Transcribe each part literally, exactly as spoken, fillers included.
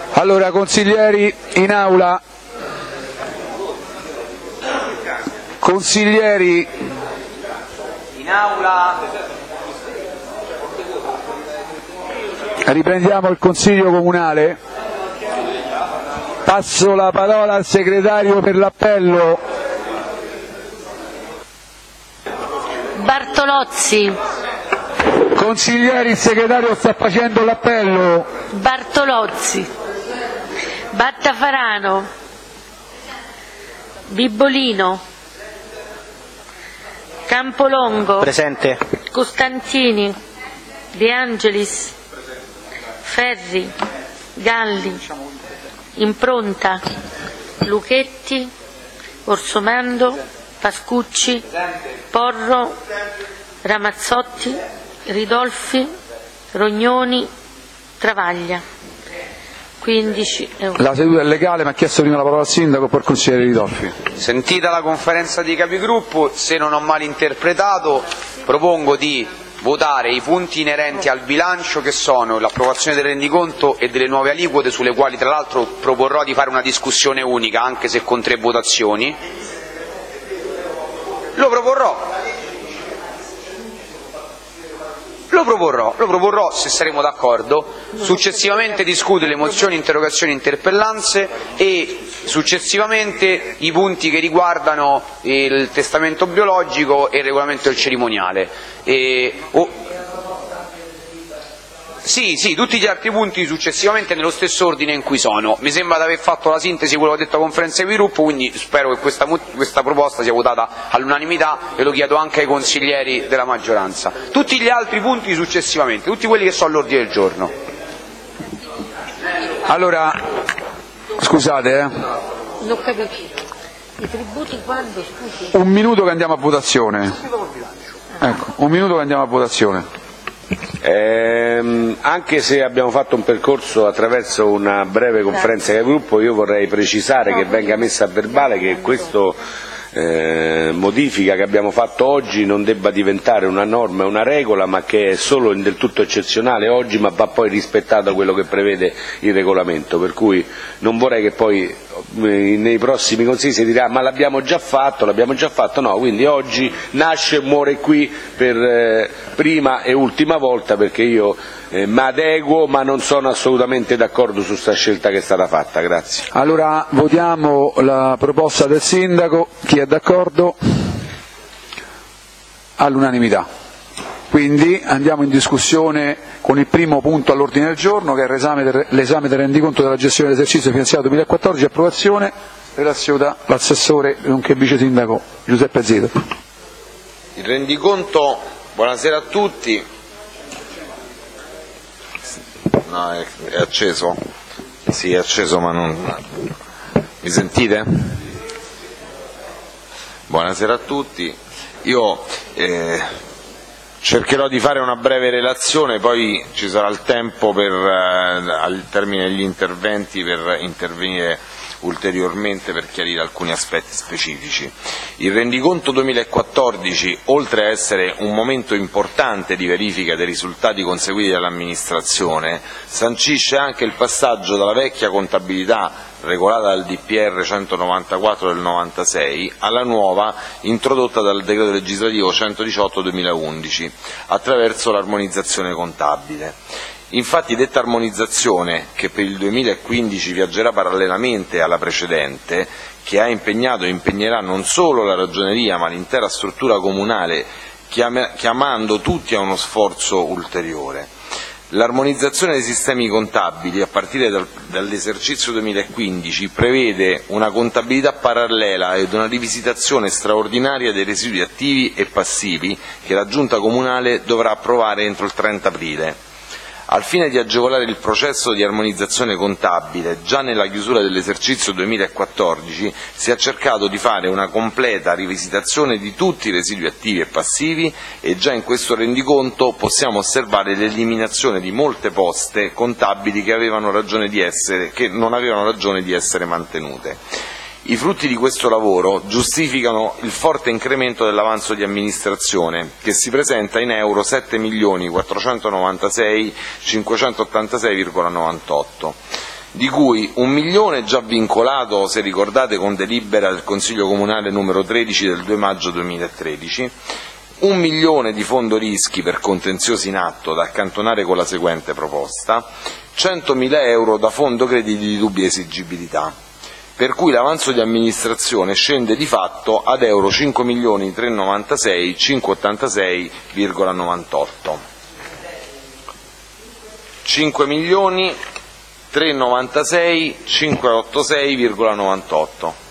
Allora, consiglieri in aula, consiglieri in aula, riprendiamo il Consiglio Comunale. Passo la parola al segretario per l'appello. Bartolozzi. Consiglieri, il segretario sta facendo l'appello. Bartolozzi. Battafarano. Bibolino. Campolongo. Presente. Costantini. De Angelis. Ferri. Galli. Impronta. Luchetti. Orsomando. Pascucci. Porro. Ramazzotti. Ridolfi. Rognoni. Travaglia. quindici euro. La seduta è legale, ma ha chiesto prima la parola al sindaco e poi il consigliere Ridolfi. Sentita la conferenza di capigruppo, se non ho mal interpretato, propongo di votare i punti inerenti al bilancio, che sono l'approvazione del rendiconto e delle nuove aliquote, sulle quali tra l'altro proporrò di fare una discussione unica, anche se con tre votazioni. Lo proporrò. Lo proporrò, lo proporrò se saremo d'accordo, successivamente discutere le mozioni, interrogazioni, interpellanze e successivamente i punti che riguardano il testamento biologico e il regolamento del cerimoniale. E, oh, sì, sì, tutti gli altri punti successivamente nello stesso ordine in cui sono. Mi sembra di aver fatto la sintesi quello che ho detto alla conferenza di gruppo, quindi spero che questa, questa proposta sia votata all'unanimità e lo chiedo anche ai consiglieri della maggioranza. Tutti gli altri punti successivamente, tutti quelli che sono all'ordine del giorno. Allora, scusate, eh. Non ho capito. I tributi quando, scusi? Un minuto che andiamo a votazione. Ecco, un minuto che andiamo a votazione. Eh, anche se abbiamo fatto un percorso attraverso una breve conferenza di gruppo, io vorrei precisare che venga messa a verbale che questo eh, modifica che abbiamo fatto oggi non debba diventare una norma e una regola, ma che è solo del tutto eccezionale oggi, ma va poi rispettato quello che prevede il regolamento, per cui non vorrei che poi nei prossimi consigli si dirà ma l'abbiamo già fatto, l'abbiamo già fatto, no, quindi oggi nasce e muore qui per eh, prima e ultima volta, perché io eh, mi adeguo ma non sono assolutamente d'accordo su questa scelta che è stata fatta. Grazie. Allora votiamo la proposta del sindaco, chi è d'accordo? All'unanimità. Quindi andiamo in discussione con il primo punto all'ordine del giorno, che è l'esame del, l'esame del rendiconto della gestione dell'esercizio finanziario duemilaquattordici, approvazione, relazione dall'assessore nonché vice sindaco Giuseppe Zito. Il rendiconto, buonasera a tutti. No, è, è acceso? Sì, è acceso, ma non... Mi sentite? Buonasera a tutti. Io... Eh... cercherò di fare una breve relazione, poi ci sarà il tempo per, eh, al termine degli interventi, per intervenire ulteriormente per chiarire alcuni aspetti specifici. Il rendiconto duemilaquattordici, oltre a essere un momento importante di verifica dei risultati conseguiti dall'amministrazione, sancisce anche il passaggio dalla vecchia contabilità regolata dal D P R centonovantaquattro del novantasei alla nuova introdotta dal decreto legislativo centodiciotto duemilaundici attraverso l'armonizzazione contabile. Infatti detta armonizzazione, che per il duemilaquindici viaggerà parallelamente alla precedente, che ha impegnato e impegnerà non solo la Ragioneria ma l'intera struttura comunale, chiamando tutti a uno sforzo ulteriore. L'armonizzazione dei sistemi contabili a partire dal, dall'esercizio duemilaquindici prevede una contabilità parallela ed una rivisitazione straordinaria dei residui attivi e passivi che la Giunta Comunale dovrà approvare entro il trenta aprile. Al fine di agevolare il processo di armonizzazione contabile, già nella chiusura dell'esercizio duemilaquattordici si è cercato di fare una completa rivisitazione di tutti i residui attivi e passivi e già in questo rendiconto possiamo osservare l'eliminazione di molte poste contabili che avevano ragione di essere, che non avevano ragione di essere mantenute. I frutti di questo lavoro giustificano il forte incremento dell'avanzo di amministrazione, che si presenta in euro sette milioni quattrocentonovantasei cinquecentottantasei virgola novantotto. di cui un milione già vincolato, se ricordate, con delibera del Consiglio Comunale numero tredici del due maggio duemilatredici, un milione di fondo rischi per contenziosi in atto da accantonare con la seguente proposta, centomila euro da fondo crediti di dubbia esigibilità, per cui l'avanzo di amministrazione scende di fatto ad euro cinque milioni trecentonovantasei cinquecentottantasei virgola novantotto. cinque milioni trecentonovantasei cinquecentottantasei virgola novantotto.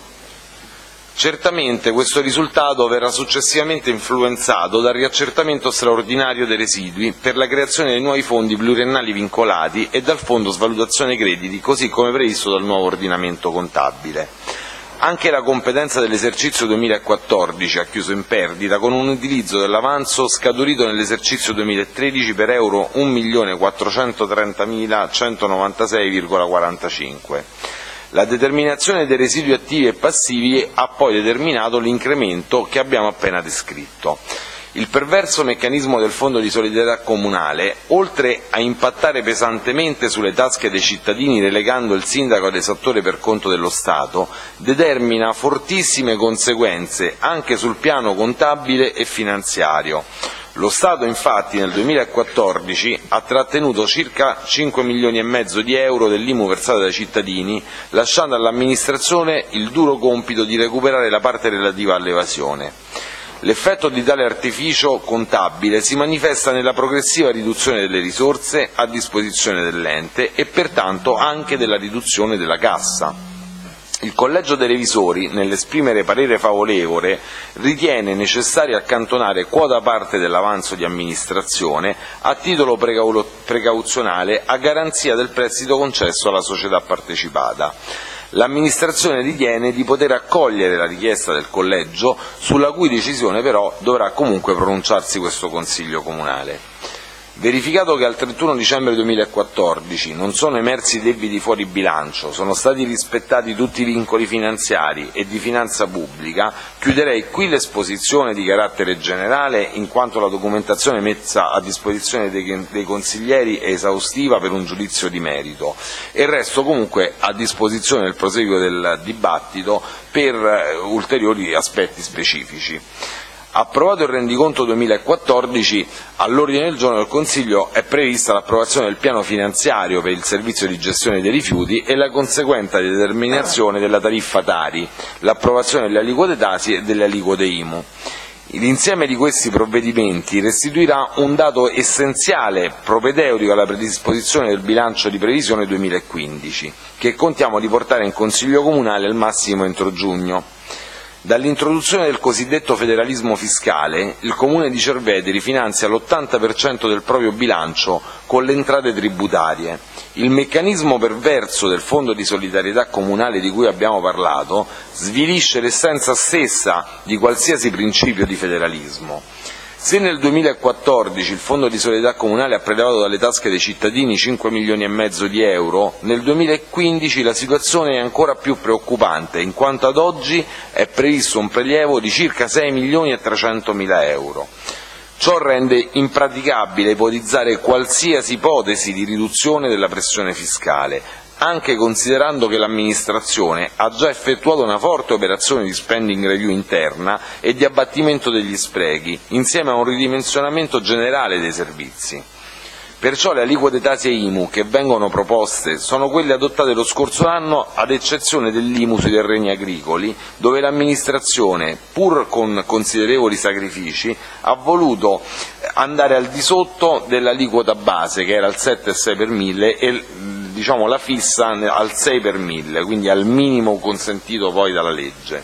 Certamente questo risultato verrà successivamente influenzato dal riaccertamento straordinario dei residui per la creazione dei nuovi fondi pluriennali vincolati e dal fondo svalutazione crediti, così come previsto dal nuovo ordinamento contabile. Anche la competenza dell'esercizio duemilaquattordici ha chiuso in perdita con un utilizzo dell'avanzo scaturito nell'esercizio duemilatredici per euro un milione quattrocentotrentamila centonovantasei virgola quarantacinque. La determinazione dei residui attivi e passivi ha poi determinato l'incremento che abbiamo appena descritto. Il perverso meccanismo del Fondo di solidarietà comunale, oltre a impattare pesantemente sulle tasche dei cittadini relegando il sindaco ad esattore per conto dello Stato, determina fortissime conseguenze anche sul piano contabile e finanziario. Lo Stato infatti nel duemilaquattordici ha trattenuto circa cinque milioni e mezzo di euro dell'I M U versata dai cittadini, lasciando all'amministrazione il duro compito di recuperare la parte relativa all'evasione. L'effetto di tale artificio contabile si manifesta nella progressiva riduzione delle risorse a disposizione dell'ente e pertanto anche della riduzione della cassa. Il Collegio dei Revisori, nell'esprimere parere favorevole, ritiene necessario accantonare quota parte dell'avanzo di amministrazione a titolo precauzionale a garanzia del prestito concesso alla società partecipata. L'amministrazione ritiene di poter accogliere la richiesta del Collegio, sulla cui decisione però dovrà comunque pronunciarsi questo Consiglio Comunale. Verificato che al trentuno dicembre duemilaquattordici non sono emersi debiti fuori bilancio, sono stati rispettati tutti i vincoli finanziari e di finanza pubblica, chiuderei qui l'esposizione di carattere generale in quanto la documentazione messa a disposizione dei, dei consiglieri è esaustiva per un giudizio di merito e resto comunque a disposizione del proseguo del dibattito per ulteriori aspetti specifici. Approvato il rendiconto duemilaquattordici, all'ordine del giorno del Consiglio è prevista l'approvazione del piano finanziario per il servizio di gestione dei rifiuti e la conseguente determinazione della tariffa Tari, l'approvazione delle aliquote Tasi e delle aliquote I M U. L'insieme di questi provvedimenti restituirà un dato essenziale propedeutico alla predisposizione del bilancio di previsione duemilaquindici, che contiamo di portare in Consiglio Comunale al massimo entro giugno. Dall'introduzione del cosiddetto federalismo fiscale, il Comune di Cerveteri finanzia l'ottanta per cento del proprio bilancio con le entrate tributarie. Il meccanismo perverso del Fondo di solidarietà comunale di cui abbiamo parlato svilisce l'essenza stessa di qualsiasi principio di federalismo. Se nel duemilaquattordici il Fondo di solidarietà comunale ha prelevato dalle tasche dei cittadini cinque milioni e mezzo di euro, nel duemilaquindici la situazione è ancora più preoccupante, in quanto ad oggi è previsto un prelievo di circa sei milioni e trecentomila euro. Ciò rende impraticabile ipotizzare qualsiasi ipotesi di riduzione della pressione fiscale, anche considerando che l'amministrazione ha già effettuato una forte operazione di spending review interna e di abbattimento degli sprechi, insieme a un ridimensionamento generale dei servizi. Perciò le aliquote Tasi e I M U che vengono proposte sono quelle adottate lo scorso anno, ad eccezione dell'I M U sui terreni agricoli, dove l'amministrazione, pur con considerevoli sacrifici, ha voluto andare al di sotto dell'aliquota base, che era al sette virgola sei per mille, e diciamo la fissa al sei per mille, quindi al minimo consentito poi dalla legge.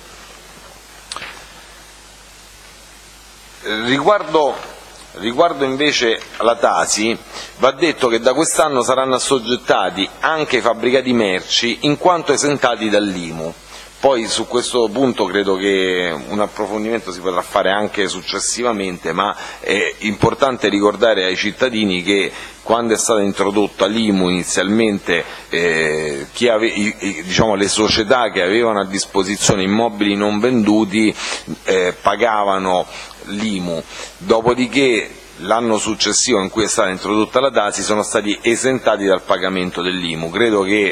Riguardo Riguardo invece alla Tasi, va detto che da quest'anno saranno assoggettati anche i fabbricati merci in quanto esentati dall'I M U. Poi su questo punto credo che un approfondimento si potrà fare anche successivamente, ma è importante ricordare ai cittadini che quando è stata introdotta l'I M U inizialmente eh, chi ave, i, diciamo, le società che avevano a disposizione immobili non venduti eh, pagavano l'I M U, dopodiché l'anno successivo in cui è stata introdotta la Tasi sono stati esentati dal pagamento dell'I M U. Credo che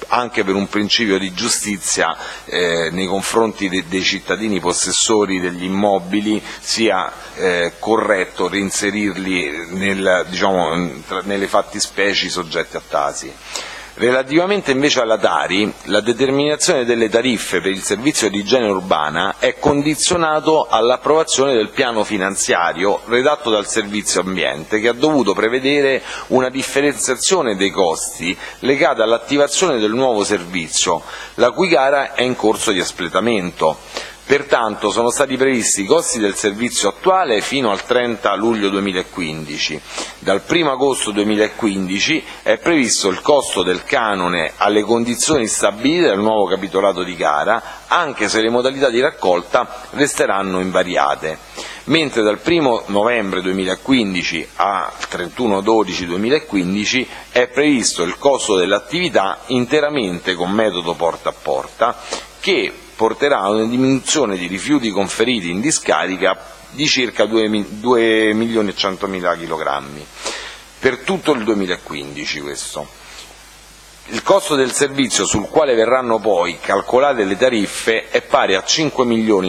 anche per un principio di giustizia eh, nei confronti de- dei cittadini possessori degli immobili, sia eh, corretto reinserirli nel, diciamo, tra, nelle fattispecie soggetti a tasi. Relativamente invece alla Tari, la determinazione delle tariffe per il servizio di igiene urbana è condizionato all'approvazione del piano finanziario redatto dal Servizio Ambiente, che ha dovuto prevedere una differenziazione dei costi legata all'attivazione del nuovo servizio, la cui gara è in corso di espletamento. Pertanto sono stati previsti i costi del servizio attuale fino al trenta luglio duemilaquindici. Dal primo agosto duemilaquindici è previsto il costo del canone alle condizioni stabilite dal nuovo capitolato di gara, anche se le modalità di raccolta resteranno invariate. Mentre dal primo novembre duemilaquindici al trentuno dicembre duemilaquindici è previsto il costo dell'attività interamente con metodo porta a porta, che porterà a una diminuzione di rifiuti conferiti in discarica di circa due milioni e centomila chilogrammi per tutto il duemilaquindici. Questo. Il costo del servizio, sul quale verranno poi calcolate le tariffe, è pari a cinque milioni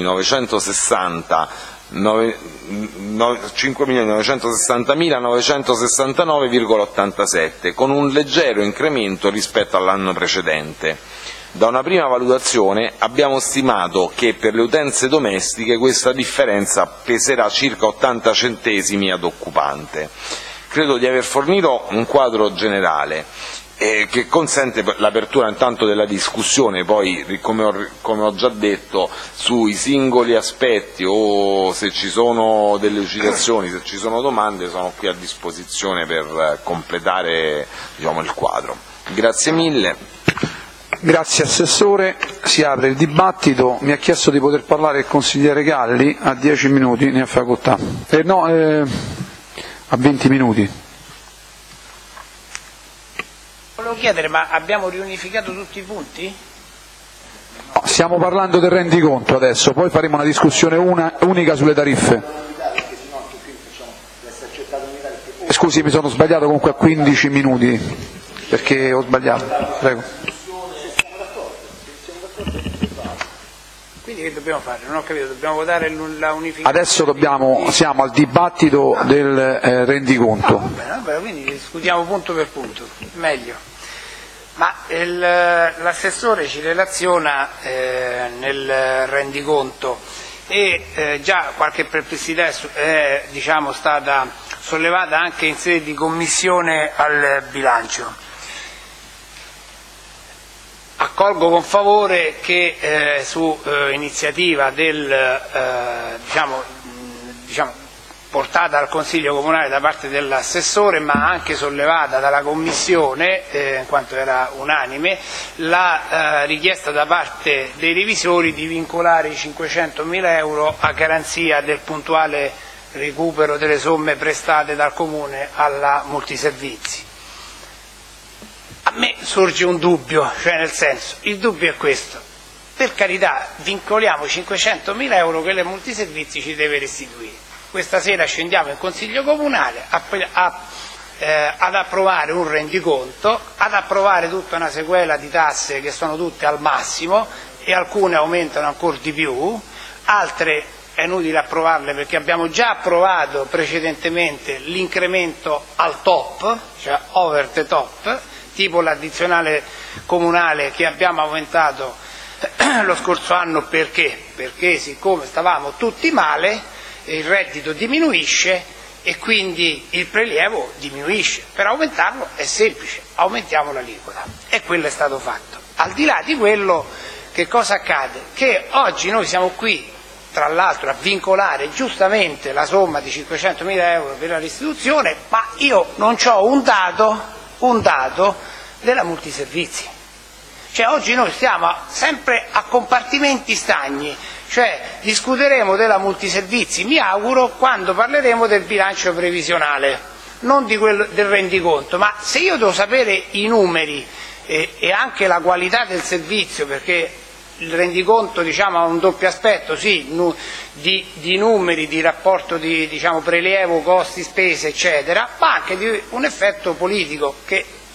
novecentosessantamila novecentosessantanove virgola ottantasette, con un leggero incremento rispetto all'anno precedente. Da una prima valutazione abbiamo stimato che per le utenze domestiche questa differenza peserà circa ottanta centesimi ad occupante. Credo di aver fornito un quadro generale eh, che consente l'apertura intanto della discussione, poi come ho, come ho già detto sui singoli aspetti o se ci sono delle lucidazioni, se ci sono domande, sono qui a disposizione per completare, diciamo, il quadro. Grazie mille. Grazie Assessore, si apre il dibattito, mi ha chiesto di poter parlare il consigliere Galli, a dieci minuti ne ha facoltà, eh, no, eh, a venti minuti. Volevo chiedere, ma abbiamo riunificato tutti i punti? No, stiamo parlando del rendiconto adesso, poi faremo una discussione una, unica sulle tariffe. Scusi, mi sono sbagliato comunque a quindici minuti, perché ho sbagliato, prego. Quindi che dobbiamo fare? Non ho capito, dobbiamo votare la unificazione? Adesso dobbiamo, siamo al dibattito del eh, rendiconto. Ah, va bene, va bene, quindi discutiamo punto per punto, meglio. Ma il, l'assessore ci relaziona eh, nel rendiconto e eh, già qualche perplessità è diciamo, stata sollevata anche in sede di commissione al bilancio. Accolgo con favore che eh, su eh, iniziativa del, eh, diciamo, diciamo, portata al Consiglio Comunale da parte dell'assessore, ma anche sollevata dalla Commissione, eh, in quanto era unanime, la eh, richiesta da parte dei revisori di vincolare i cinquecentomila euro a garanzia del puntuale recupero delle somme prestate dal Comune alla multiservizi. A me sorge un dubbio, cioè nel senso, il dubbio è questo: per carità, vincoliamo cinquecentomila euro che le multiservizi ci deve restituire. Questa sera scendiamo in Consiglio Comunale a, a, eh, ad approvare un rendiconto, ad approvare tutta una sequela di tasse che sono tutte al massimo e alcune aumentano ancora di più, altre è inutile approvarle perché abbiamo già approvato precedentemente l'incremento al top, cioè over the top, tipo l'addizionale comunale che abbiamo aumentato lo scorso anno. Perché? Perché siccome stavamo tutti male, il reddito diminuisce e quindi il prelievo diminuisce. Per aumentarlo è semplice, aumentiamo l'aliquota, e quello è stato fatto. Al di là di quello, che cosa accade? Che oggi noi siamo qui, tra l'altro, a vincolare giustamente la somma di cinquecentomila euro per la restituzione, ma io non ho un dato un dato della multiservizi. Cioè oggi noi stiamo sempre a compartimenti stagni, cioè discuteremo della multiservizi, mi auguro, quando parleremo del bilancio previsionale, non di quello del rendiconto. Ma se io devo sapere i numeri e, e anche la qualità del servizio, perché il rendiconto, diciamo, ha un doppio aspetto, sì, nu, di, di numeri, di rapporto di, diciamo, prelievo, costi, spese, eccetera, ma anche di un effetto politico che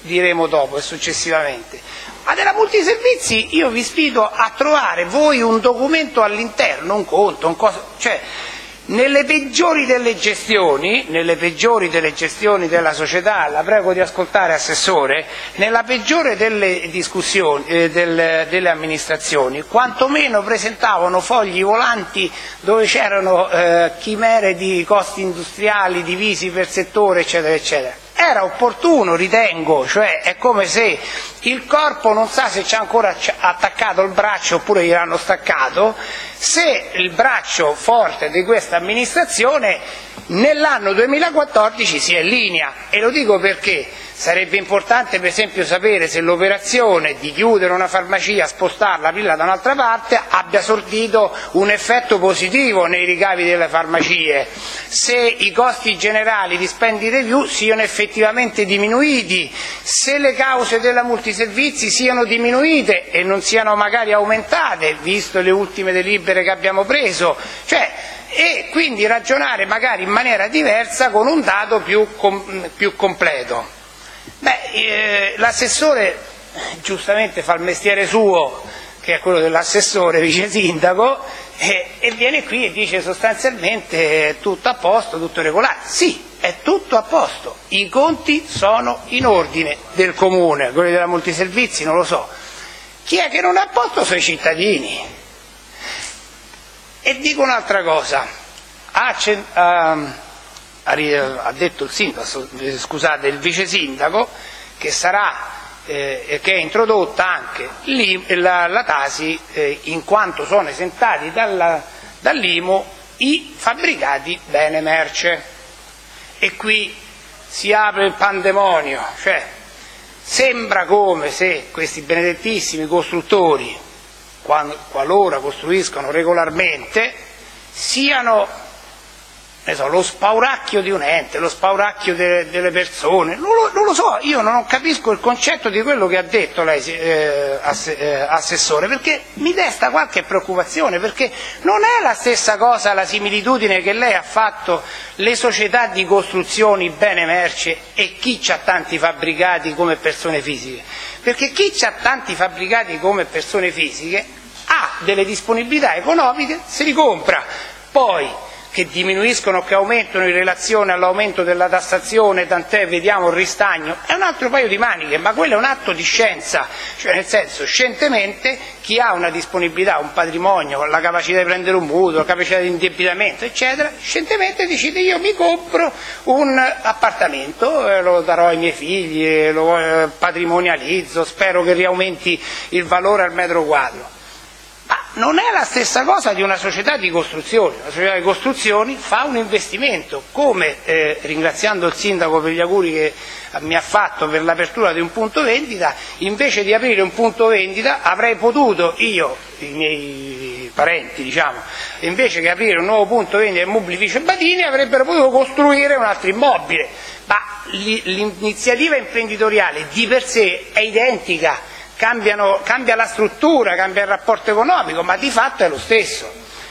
diremo dopo e successivamente. Ma della multiservizi io vi sfido a trovare voi un documento all'interno, un conto, un cosa, cioè nelle peggiori delle gestioni, nelle peggiori delle gestioni della società, la prego di ascoltare Assessore, nella peggiore delle discussioni, eh, del, delle amministrazioni, quantomeno presentavano fogli volanti dove c'erano eh, chimere di costi industriali divisi per settore, eccetera, eccetera. Era opportuno, ritengo, cioè è come se il corpo non sa se c'è ancora attaccato il braccio oppure gliel'hanno staccato, se il braccio forte di questa amministrazione nell'anno duemilaquattordici sia in linea. E lo dico perché sarebbe importante per esempio sapere se l'operazione di chiudere una farmacia, spostarla, aprirla da un'altra parte, abbia sortito un effetto positivo nei ricavi delle farmacie, se i costi generali di spendi review siano effettivamente diminuiti, se le cause della multiservizi siano diminuite e non siano magari aumentate, visto le ultime delibere che abbiamo preso, cioè, e quindi ragionare magari in maniera diversa con un dato più, com- più completo. Beh, eh, l'assessore giustamente fa il mestiere suo, che è quello dell'assessore vice sindaco, e, e viene qui e dice sostanzialmente è tutto a posto, tutto regolare. Sì, è tutto a posto, i conti sono in ordine del comune, quelli della multiservizi non lo so. Chi è che non è a posto sono i cittadini. E dico un'altra cosa, ha, ha, ha detto il sindaco, scusate, il vice sindaco, che sarà eh, che è introdotta anche la, la Tasi eh, in quanto sono esentati dalla, dall'I M U i fabbricati bene merce. E qui si apre il pandemonio, cioè sembra come se questi benedettissimi costruttori, qualora costruiscono regolarmente, siano ne so, lo spauracchio di un ente, lo spauracchio de, delle persone, non lo, non lo so, io non capisco il concetto di quello che ha detto lei, eh, ass, eh, Assessore, perché mi desta qualche preoccupazione, perché non è la stessa cosa la similitudine che lei ha fatto le società di costruzioni bene merce e chi c'ha tanti fabbricati come persone fisiche, perché chi c'ha tanti fabbricati come persone fisiche ha delle disponibilità economiche, se li compra, poi che diminuiscono o che aumentano in relazione all'aumento della tassazione, tant'è vediamo il ristagno, è un altro paio di maniche, ma quello è un atto di scienza, cioè nel senso scientemente chi ha una disponibilità, un patrimonio, la capacità di prendere un mutuo, la capacità di indebitamento, eccetera, scientemente decide io mi compro un appartamento, eh, lo darò ai miei figli, lo eh, patrimonializzo, spero che riaumenti il valore al metro quadro. Ma non è la stessa cosa di una società di costruzioni. Una società di costruzioni fa un investimento, come eh, ringraziando il sindaco per gli auguri che mi ha fatto per l'apertura di un punto vendita, invece di aprire un punto vendita avrei potuto io, i miei parenti diciamo, invece che aprire un nuovo punto vendita Mubli Vice Badini avrebbero potuto costruire un altro immobile, ma l'iniziativa imprenditoriale di per sé è identica. Cambiano, cambia la struttura, cambia il rapporto economico, ma di fatto è lo stesso.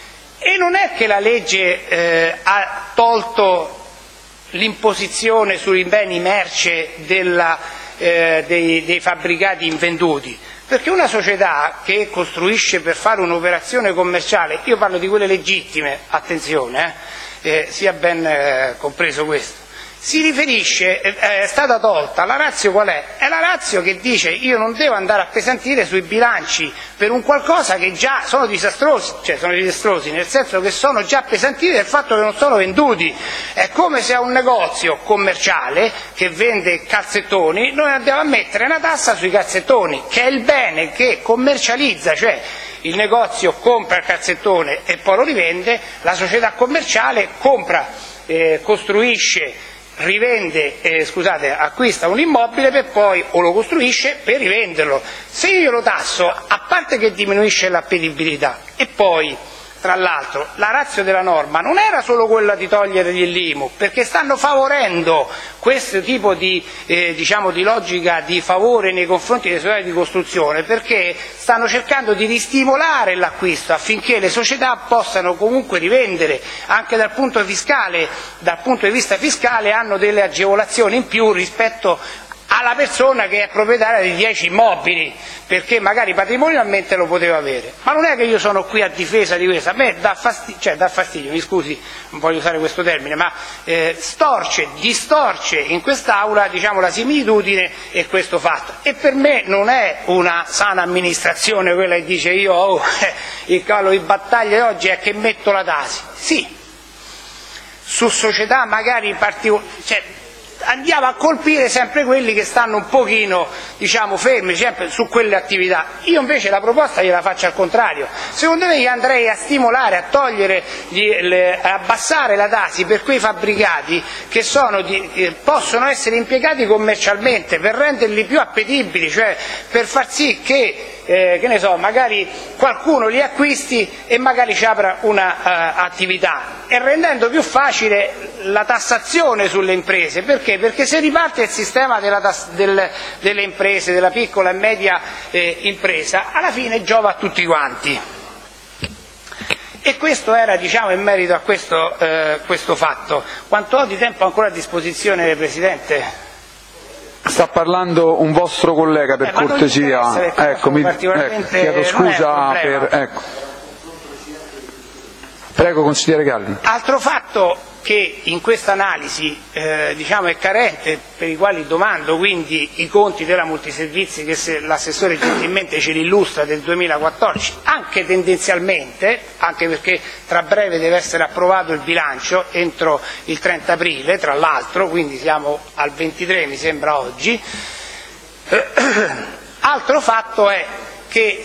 E non è che la legge eh, ha tolto l'imposizione sui beni merce della, eh, dei, dei fabbricati invenduti, perché una società che costruisce per fare un'operazione commerciale, io parlo di quelle legittime, attenzione, eh, eh, sia ben eh, compreso questo, si riferisce, è stata tolta, la ratio qual è? È la ratio che dice io non devo andare a appesantire sui bilanci per un qualcosa che già sono disastrosi, cioè sono disastrosi nel senso che sono già appesantiti del fatto che non sono venduti. È come se a un negozio commerciale che vende calzettoni noi andiamo a mettere una tassa sui calzettoni, che è il bene che commercializza, cioè il negozio compra il calzettone e poi lo rivende, la società commerciale compra, eh, costruisce, rivende, eh, scusate, acquista un immobile per poi, o lo costruisce per rivenderlo. Se io lo tasso, a parte che diminuisce l'appetibilità, e poi tra l'altro la ratio della norma non era solo quella di togliere l'I M U, perché stanno favorendo questo tipo di, eh, diciamo, di logica di favore nei confronti delle società di costruzione, perché stanno cercando di ristimolare l'acquisto affinché le società possano comunque rivendere, anche dal punto fiscale, dal punto di vista fiscale hanno delle agevolazioni in più rispetto alla persona che è proprietaria di dieci immobili, perché magari patrimonialmente lo poteva avere. Ma non è che io sono qui a difesa di questo, a me dà fastidio, cioè dà fastidio, mi scusi, non voglio usare questo termine, ma eh, storce, distorce in quest'Aula, diciamo, la similitudine e questo fatto. E per me non è una sana amministrazione quella che dice io oh, eh, il cavallo di battaglia oggi è che metto la Tasi. Sì, su società magari particolari, cioè, andiamo a colpire sempre quelli che stanno un pochino, diciamo, fermi sempre su quelle attività. Io invece la proposta gliela faccio al contrario. Secondo me io andrei a stimolare, a togliere, a abbassare la Tasi per quei fabbricati che sono di, eh, possono essere impiegati commercialmente, per renderli più appetibili, cioè per far sì che Eh, che ne so, magari qualcuno li acquisti e magari ci apra una uh, attività, e rendendo più facile la tassazione sulle imprese. Perché? Perché se riparte il sistema della tas- del, delle imprese, della piccola e media eh, impresa, alla fine giova a tutti quanti. E questo era, diciamo, in merito a questo, eh, questo fatto. Quanto ho di tempo ancora a disposizione, Presidente? Sta parlando un vostro collega, per eh, cortesia. Ecco, mi ecco, chiedo scusa per. Ecco. Prego, consigliere Galli. Altro fatto che in questa analisi eh, diciamo è carente, per i quali domando quindi i conti della multiservizi che se l'assessore gentilmente ce li illustra del duemilaquattordici, anche tendenzialmente, anche perché tra breve deve essere approvato il bilancio entro il trenta aprile, tra l'altro, quindi siamo al ventitré mi sembra oggi. Altro fatto è che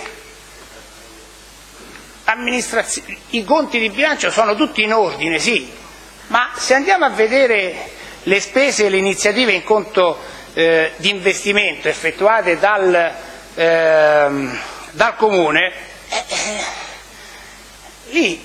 i conti di bilancio sono tutti in ordine, sì, ma se andiamo a vedere le spese e le iniziative in conto eh, di investimento effettuate dal, eh, dal Comune, eh, eh, lì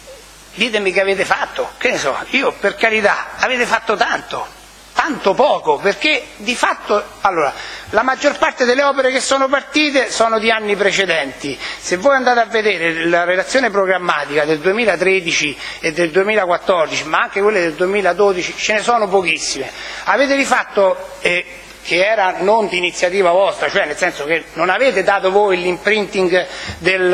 ditemi che avete fatto, che ne so, io per carità, avete fatto tanto, tanto poco, perché di fatto, allora, la maggior parte delle opere che sono partite sono di anni precedenti. Se voi andate a vedere la relazione programmatica del duemilatredici e del duemilaquattordici, ma anche quelle del duemiladodici, ce ne sono pochissime. Avete rifatto, eh, che era non di iniziativa vostra, cioè nel senso che non avete dato voi l'imprinting del,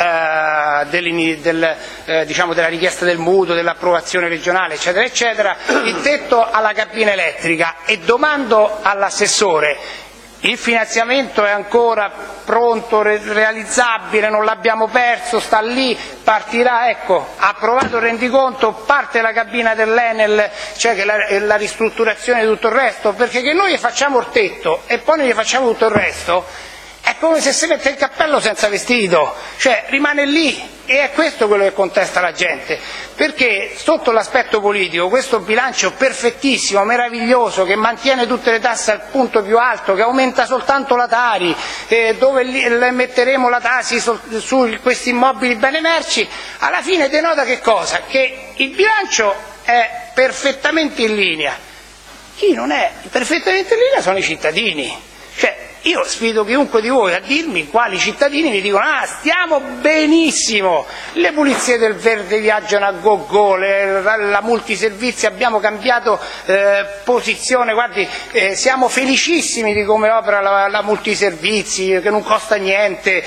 eh, del, del, eh, diciamo della richiesta del mutuo, dell'approvazione regionale, eccetera, eccetera, il tetto alla cabina elettrica, e domando all'assessore: il finanziamento è ancora pronto, realizzabile, non l'abbiamo perso, sta lì, partirà, ecco, approvato il rendiconto, parte la cabina dell'Enel, cioè che la, la ristrutturazione di tutto il resto, perché che noi facciamo il tetto e poi noi facciamo tutto il resto, è come se si mette il cappello senza vestito, cioè rimane lì, e è questo quello che contesta la gente, perché sotto l'aspetto politico questo bilancio perfettissimo, meraviglioso, che mantiene tutte le tasse al punto più alto, che aumenta soltanto la Tari, eh, dove li, le metteremo la Tasi su, su questi immobili bene merci, alla fine denota che cosa? Che il bilancio è perfettamente in linea. Chi non è perfettamente in linea sono i cittadini. Cioè, io sfido chiunque di voi a dirmi quali cittadini mi dicono: ah, stiamo benissimo, le pulizie del verde viaggiano a go-go, le, la, la multiservizi, abbiamo cambiato eh, posizione, guardi, eh, siamo felicissimi di come opera la, la multiservizi, che non costa niente,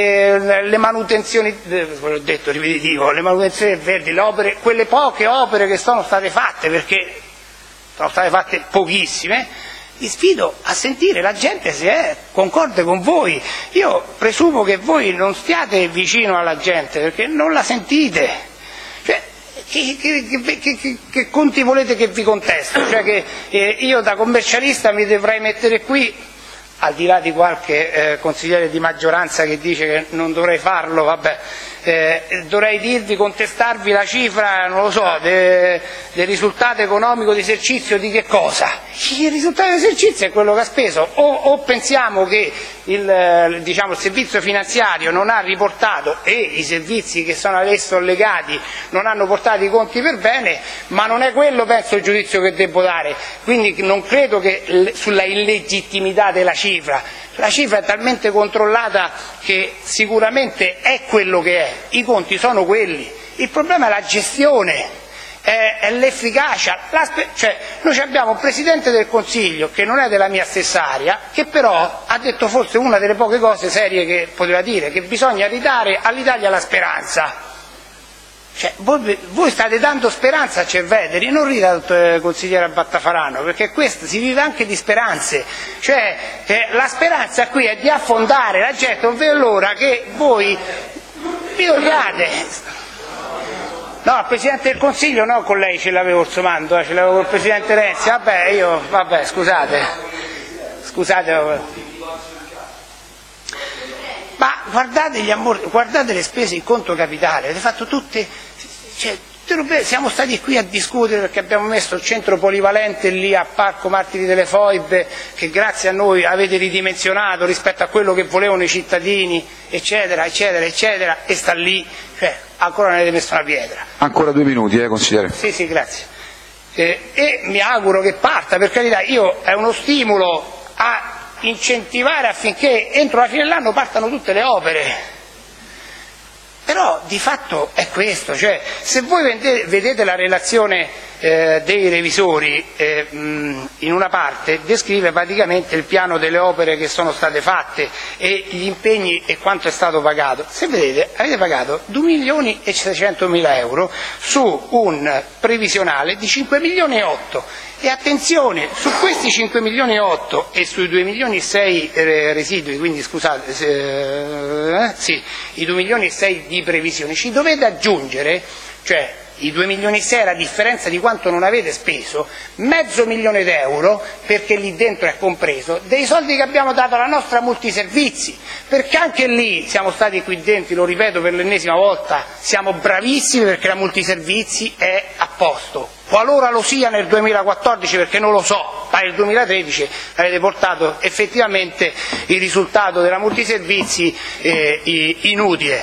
eh, le manutenzioni, eh, l'ho detto ripetitivo, le manutenzioni del verde, le opere, quelle poche opere che sono state fatte, perché sono state fatte pochissime. Vi sfido a sentire la gente se è concorde con voi. Io presumo che voi non stiate vicino alla gente perché non la sentite. Cioè, che, che, che, che, che conti volete che vi contesto? Cioè che eh, io da commercialista mi dovrei mettere qui, al di là di qualche eh, consigliere di maggioranza che dice che non dovrei farlo, vabbè, eh, dovrei dirvi, contestarvi la cifra, non lo so, de, del risultato economico di esercizio di che cosa? Il risultato di esercizio è quello che ha speso, o, o pensiamo che il, diciamo, il servizio finanziario non ha riportato, e i servizi che sono ad esso legati non hanno portato i conti per bene, ma non è quello, penso, il giudizio che devo dare. Quindi non credo che sulla illegittimità della cifra, la cifra è talmente controllata che sicuramente è quello che è, i conti sono quelli, il problema è la gestione. è, è l'efficacia. Cioè, noi abbiamo un Presidente del Consiglio che non è della mia stessa area, che però ha detto forse una delle poche cose serie che poteva dire, che bisogna ridare all'Italia la speranza. Cioè, voi, voi state dando speranza a Cerveteri, non rida eh, consigliere Battafarano, perché questo si vive anche di speranze. Cioè, eh, la speranza qui è di affondare la gente, non vedo l'ora che voi vi togliate. No, il Presidente del Consiglio no, con lei ce l'avevo il somando, eh, ce l'avevo con il Presidente Renzi, vabbè, io, vabbè, scusate, scusate, vabbè. Ma guardate, gli ammor- guardate le spese in conto capitale, avete fatto tutte, cioè, siamo stati qui a discutere perché abbiamo messo il centro polivalente lì a Parco Martiri delle Foibe, che grazie a noi avete ridimensionato rispetto a quello che volevano i cittadini, eccetera, eccetera, eccetera, e sta lì, cioè, ancora non avete messo una pietra. Ancora due minuti, eh, consigliere. Sì, sì, grazie. Eh, e mi auguro che parta, per carità, io è uno stimolo a incentivare affinché entro la fine dell'anno partano tutte le opere. Però di fatto è questo, cioè se voi vedete, vedete la relazione eh, dei revisori, eh, mh, in una parte descrive praticamente il piano delle opere che sono state fatte e gli impegni e quanto è stato pagato. Se vedete, avete pagato due milioni e seicentomila euro su un previsionale di cinque milioni e otto. E attenzione, su questi cinque milioni e otto e sui due milioni e sei eh, residui, quindi scusate, eh, sì, i due milioni e sei di previsione, ci dovete aggiungere, cioè i due milioni e sei è la differenza di quanto non avete speso, mezzo milione d'euro, perché lì dentro è compreso, dei soldi che abbiamo dato alla nostra multiservizi, perché anche lì siamo stati qui dentro, lo ripeto per l'ennesima volta, siamo bravissimi perché la multiservizi è a posto. Qualora lo sia nel duemilaquattordici, perché non lo so, ma nel duemilatredici avete portato effettivamente il risultato della multiservizi eh, inutile.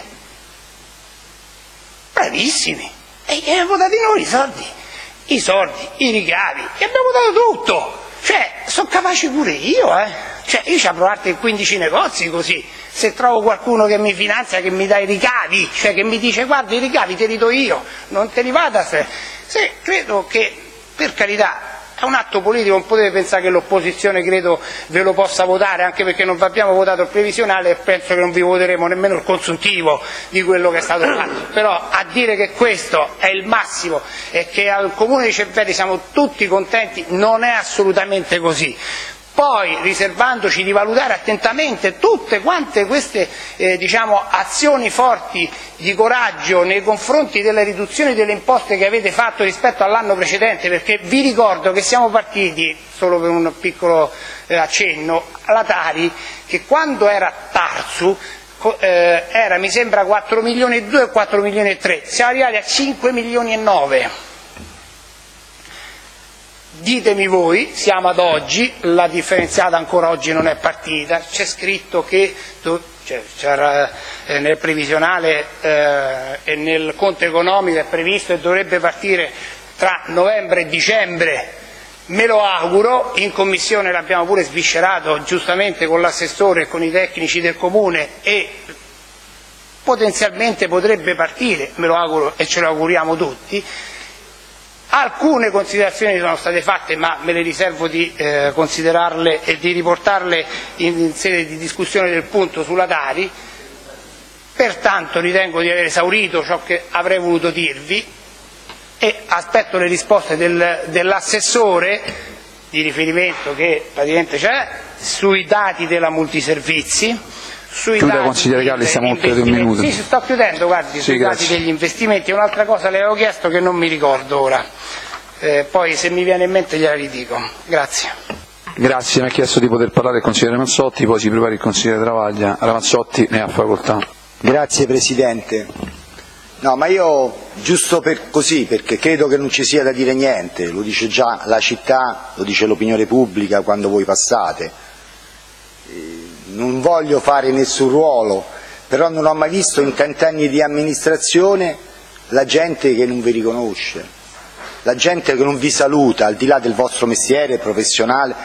Bravissimi. E abbiamo dato noi i soldi, i soldi, i ricavi, e abbiamo dato tutto. Cioè, sono capace pure io, eh. Cioè, io ci apro arte in quindici negozi così. Se trovo qualcuno che mi finanzia, che mi dà i ricavi, cioè che mi dice guarda i ricavi te li do io, non te li vada a se. Se credo che, per carità, è un atto politico, non potete pensare che l'opposizione credo ve lo possa votare, anche perché non vi abbiamo votato il previsionale e penso che non vi voteremo nemmeno il consuntivo di quello che è stato fatto. Però a dire che questo è il massimo e che al Comune di Cerveteri siamo tutti contenti non è assolutamente così. Poi riservandoci di valutare attentamente tutte quante queste eh, diciamo, azioni forti di coraggio nei confronti delle riduzioni delle imposte che avete fatto rispetto all'anno precedente, perché vi ricordo che siamo partiti, solo per un piccolo eh, accenno, alla Tari, che quando era Tarsu eh, era mi sembra quattro milioni e due o quattro milioni e tre, siamo arrivati a cinque milioni e nove. Ditemi voi, siamo ad oggi, la differenziata ancora oggi non è partita, c'è scritto che cioè, c'era, eh, nel previsionale eh, e nel conto economico è previsto e dovrebbe partire tra novembre e dicembre, me lo auguro, in commissione l'abbiamo pure sviscerato giustamente con l'assessore e con i tecnici del comune e potenzialmente potrebbe partire, me lo auguro e ce lo auguriamo tutti. Alcune considerazioni sono state fatte, ma me le riservo di eh, considerarle e di riportarle in, in sede di discussione del punto sulla Tari. Pertanto ritengo di aver esaurito ciò che avrei voluto dirvi e aspetto le risposte del, dell'assessore di riferimento che praticamente c'è sui dati della multiservizi. Sui Chiuda, dati consigliere Galli, stiamo oltre di un minuto. Sì, sto chiudendo, guardi, sì, sui grazie. dati degli investimenti. Un'altra cosa le avevo chiesto che non mi ricordo ora, eh, poi se mi viene in mente gliela ridico. Grazie. Grazie, mi ha chiesto di poter parlare il consigliere Mazzotti, poi si prepari il consigliere Travaglia. Ramazzotti ne ha facoltà. Grazie Presidente. No, ma io, giusto per così, perché credo che non ci sia da dire niente, lo dice già la città, lo dice l'opinione pubblica quando voi passate. Non voglio fare nessun ruolo, però non ho mai visto in tanti anni di amministrazione la gente che non vi riconosce, la gente che non vi saluta, al di là del vostro mestiere professionale,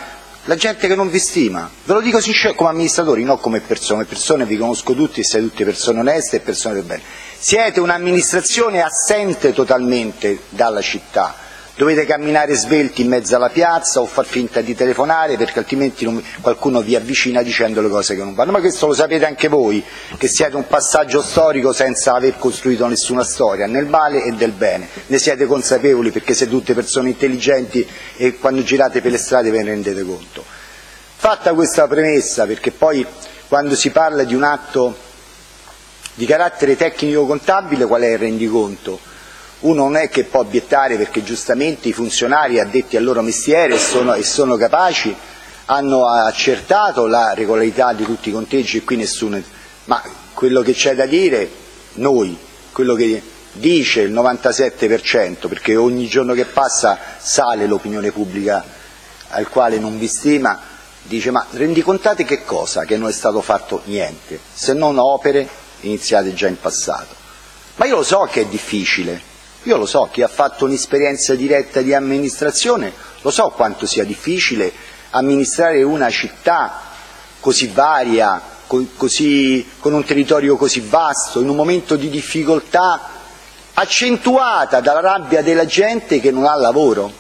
La gente che non vi stima, ve lo dico sincero, come amministratori, non come persone, persone vi conosco tutti e siete tutte persone oneste e persone del bene. Siete un'amministrazione assente totalmente dalla città, dovete camminare svelti in mezzo alla piazza o far finta di telefonare perché altrimenti non, qualcuno vi avvicina dicendo le cose che non vanno, ma questo lo sapete anche voi, che siete un passaggio storico senza aver costruito nessuna storia, nel male e del bene, ne siete consapevoli perché siete tutte persone intelligenti e quando girate per le strade ve ne rendete conto. Fatta questa premessa, perché poi quando si parla di un atto di carattere tecnico-contabile, qual è il rendiconto? Uno non è che può obiettare perché giustamente i funzionari addetti al loro mestiere sono, e sono capaci, hanno accertato la regolarità di tutti i conteggi e qui nessuno... Ma quello che c'è da dire, noi, quello che dice il novantasette per cento, perché ogni giorno che passa sale l'opinione pubblica al quale non vi stima, dice ma rendicontate che cosa? Che non è stato fatto niente, se non opere iniziate già in passato. Ma io lo so che è difficile. Io lo so, chi ha fatto un'esperienza diretta di amministrazione, lo so quanto sia difficile amministrare una città così varia, così, con un territorio così vasto, in un momento di difficoltà accentuata dalla rabbia della gente che non ha lavoro.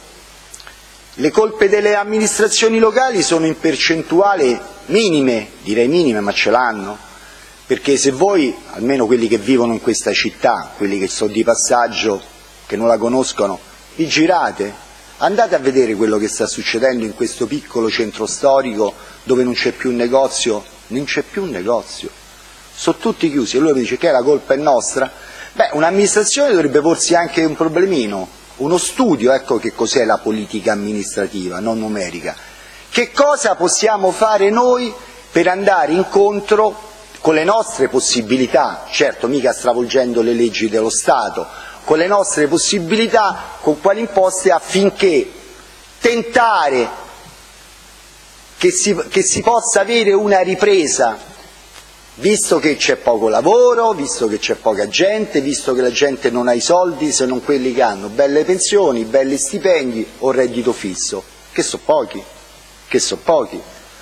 Le colpe delle amministrazioni locali sono in percentuale minime, direi minime, ma ce l'hanno. Perché se voi, almeno quelli che vivono in questa città, quelli che sono di passaggio, che non la conoscono, vi girate, andate a vedere quello che sta succedendo in questo piccolo centro storico dove non c'è più un negozio, non c'è più un negozio, sono tutti chiusi. E lui mi dice che la colpa è nostra? Beh, un'amministrazione dovrebbe porsi anche un problemino, uno studio, ecco che cos'è la politica amministrativa, non numerica. Che cosa possiamo fare noi per andare incontro con le nostre possibilità, certo mica stravolgendo le leggi dello Stato, con le nostre possibilità, con quali imposte, affinché tentare che si, che si possa avere una ripresa, visto che c'è poco lavoro, visto che c'è poca gente, visto che la gente non ha i soldi se non quelli che hanno belle pensioni, belli stipendi o reddito fisso, che so pochi, che so pochi.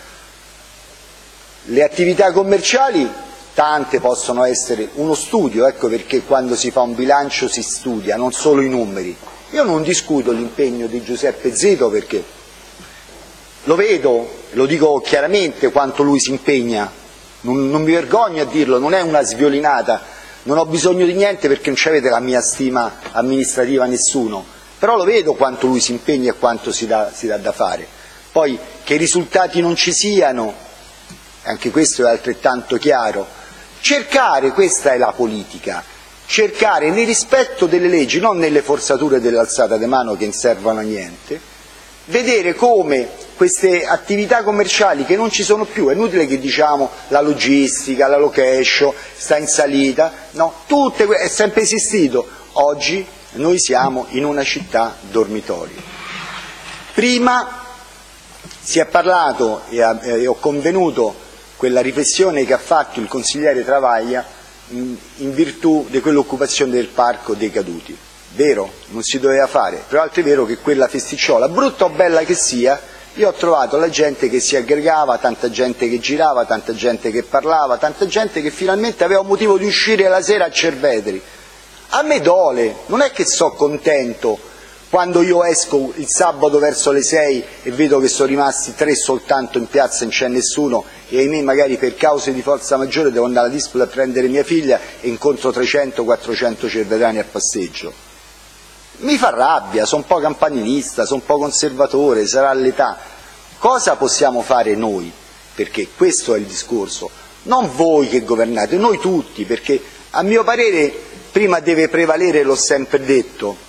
Le attività commerciali, tante possono essere uno studio, ecco perché quando si fa un bilancio si studia, non solo i numeri. Io non discuto l'impegno di Giuseppe Zito perché lo vedo, lo dico chiaramente quanto lui si impegna, non, non mi vergogno a dirlo, non è una sviolinata, non ho bisogno di niente perché non c'avete la mia stima amministrativa nessuno, però lo vedo quanto lui si impegna e quanto si dà, si dà da fare. Poi che i risultati non ci siano, anche questo è altrettanto chiaro. Cercare, questa è la politica, cercare nel rispetto delle leggi, non nelle forzature dell'alzata di mano che non servono a niente, vedere come queste attività commerciali che non ci sono più, è inutile che diciamo la logistica, la location sta in salita, no, tutte, è sempre esistito. Oggi noi siamo in una città dormitorio. Prima si è parlato e, ha, e ho convenuto quella riflessione che ha fatto il consigliere Travaglia in, in virtù di quell'occupazione del parco dei caduti. Vero, non si doveva fare, però altro è vero che quella festicciola, brutta o bella che sia, io ho trovato la gente che si aggregava, tanta gente che girava, tanta gente che parlava, tanta gente che finalmente aveva un motivo di uscire la sera a Cerveteri. A me dole, non è che so contento quando io esco il sabato verso le sei e vedo che sono rimasti tre soltanto in piazza, non c'è nessuno, e ahimè magari per cause di forza maggiore devo andare alla Dispoli a prendere mia figlia e incontro trecento quattrocento cervetani a passeggio. Mi fa rabbia, sono un po' campanilista, sono un po' conservatore, sarà l'età. Cosa possiamo fare noi? Perché questo è il discorso. Non voi che governate, noi tutti, perché a mio parere prima deve prevalere, l'ho sempre detto,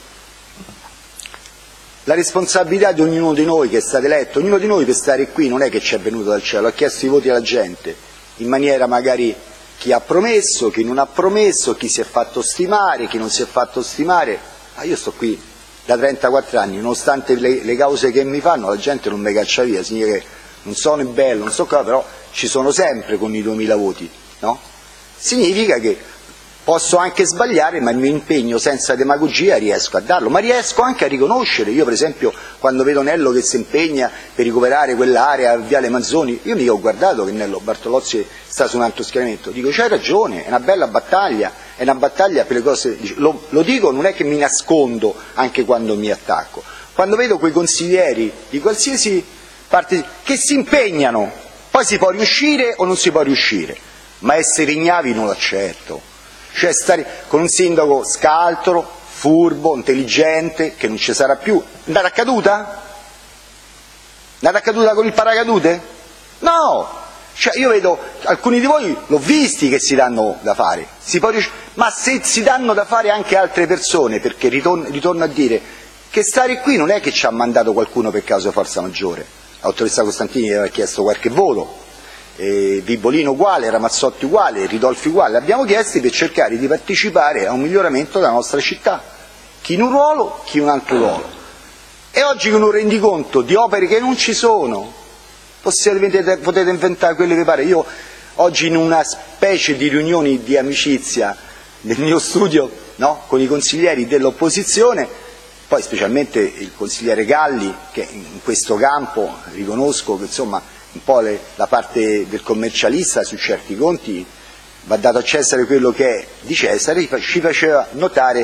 la responsabilità di ognuno di noi che è stato eletto. Ognuno di noi per stare qui non è che ci è venuto dal cielo, ha chiesto i voti alla gente, in maniera magari chi ha promesso, chi non ha promesso, chi si è fatto stimare, chi non si è fatto stimare. Ah, io sto qui da trentaquattro anni, nonostante le, le cause che mi fanno, la gente non mi caccia via, significa che non sono bello, non so cosa, però ci sono sempre con i duemila voti, no? Significa che Posso anche sbagliare, ma il mio impegno senza demagogia riesco a darlo, ma riesco anche a riconoscere. Io per esempio quando vedo Nello che si impegna per recuperare quell'area a Viale Manzoni, io mica ho guardato che Nello Bartolozzi sta su un altro schieramento, dico c'hai ragione, è una bella battaglia, è una battaglia per le cose, lo, lo dico, non è che mi nascondo anche quando mi attacco. Quando vedo quei consiglieri di qualsiasi parte che si impegnano, poi si può riuscire o non si può riuscire, ma essere ignavi non l'accetto. Cioè stare con un sindaco scaltro, furbo, intelligente, che non ci sarà più. Andate a caduta? Andate a caduta con il paracadute? No! Cioè io vedo, alcuni di voi l'ho visti che si danno da fare, si può riuscire, ma se si danno da fare anche altre persone, perché ritorno, ritorno a dire che stare qui non è che ci ha mandato qualcuno per caso forza maggiore. La dottoressa Costantini aveva chiesto qualche voto, Eh, Vibolino uguale, Ramazzotti uguale, Ridolfi uguale, l'abbiamo chiesti per cercare di partecipare a un miglioramento della nostra città, chi in un ruolo, chi in un altro ruolo. E oggi con un rendiconto di opere che non ci sono, potete, potete inventare quelle che pare. Io oggi in una specie di riunioni di amicizia nel mio studio, no, con i consiglieri dell'opposizione, poi specialmente il consigliere Galli, che in questo campo riconosco che insomma un po' le, la parte del commercialista su certi conti va dato a Cesare quello che è di Cesare, ci faceva notare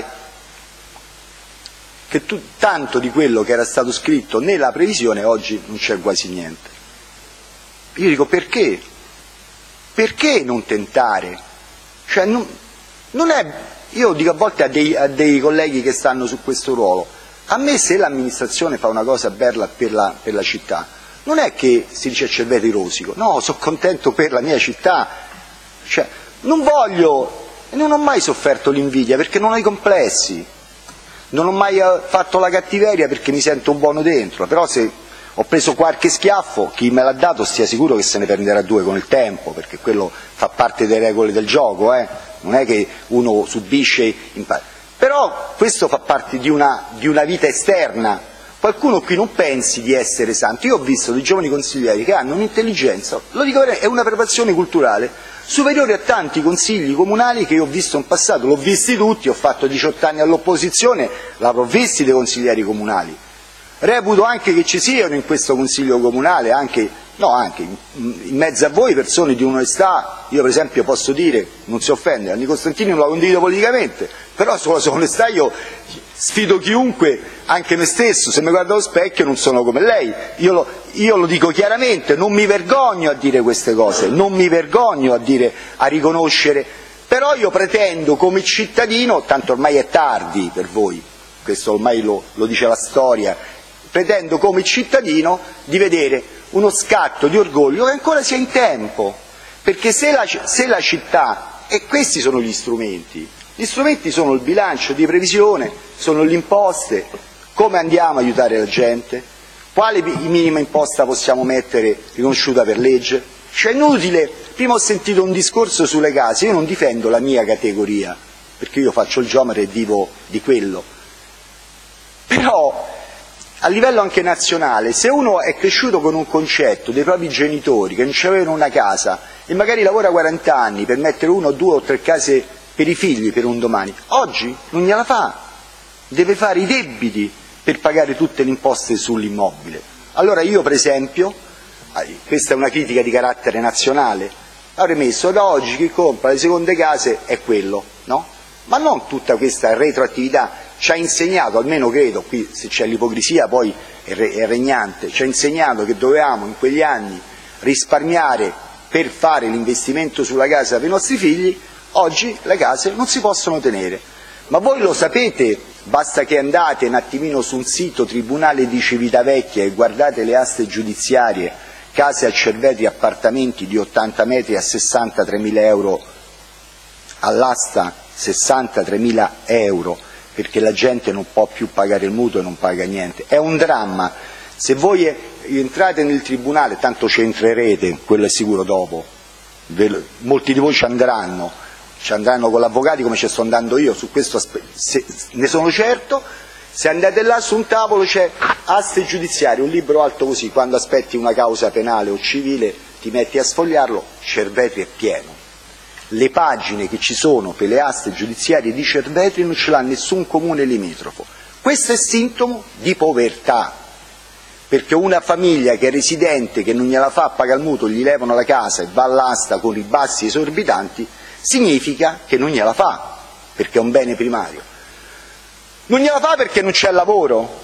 che tu, tanto di quello che era stato scritto nella previsione oggi non c'è quasi niente. Io dico perché? Perché non tentare? Cioè, non, non è, io dico a volte a dei, a dei colleghi che stanno su questo ruolo, a me se l'amministrazione fa una cosa bella per la, per la città, non è che si dice Cervetri rosico, no, sono contento per la mia città, cioè, non voglio, non ho mai sofferto l'invidia perché non ho i complessi, non ho mai fatto la cattiveria perché mi sento buono dentro, però se ho preso qualche schiaffo, chi me l'ha dato stia sicuro che se ne prenderà due con il tempo, perché quello fa parte delle regole del gioco, eh? Non è che uno subisce, impara. Però questo fa parte di una, di una vita esterna. Qualcuno qui non pensi di essere santo. Io ho visto dei giovani consiglieri che hanno un'intelligenza, lo dico veramente, è una preparazione culturale superiore a tanti consigli comunali che io ho visto in passato, l'ho visti tutti, ho fatto diciotto anni all'opposizione, l'avrò visti dei consiglieri comunali. Reputo anche che ci siano in questo consiglio comunale, anche, no, anche in mezzo a voi persone di onestà. Io per esempio posso dire, non si offende, Anni Costantini non la condivido politicamente, però sulla sua onestà io sfido chiunque, anche me stesso, se mi guardo allo specchio non sono come lei, io lo, io lo dico chiaramente, non mi vergogno a dire queste cose, non mi vergogno a dire, a riconoscere, però io pretendo come cittadino, tanto ormai è tardi per voi, questo ormai lo, lo dice la storia, pretendo come cittadino di vedere uno scatto di orgoglio che ancora sia in tempo, perché se la, se la città, e questi sono gli strumenti, gli strumenti sono il bilancio di previsione, sono le imposte, come andiamo a aiutare la gente, quale minima imposta possiamo mettere riconosciuta per legge. Cioè è inutile, prima ho sentito un discorso sulle case, io non difendo la mia categoria, perché io faccio il geometra e vivo di quello, però a livello anche nazionale, se uno è cresciuto con un concetto dei propri genitori che non avevano una casa e magari lavora quaranta anni per mettere uno, due o tre case per i figli per un domani, oggi non gliela fa, deve fare i debiti per pagare tutte le imposte sull'immobile. Allora io per esempio, questa è una critica di carattere nazionale, avrei messo da oggi chi compra le seconde case è quello, no? Ma non tutta questa retroattività ci ha insegnato, almeno credo, qui se c'è l'ipocrisia poi è, re, è regnante, ci ha insegnato che dovevamo in quegli anni risparmiare per fare l'investimento sulla casa per i nostri figli. Oggi le case non si possono tenere, ma voi lo sapete, basta che andate un attimino su un sito Tribunale di Civitavecchia e guardate le aste giudiziarie, case a Cervetri, appartamenti di ottanta metri a sessantatremila euro all'asta, sessantatremila euro, perché la gente non può più pagare il mutuo e non paga niente. È un dramma. Se voi entrate nel tribunale, tanto ci entrerete, quello è sicuro dopo, molti di voi ci andranno, ci andranno con l'avvocato come ci sto andando io, su questo se, ne sono certo. Se andate là su un tavolo c'è aste giudiziarie, un libro alto così, quando aspetti una causa penale o civile ti metti a sfogliarlo, Cervetri è pieno. le pagine che ci sono per le aste giudiziarie di Cerveteri non ce l'ha nessun comune limitrofo. Questo è sintomo di povertà, perché una famiglia che è residente, che non gliela fa pagare il mutuo, gli levano la casa e va all'asta con ribassi esorbitanti, significa che non gliela fa, perché è un bene primario. Non gliela fa perché non c'è lavoro.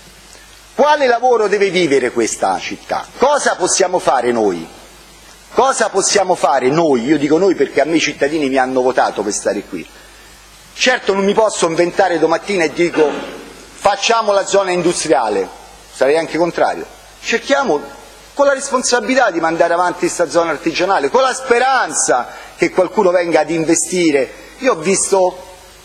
Quale lavoro deve vivere questa città? Cosa possiamo fare noi? Cosa possiamo fare noi? Io dico noi perché a me i cittadini mi hanno votato per stare qui. Certo non mi posso inventare domattina e dico facciamo la zona industriale, sarei anche contrario. Cerchiamo con la responsabilità di mandare avanti questa zona artigianale, con la speranza che qualcuno venga ad investire. Io ho visto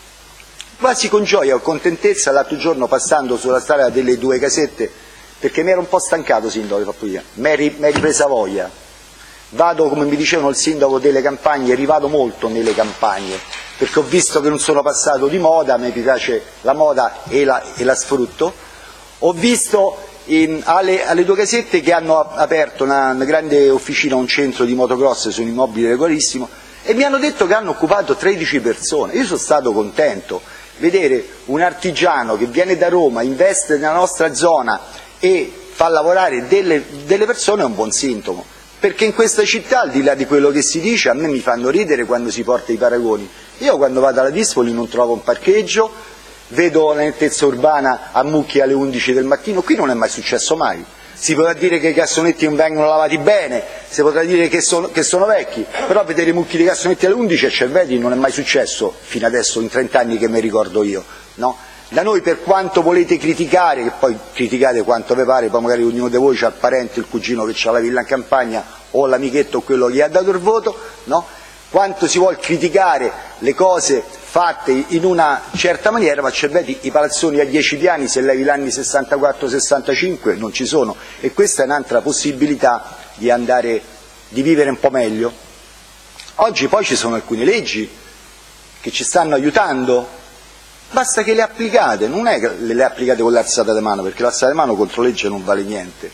quasi con gioia o contentezza l'altro giorno passando sulla strada delle due casette, perché mi ero un po' stancato, sindaco, mi eri ripresa voglia. Vado, come mi dicevano il sindaco delle campagne, rivado molto nelle campagne, perché ho visto che non sono passato di moda, mi piace la moda e la, e la sfrutto. Ho visto in, alle, alle due casette che hanno aperto una, una grande officina, un centro di motocross su un immobile regolarissimo, e mi hanno detto che hanno occupato tredici persone. Io sono stato contento. Vedere un artigiano che viene da Roma, investe nella nostra zona e fa lavorare delle, delle persone è un buon sintomo, perché in questa città, al di là di quello che si dice, a me mi fanno ridere quando si porta i paragoni. Io quando vado alla Dispoli non trovo un parcheggio, vedo la nettezza urbana a mucchi alle undici del mattino, qui non è mai successo mai. Si potrà dire che i cassonetti non vengono lavati bene, si potrà dire che sono, che sono vecchi, però vedere i mucchi di cassonetti alle undici a Cerveteri non è mai successo fino adesso, in trent'anni che mi ricordo io, no? Da noi, per quanto volete criticare, che poi criticate quanto vi pare, poi magari ognuno di voi c'ha il parente, il cugino che ha la villa in campagna o l'amichetto o quello che gli ha dato il voto, no? Quanto si vuol criticare le cose fatte in una certa maniera, ma Cerveteri i palazzoni a dieci piani, se levi gli anni sessantaquattro sessantacinque, non ci sono, e questa è un'altra possibilità di andare, di vivere un po' meglio. Oggi poi ci sono alcune leggi che ci stanno aiutando, basta che le applicate, non è che le applicate con l'alzata di mano, perché l'alzata di mano contro legge non vale niente.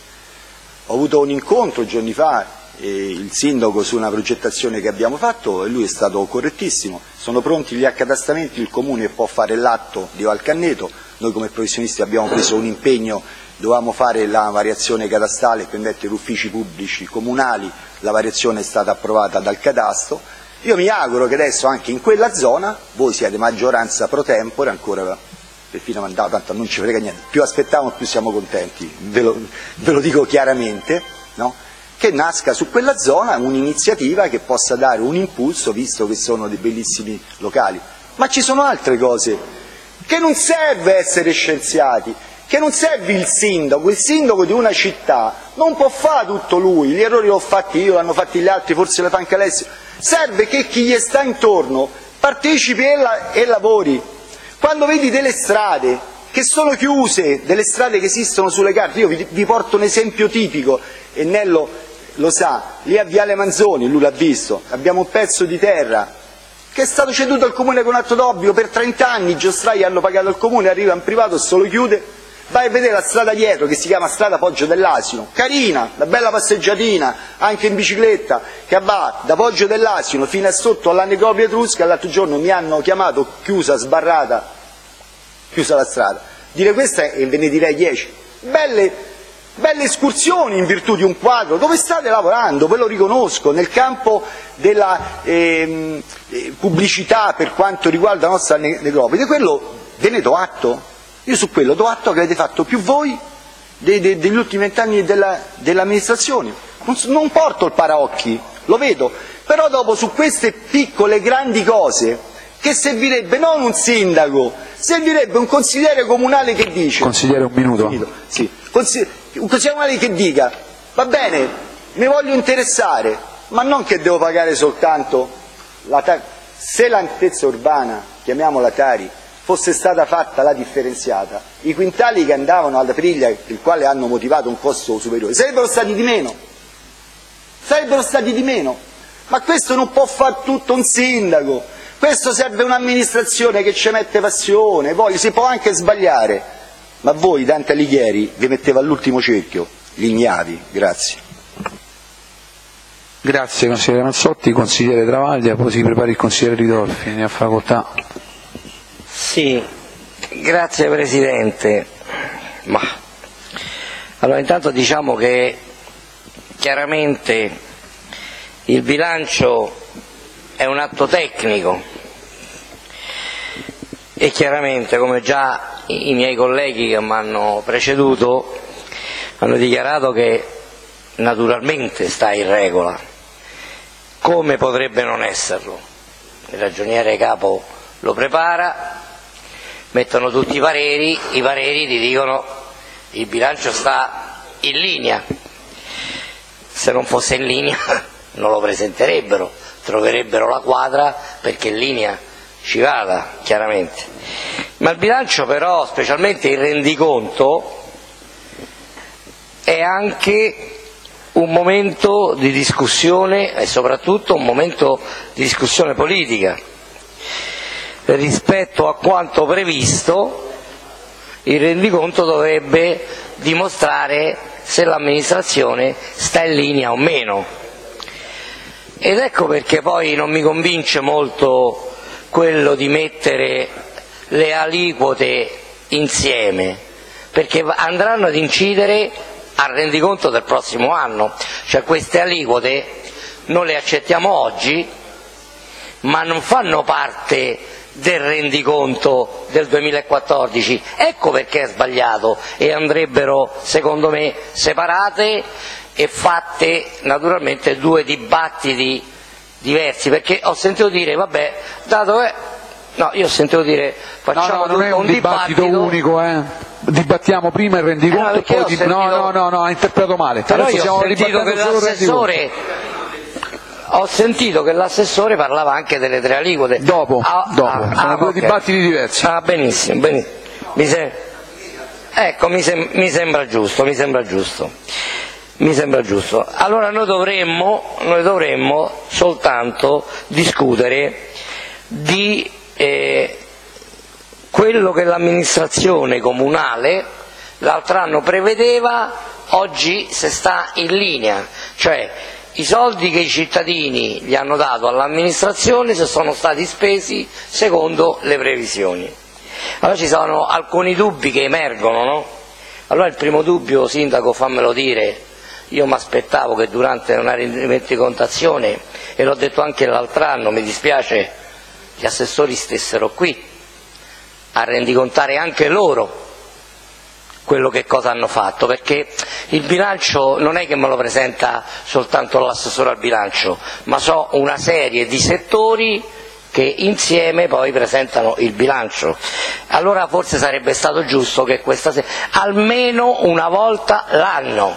Ho avuto un incontro giorni fa, e il sindaco, su una progettazione che abbiamo fatto, e lui è stato correttissimo. Sono pronti gli accatastamenti, il comune può fare l'atto di Valcanneto, noi come professionisti abbiamo preso un impegno, dovevamo fare la variazione catastale per mettere uffici pubblici comunali, la variazione è stata approvata dal catasto. Io mi auguro che adesso anche in quella zona, voi siete maggioranza pro tempore, ancora per fine mandato, tanto non ci frega niente, più aspettiamo più siamo contenti, ve lo, ve lo dico chiaramente, no? Che nasca su quella zona un'iniziativa che possa dare un impulso, visto che sono dei bellissimi locali. Ma ci sono altre cose, che non serve essere scienziati, che non serve il sindaco, il sindaco di una città non può fare tutto lui, gli errori li ho fatti io, l'hanno fatti gli altri, forse le fa anche Alessio, serve che chi gli sta intorno partecipi e, la, e lavori. Quando vedi delle strade che sono chiuse, delle strade che esistono sulle carte, io vi, vi porto un esempio tipico, e Nello lo sa, lì a Viale Manzoni, lui l'ha visto, abbiamo un pezzo di terra che è stato ceduto al comune con atto d'obbligo per trenta anni, i giostrai hanno pagato al comune, arriva in privato e se lo chiude. Vai a vedere la strada dietro, che si chiama strada Poggio dell'Asino, carina, una bella passeggiatina, anche in bicicletta, che va da Poggio dell'Asino fino a sotto alla Necropoli Etrusca. L'altro giorno mi hanno chiamato, chiusa, sbarrata, chiusa la strada. Dire questa e ve ne direi dieci. Belle Belle escursioni in virtù di un quadro, dove state lavorando, ve lo riconosco, nel campo della ehm, pubblicità per quanto riguarda la nostra necropoli, quello ve ne do atto, io su quello do atto che avete fatto più voi de, de, degli ultimi vent'anni della, dell'amministrazione, non, non porto il paraocchi, lo vedo, però dopo su queste piccole grandi cose, che servirebbe non un sindaco, servirebbe un consigliere comunale che dice... Consigliere, un minuto. Finito, sì. Consigli- un consigliere comunale che dica, va bene, mi voglio interessare, ma non che devo pagare soltanto la Tari. Se l'altezza urbana, chiamiamola Tari, fosse stata fatta la differenziata, i quintali che andavano alla Priglia, il quale hanno motivato un costo superiore, sarebbero stati di meno, sarebbero stati di meno, ma questo non può far tutto un sindaco, questo serve un'amministrazione che ci mette passione, poi si può anche sbagliare, ma voi Dante Alighieri vi metteva all'ultimo cerchio, gli ignavi. Grazie. Grazie consigliere Mazzotti, consigliere Travaglia, poi si prepari il consigliere Ridolfi, ne ha facoltà. Sì, grazie Presidente. Ma, allora intanto diciamo che chiaramente il bilancio è un atto tecnico e chiaramente, come già i miei colleghi che mi hanno preceduto hanno dichiarato, che naturalmente sta in regola. Come potrebbe non esserlo? Il ragioniere capo lo prepara, mettono tutti i pareri, i pareri ti dicono il bilancio sta in linea. Se non fosse in linea non lo presenterebbero, troverebbero la quadra perché in linea ci vada, chiaramente. Ma il bilancio però, specialmente il rendiconto, è anche un momento di discussione e soprattutto un momento di discussione politica. Rispetto a quanto previsto, il rendiconto dovrebbe dimostrare se l'amministrazione sta in linea o meno. Ed ecco perché poi non mi convince molto quello di mettere le aliquote insieme, perché andranno ad incidere al rendiconto del prossimo anno. Cioè, queste aliquote non le accettiamo oggi, ma non fanno parte del rendiconto del duemilaquattordici. Ecco perché è sbagliato, e andrebbero secondo me separate e fatte naturalmente due dibattiti diversi, perché ho sentito dire vabbè, dato che no, io ho sentito dire facciamo no, no, non è un, un dibattito, dibattito unico, eh. Dibattiamo prima il rendiconto eh, e poi di... sentito... no no no no ha interpretato male. Però adesso io stiamo ho sentito che l'assessore ho sentito che l'assessore parlava anche delle tre aliquote dopo, ah, dopo. Ah, sono ah, due okay. dibattiti diversi. Ah, benissimo, benissimo. Mi sem... ecco mi, sem... mi sembra giusto mi sembra giusto mi sembra giusto allora noi dovremmo noi dovremmo soltanto discutere di eh, quello che l'amministrazione comunale l'altro anno prevedeva, oggi se sta in linea, cioè i soldi che i cittadini gli hanno dato all'amministrazione se sono stati spesi secondo le previsioni. Allora ci sono alcuni dubbi che emergono, no? Allora il primo dubbio, sindaco, fammelo dire, io mi aspettavo che durante una rendicontazione, e l'ho detto anche l'altro anno, mi dispiace gli assessori stessero qui a rendicontare anche loro quello che cosa hanno fatto, perché il bilancio non è che me lo presenta soltanto l'assessore al bilancio, ma so una serie di settori che insieme poi presentano il bilancio. Allora forse sarebbe stato giusto che questa sera, almeno una volta l'anno,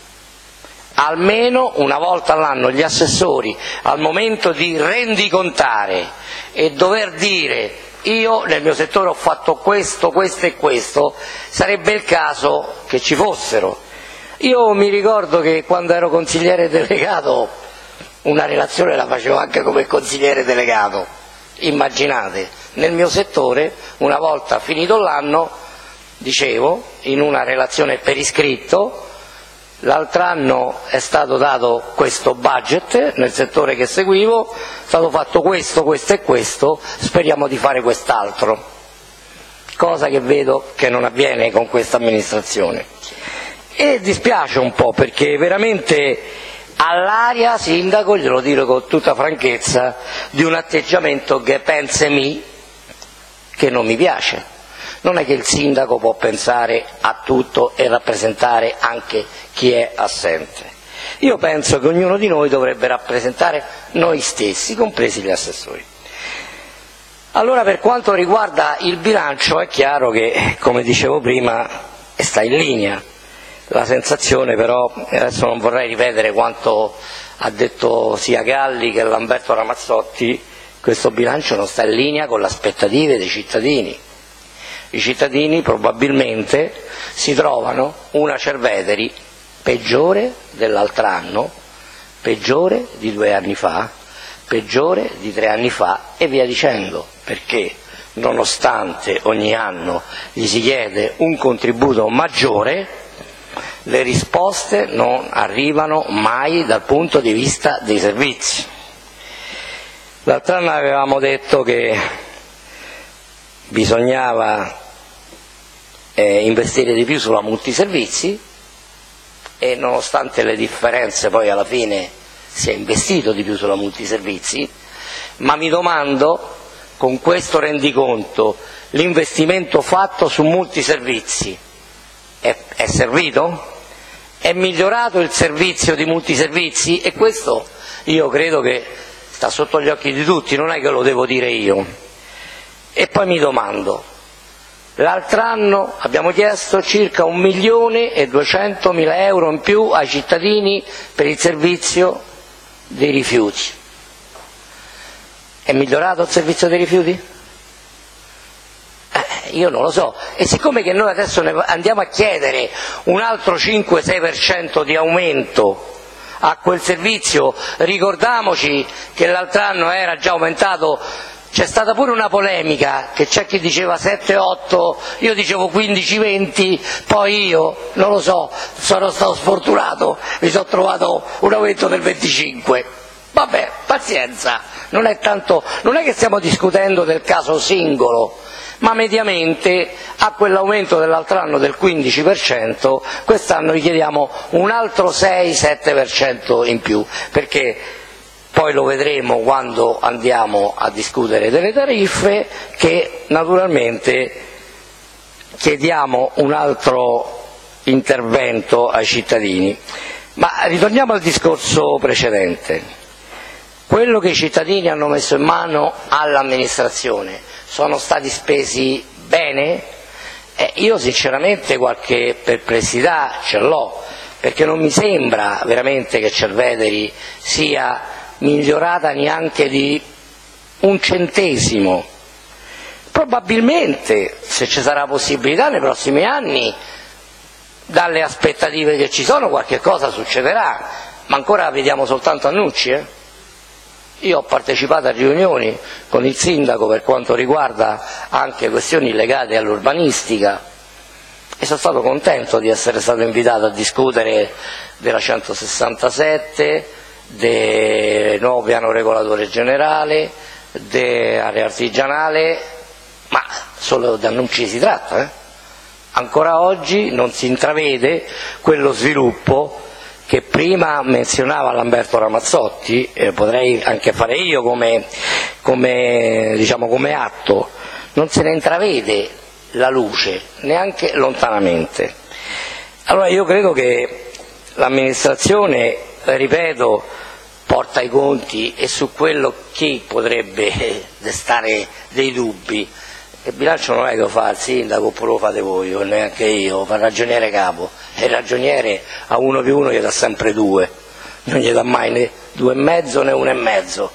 almeno una volta all'anno gli assessori, al momento di rendicontare e dover dire io nel mio settore ho fatto questo, questo e questo, sarebbe il caso che ci fossero. Io mi ricordo che quando ero consigliere delegato una relazione la facevo anche come consigliere delegato. Immaginate, nel mio settore una volta finito l'anno dicevo in una relazione per iscritto: l'altro anno è stato dato questo budget nel settore che seguivo, è stato fatto questo, questo e questo, speriamo di fare quest'altro, cosa che vedo che non avviene con questa amministrazione. E dispiace un po' perché veramente all'aria, sindaco, glielo dico con tutta franchezza, di un atteggiamento che pensemi che non mi piace. Non è che il sindaco può pensare a tutto e rappresentare anche chi è assente. Io penso che ognuno di noi dovrebbe rappresentare noi stessi, compresi gli assessori. Allora, per quanto riguarda il bilancio, è chiaro che, come dicevo prima, sta in linea. La sensazione però, adesso non vorrei ripetere quanto ha detto sia Galli che Lamberto Ramazzotti, questo bilancio non sta in linea con le aspettative dei cittadini. I cittadini probabilmente si trovano una Cerveteri peggiore dell'altro anno, peggiore di due anni fa, peggiore di tre anni fa e via dicendo, perché nonostante ogni anno gli si chiede un contributo maggiore, le risposte non arrivano mai dal punto di vista dei servizi. L'altro anno avevamo detto che bisognava eh, investire di più sulla multiservizi e nonostante le differenze poi alla fine si è investito di più sulla multiservizi, ma mi domando, con questo rendiconto, l'investimento fatto su multiservizi è, è servito? È migliorato il servizio di multiservizi? E questo io credo che sta sotto gli occhi di tutti, non è che lo devo dire io. E poi mi domando, l'altro anno abbiamo chiesto circa un milione e duecentomila euro in più ai cittadini per il servizio dei rifiuti. È migliorato il servizio dei rifiuti? Eh, io non lo so. E siccome che noi adesso ne andiamo a chiedere un altro cinque sei per cento di aumento a quel servizio, ricordiamoci che l'altro anno era già aumentato. C'è stata pure una polemica, che c'è chi diceva sette otto, io dicevo quindici venti, poi io, non lo so, sono stato sfortunato, mi sono trovato un aumento del venticinque. Vabbè, pazienza, non è tanto, non è che stiamo discutendo del caso singolo, ma mediamente a quell'aumento dell'altro anno del quindici per cento, quest'anno gli chiediamo un altro sei sette per cento in più, perché poi lo vedremo quando andiamo a discutere delle tariffe, che naturalmente chiediamo un altro intervento ai cittadini. Ma ritorniamo al discorso precedente. Quello che i cittadini hanno messo in mano all'amministrazione sono stati spesi bene? Eh, io sinceramente qualche perplessità ce l'ho, perché non mi sembra veramente che Cerveteri sia migliorata neanche di un centesimo. Probabilmente, se ci sarà possibilità nei prossimi anni, dalle aspettative che ci sono, qualche cosa succederà, ma ancora vediamo soltanto annunci. Eh? Io ho partecipato a riunioni con il sindaco per quanto riguarda anche questioni legate all'urbanistica e sono stato contento di essere stato invitato a discutere della centosessantasette, del nuovo piano regolatore generale, dell'area artigianale, ma solo di annunci si tratta. Eh? Ancora oggi non si intravede quello sviluppo che prima menzionava Lamberto Ramazzotti, e potrei anche fare io come, come, diciamo, come atto, non se ne intravede la luce, neanche lontanamente. Allora io credo che l'amministrazione, ripeto, porta i conti e su quello chi potrebbe destare dei dubbi. Il bilancio non è che lo fa il sindaco oppure lo fate voi, o neanche io, fa il ragioniere capo, e il ragioniere a uno più uno gli dà sempre due, non gli dà mai né due e mezzo né uno e mezzo.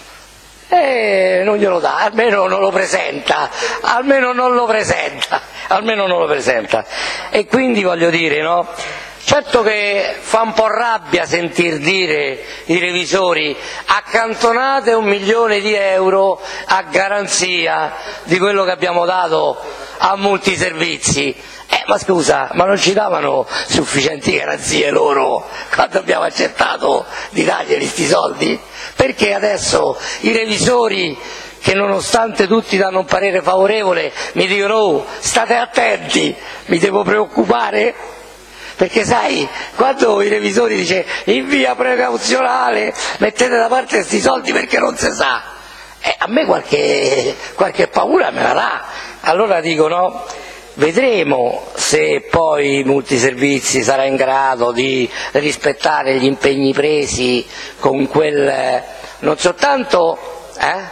E non glielo dà, almeno non lo presenta, almeno non lo presenta, almeno non lo presenta. E quindi voglio dire, no? Certo che fa un po' rabbia sentir dire i revisori accantonate un milione di euro a garanzia di quello che abbiamo dato a multiservizi. Eh, ma scusa, ma non ci davano sufficienti garanzie loro quando abbiamo accettato di dargli sti soldi? Perché adesso i revisori, che nonostante tutti danno un parere favorevole, mi dicono oh, state attenti, mi devo preoccupare? Perché sai, quando i revisori dice in via precauzionale mettete da parte questi soldi perché non si sa, eh, a me qualche, qualche paura me la dà. Allora dico no, vedremo se poi Multiservizi sarà in grado di rispettare gli impegni presi con quel, non soltanto... Eh?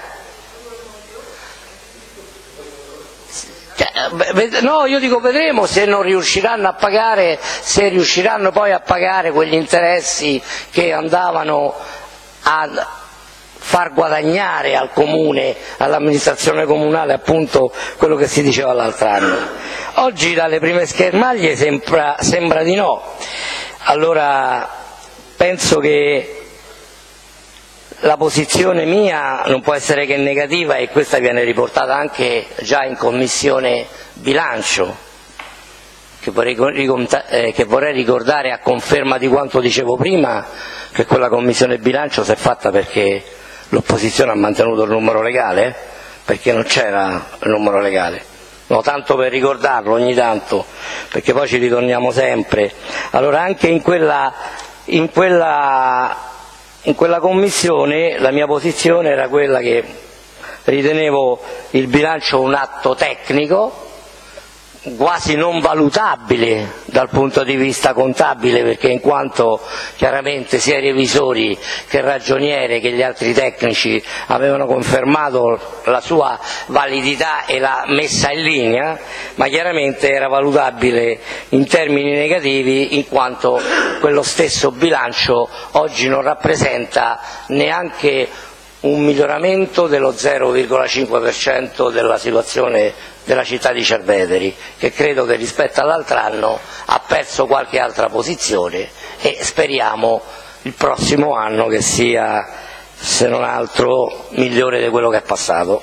No, io dico vedremo se non riusciranno a pagare, se riusciranno poi a pagare quegli interessi che andavano a far guadagnare al comune, all'amministrazione comunale, appunto quello che si diceva l'altro anno. Oggi dalle prime schermaglie sembra, sembra di no. Allora penso che la posizione mia non può essere che negativa, e questa viene riportata anche già in Commissione Bilancio. che vorrei, eh, che vorrei ricordare a conferma di quanto dicevo prima, che quella commissione bilancio si è fatta perché l'opposizione ha mantenuto il numero legale, perché non c'era il numero legale. No, tanto per ricordarlo ogni tanto, perché poi ci ritorniamo sempre. Allora anche in quella, in quella, in quella commissione la mia posizione era quella che ritenevo il bilancio un atto tecnico, quasi non valutabile dal punto di vista contabile, perché in quanto chiaramente sia i revisori che il ragioniere che gli altri tecnici avevano confermato la sua validità e la messa in linea, ma chiaramente era valutabile in termini negativi, in quanto quello stesso bilancio oggi non rappresenta neanche un miglioramento dello zero virgola cinque per cento della situazione della città di Cerveteri, che credo che rispetto all'altro anno ha perso qualche altra posizione, e speriamo il prossimo anno che sia, se non altro, migliore di quello che è passato.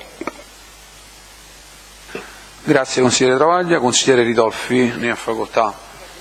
Grazie consigliere Travaglia. Consigliere Ridolfi, ne ha facoltà.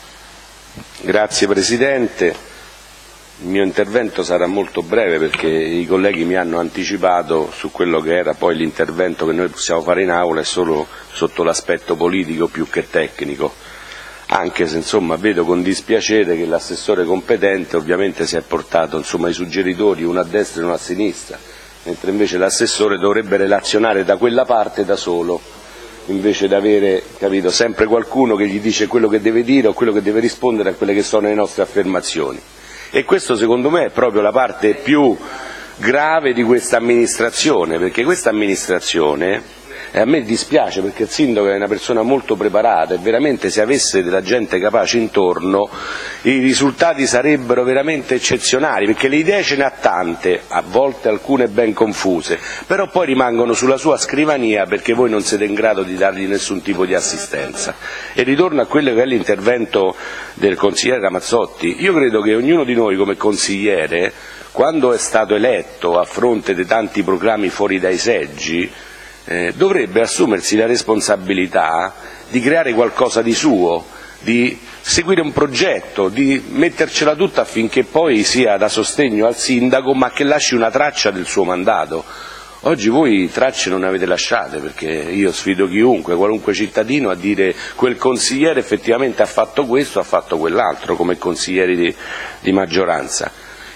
Grazie Presidente. Il mio intervento sarà molto breve perché i colleghi mi hanno anticipato su quello che era poi l'intervento che noi possiamo fare in aula, e solo sotto l'aspetto politico più che tecnico, anche se insomma vedo con dispiacere che l'assessore competente ovviamente si è portato insomma i suggeritori uno a destra e uno a sinistra, mentre invece l'assessore dovrebbe relazionare da quella parte da solo, invece di avere, capito, sempre qualcuno che gli dice quello che deve dire o quello che deve rispondere a quelle che sono le nostre affermazioni. E questo secondo me è proprio la parte più grave di questa amministrazione, perché questa amministrazione, e a me dispiace perché il sindaco è una persona molto preparata e veramente se avesse della gente capace intorno i risultati sarebbero veramente eccezionali, perché le idee ce ne ha tante, a volte alcune ben confuse, però poi rimangono sulla sua scrivania perché voi non siete in grado di dargli nessun tipo di assistenza. E ritorno a quello che è l'intervento del consigliere Ramazzotti. Io credo che ognuno di noi come consigliere, quando è stato eletto a fronte di tanti proclami fuori dai seggi, Eh, dovrebbe assumersi la responsabilità di creare qualcosa di suo, di seguire un progetto, di mettercela tutta affinché poi sia da sostegno al sindaco, ma che lasci una traccia del suo mandato. Oggi voi tracce non avete lasciate, perché io sfido chiunque, qualunque cittadino, a dire quel consigliere effettivamente ha fatto questo, ha fatto quell'altro, come consiglieri di, di maggioranza.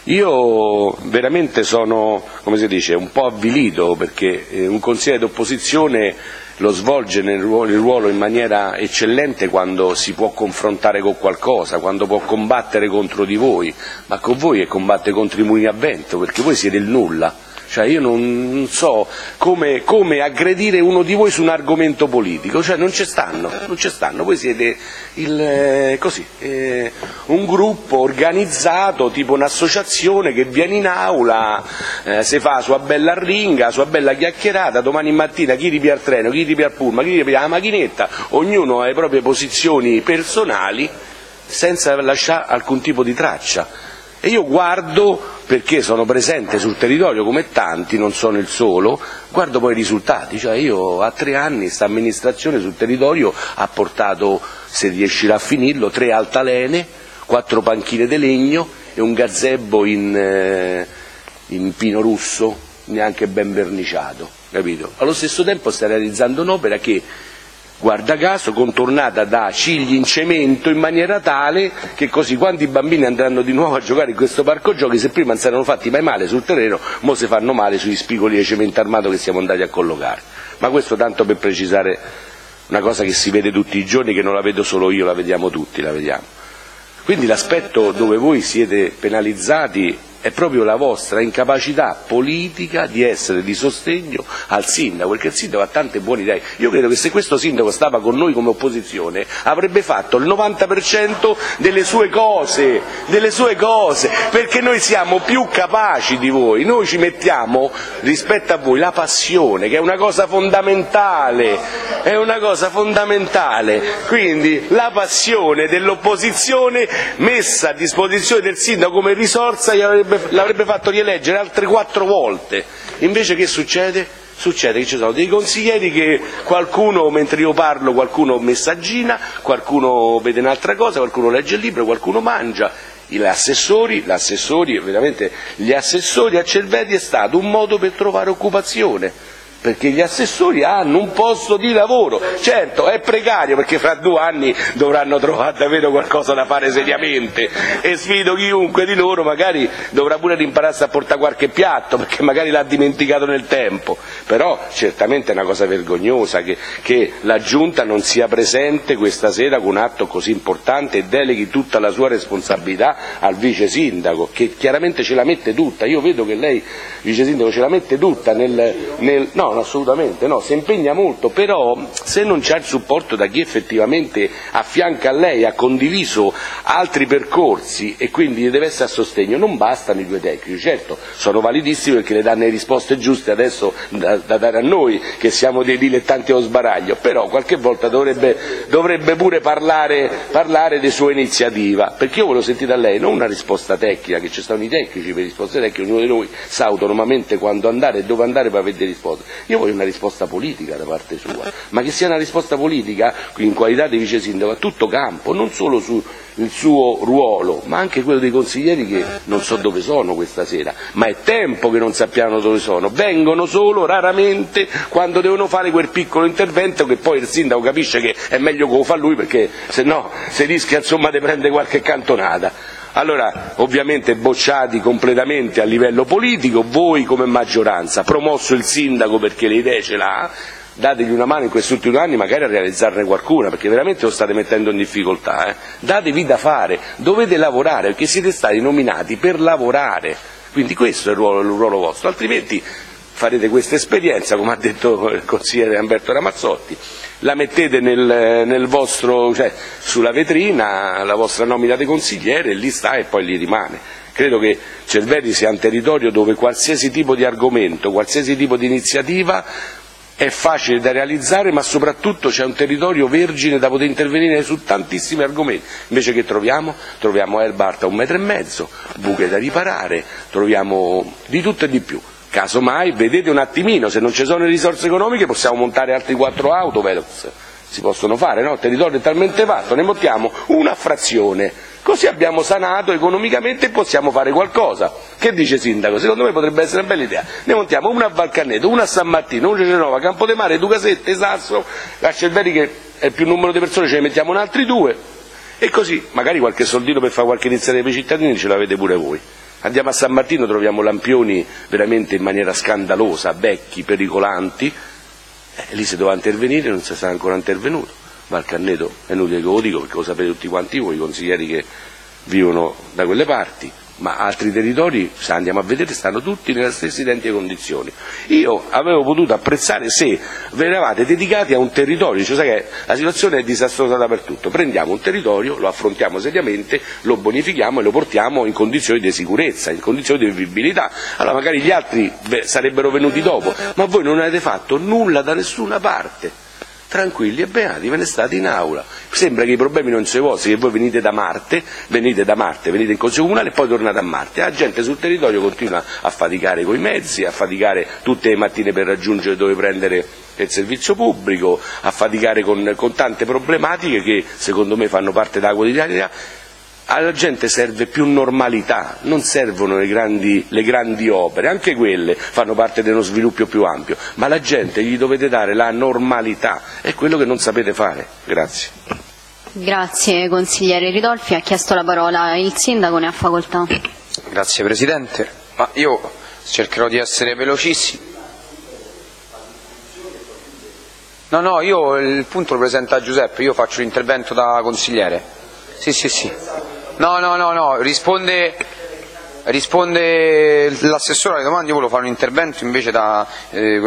Io veramente sono, come si dice, un po' avvilito, perché un consigliere d'opposizione lo svolge nel ruolo, il ruolo in maniera eccellente quando si può confrontare con qualcosa, quando può combattere contro di voi, ma con voi è combatte contro i mulini a vento, perché voi siete il nulla. Cioè io non, non so come, come aggredire uno di voi su un argomento politico, cioè non ci stanno, non ci stanno. Voi siete il, eh, così, eh, un gruppo organizzato, tipo un'associazione che viene in aula, eh, si fa sua bella ringa, sua bella chiacchierata, domani mattina chi ripia il treno, chi ripia il pullman, chi ripia la macchinetta, ognuno ha le proprie posizioni personali senza lasciare alcun tipo di traccia. E io guardo, perché sono presente sul territorio come tanti, non sono il solo, guardo poi i risultati, cioè io a tre anni questa amministrazione sul territorio ha portato, se riuscirà a finirlo, tre altalene, quattro panchine di legno e un gazebo in, eh, in pino russo, neanche ben verniciato, capito? Allo stesso tempo sta realizzando un'opera che, guarda caso, contornata da cigli in cemento in maniera tale che così quando i bambini andranno di nuovo a giocare in questo parco giochi, se prima non si erano fatti mai male sul terreno, mo si fanno male sugli spigoli di cemento armato che siamo andati a collocare. Ma questo tanto per precisare una cosa che si vede tutti i giorni, che non la vedo solo io, la vediamo tutti, la vediamo. Quindi l'aspetto dove voi siete penalizzati è proprio la vostra incapacità politica di essere di sostegno al sindaco, perché il sindaco ha tante buone idee. Io credo che se questo sindaco stava con noi come opposizione avrebbe fatto il novanta per cento delle sue cose, delle sue cose, perché noi siamo più capaci di voi, noi ci mettiamo rispetto a voi la passione, che è una cosa fondamentale, è una cosa fondamentale, quindi la passione dell'opposizione messa a disposizione del sindaco come risorsa gli avrebbe l'avrebbe fatto rieleggere altre quattro volte. Invece che succede? Succede che ci sono dei consiglieri che qualcuno, mentre io parlo, qualcuno messaggina, qualcuno vede un'altra cosa, qualcuno legge il libro, qualcuno mangia. Gli assessori, gli assessori, veramente, gli assessori a Cerveti è stato un modo per trovare occupazione, perché gli assessori hanno un posto di lavoro, certo è precario perché fra due anni dovranno trovare davvero qualcosa da fare seriamente, e sfido chiunque di loro, magari dovrà pure impararsi a portare qualche piatto perché magari l'ha dimenticato nel tempo, però certamente è una cosa vergognosa che, che la Giunta non sia presente questa sera con un atto così importante e deleghi tutta la sua responsabilità al vice sindaco, che chiaramente ce la mette tutta. Io vedo che lei, vice sindaco, ce la mette tutta nel, nel no, no, assolutamente no, si impegna molto, però se non c'è il supporto da chi effettivamente affianca a lei, ha condiviso altri percorsi e quindi gli deve essere a sostegno, non bastano i due tecnici. Certo, sono validissimi perché le danno le risposte giuste adesso da, da dare a noi che siamo dei dilettanti allo sbaraglio, però qualche volta dovrebbe, dovrebbe pure parlare, parlare di sua iniziativa, perché io volevo sentire da lei non una risposta tecnica, che ci stanno i tecnici per risposte tecniche, ognuno di noi sa autonomamente quando andare e dove andare per avere delle risposte. Io voglio una risposta politica da parte sua, ma che sia una risposta politica in qualità di vice sindaco a tutto campo, non solo sul suo ruolo, ma anche quello dei consiglieri che non so dove sono questa sera, ma è tempo che non sappiamo dove sono, vengono solo raramente quando devono fare quel piccolo intervento che poi il sindaco capisce che è meglio che lo fa lui perché se no si rischia insomma di prendere qualche cantonata. Allora, ovviamente bocciati completamente a livello politico, voi come maggioranza, promosso il sindaco perché le idee ce l'ha, dategli una mano in questi ultimi anni magari a realizzarne qualcuna, perché veramente lo state mettendo in difficoltà, eh? Datevi da fare, dovete lavorare, perché siete stati nominati per lavorare, quindi questo è il ruolo, il ruolo vostro, altrimenti farete questa esperienza, come ha detto il consigliere Umberto Ramazzotti, la mettete nel, nel vostro, cioè, sulla vetrina, la vostra nomina di consigliere, lì sta e poi lì rimane. Credo che Cerveti sia un territorio dove qualsiasi tipo di argomento, qualsiasi tipo di iniziativa è facile da realizzare, ma soprattutto c'è un territorio vergine da poter intervenire su tantissimi argomenti. Invece che troviamo? Troviamo erba alta un metro e mezzo, buche da riparare, troviamo di tutto e di più. Casomai, vedete un attimino, se non ci sono le risorse economiche possiamo montare altri quattro autovelox, si possono fare, no? Il territorio è talmente vasto, ne montiamo una frazione, così abbiamo sanato economicamente e possiamo fare qualcosa. Che dice sindaco? Secondo me potrebbe essere una bella idea, ne montiamo una a Valcanneto, una a San Martino, una a Cesenova, Campodemare, Ducasette, Sasso, a Cerveti che è il più numero di persone ce ne mettiamo un altri due, e così magari qualche soldino per fare qualche iniziativa per i cittadini ce l'avete pure voi. Andiamo a San Martino, troviamo lampioni veramente in maniera scandalosa, vecchi, pericolanti, e lì si doveva intervenire, non si sta ancora intervenuto. Valcanneto è inutile che lo dico perché lo sapete tutti quanti voi, i consiglieri che vivono da quelle parti, ma altri territori, se andiamo a vedere, stanno tutti nelle stesse identiche condizioni. Io avevo potuto apprezzare se vi eravate dedicati a un territorio, cioè sai che la situazione è disastrosa dappertutto, prendiamo un territorio, lo affrontiamo seriamente, lo bonifichiamo e lo portiamo in condizioni di sicurezza, in condizioni di vivibilità, allora magari gli altri beh, sarebbero venuti dopo, ma voi non avete fatto nulla da nessuna parte. Tranquilli e beati, ve ne state in aula. Sembra che i problemi non siano vostri, che voi venite da Marte, venite da Marte, venite in Consiglio Comunale e poi tornate a Marte. La gente sul territorio continua a faticare coi mezzi, a faticare tutte le mattine per raggiungere dove prendere il servizio pubblico, a faticare con, con tante problematiche che secondo me fanno parte della quotidianità. Alla gente serve più normalità, non servono le grandi, le grandi opere, anche quelle fanno parte di uno sviluppo più ampio, ma alla gente gli dovete dare la normalità, è quello che non sapete fare. Grazie. Grazie consigliere Ridolfi, ha chiesto la parola il sindaco, ne ha facoltà. Grazie Presidente, ma io cercherò di essere velocissimo. No, no, io il punto lo presenta Giuseppe, io faccio l'intervento da consigliere. Sì, sì, sì. No, no, no, no, risponde, risponde l'assessore alle domande, io volevo fare un intervento invece da... Eh,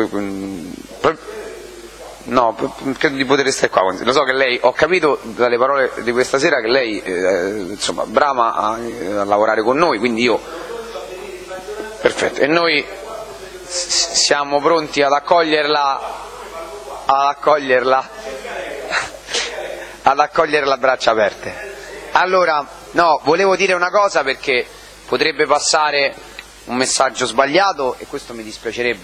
no, credo di poter stare qua, lo so che lei, ho capito dalle parole di questa sera che lei, eh, insomma, brama a, a lavorare con noi, quindi io... Perfetto, e noi siamo pronti ad accoglierla, ad accoglierla, ad accoglierla a braccia aperte. Allora, no, volevo dire una cosa perché potrebbe passare un messaggio sbagliato e questo mi dispiacerebbe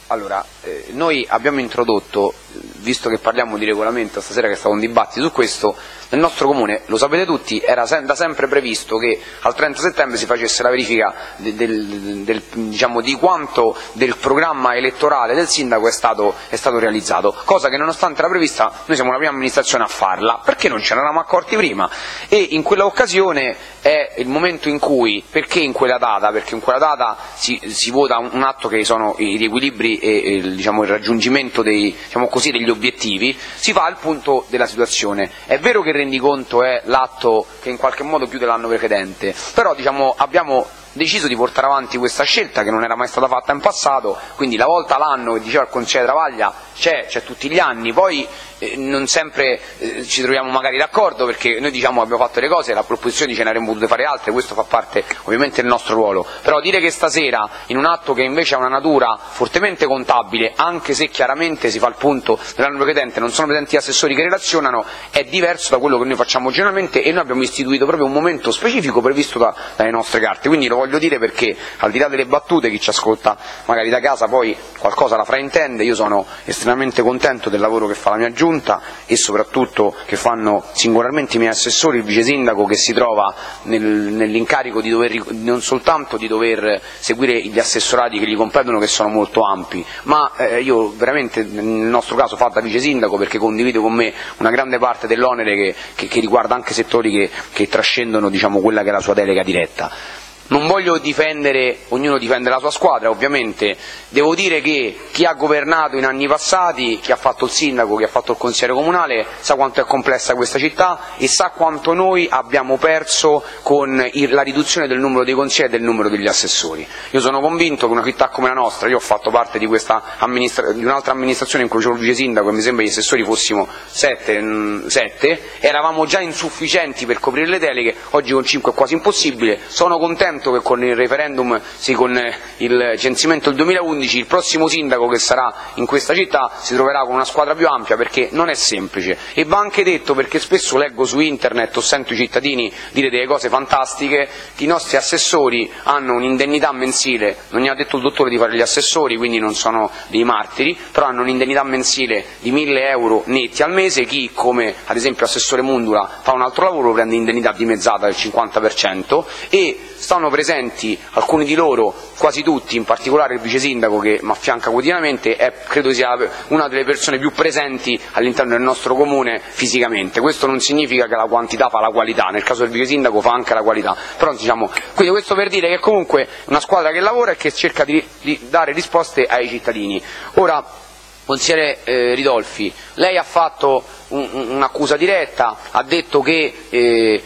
Allora, eh, noi abbiamo introdotto, visto che parliamo di regolamento stasera, che è stato un dibattito su questo, nel nostro comune, lo sapete tutti, era sem- da sempre previsto che al trenta settembre si facesse la verifica de- del, del, diciamo, di quanto del programma elettorale del sindaco è stato, è stato realizzato, cosa che nonostante era prevista noi siamo la prima amministrazione a farla, perché non ce ne eravamo accorti prima, e in quella occasione è il momento in cui, perché in quella data? Perché in quella data si, si vota un, un atto che sono i riequilibri e, e diciamo, il raggiungimento dei, diciamo così, degli obiettivi, si fa al punto della situazione. È vero che il rendiconto è l'atto che in qualche modo chiude l'anno precedente, però diciamo, abbiamo deciso di portare avanti questa scelta che non era mai stata fatta in passato, quindi la volta l'anno che diceva il Consigliere Travaglia c'è, c'è tutti gli anni, poi eh, non sempre eh, ci troviamo magari d'accordo, perché noi diciamo abbiamo fatto le cose, la proposizione ce ne avremmo potute fare altre, questo fa parte ovviamente del nostro ruolo, però dire che stasera in un atto che invece ha una natura fortemente contabile, anche se chiaramente si fa il punto dell'anno precedente, non sono presenti gli assessori che relazionano, è diverso da quello che noi facciamo generalmente, e noi abbiamo istituito proprio un momento specifico previsto da, dalle nostre carte, quindi lo voglio dire perché al di là delle battute, chi ci ascolta magari da casa poi qualcosa la fraintende, io sono estremamente contento del lavoro che fa la mia giunta e soprattutto che fanno singolarmente i miei assessori, il vice sindaco che si trova nel, nell'incarico di dover, non soltanto di dover seguire gli assessorati che gli competono, che sono molto ampi, ma eh, io veramente nel nostro caso fa da vice sindaco perché condivido con me una grande parte dell'onere che, che, che riguarda anche settori che, che trascendono diciamo, quella che è la sua delega diretta. Non voglio difendere, ognuno difende la sua squadra ovviamente, devo dire che chi ha governato in anni passati, chi ha fatto il sindaco, chi ha fatto il consigliere comunale, sa quanto è complessa questa città e sa quanto noi abbiamo perso con la riduzione del numero dei consiglieri e del numero degli assessori. Io sono convinto che una città come la nostra, io ho fatto parte di, questa amministra- di un'altra amministrazione in cui c'era il vice sindaco e mi sembra gli assessori fossimo sette, mh, sette, eravamo già insufficienti per coprire le deleghe, oggi con cinque è quasi impossibile, sono contento che con il referendum, sì, con il censimento del duemilaundici, il prossimo sindaco che sarà in questa città si troverà con una squadra più ampia, perché non è semplice, e va anche detto, perché spesso leggo su internet o sento i cittadini dire delle cose fantastiche, che i nostri assessori hanno un'indennità mensile, non ne ha detto il dottore di fare gli assessori, quindi non sono dei martiri, però hanno un'indennità mensile di mille euro netti al mese, chi come ad esempio assessore Mundula fa un altro lavoro prende indennità dimezzata del cinquanta per cento, e stanno presenti alcuni di loro, quasi tutti, in particolare il vice sindaco che mi affianca quotidianamente, è, credo sia una delle persone più presenti all'interno del nostro comune fisicamente. Questo non significa che la quantità fa la qualità, nel caso del vice sindaco fa anche la qualità, però diciamo, quindi questo per dire che comunque è una squadra che lavora e che cerca di, di dare risposte ai cittadini. Ora, consigliere eh, Ridolfi, lei ha fatto un'accusa diretta, ha detto che eh,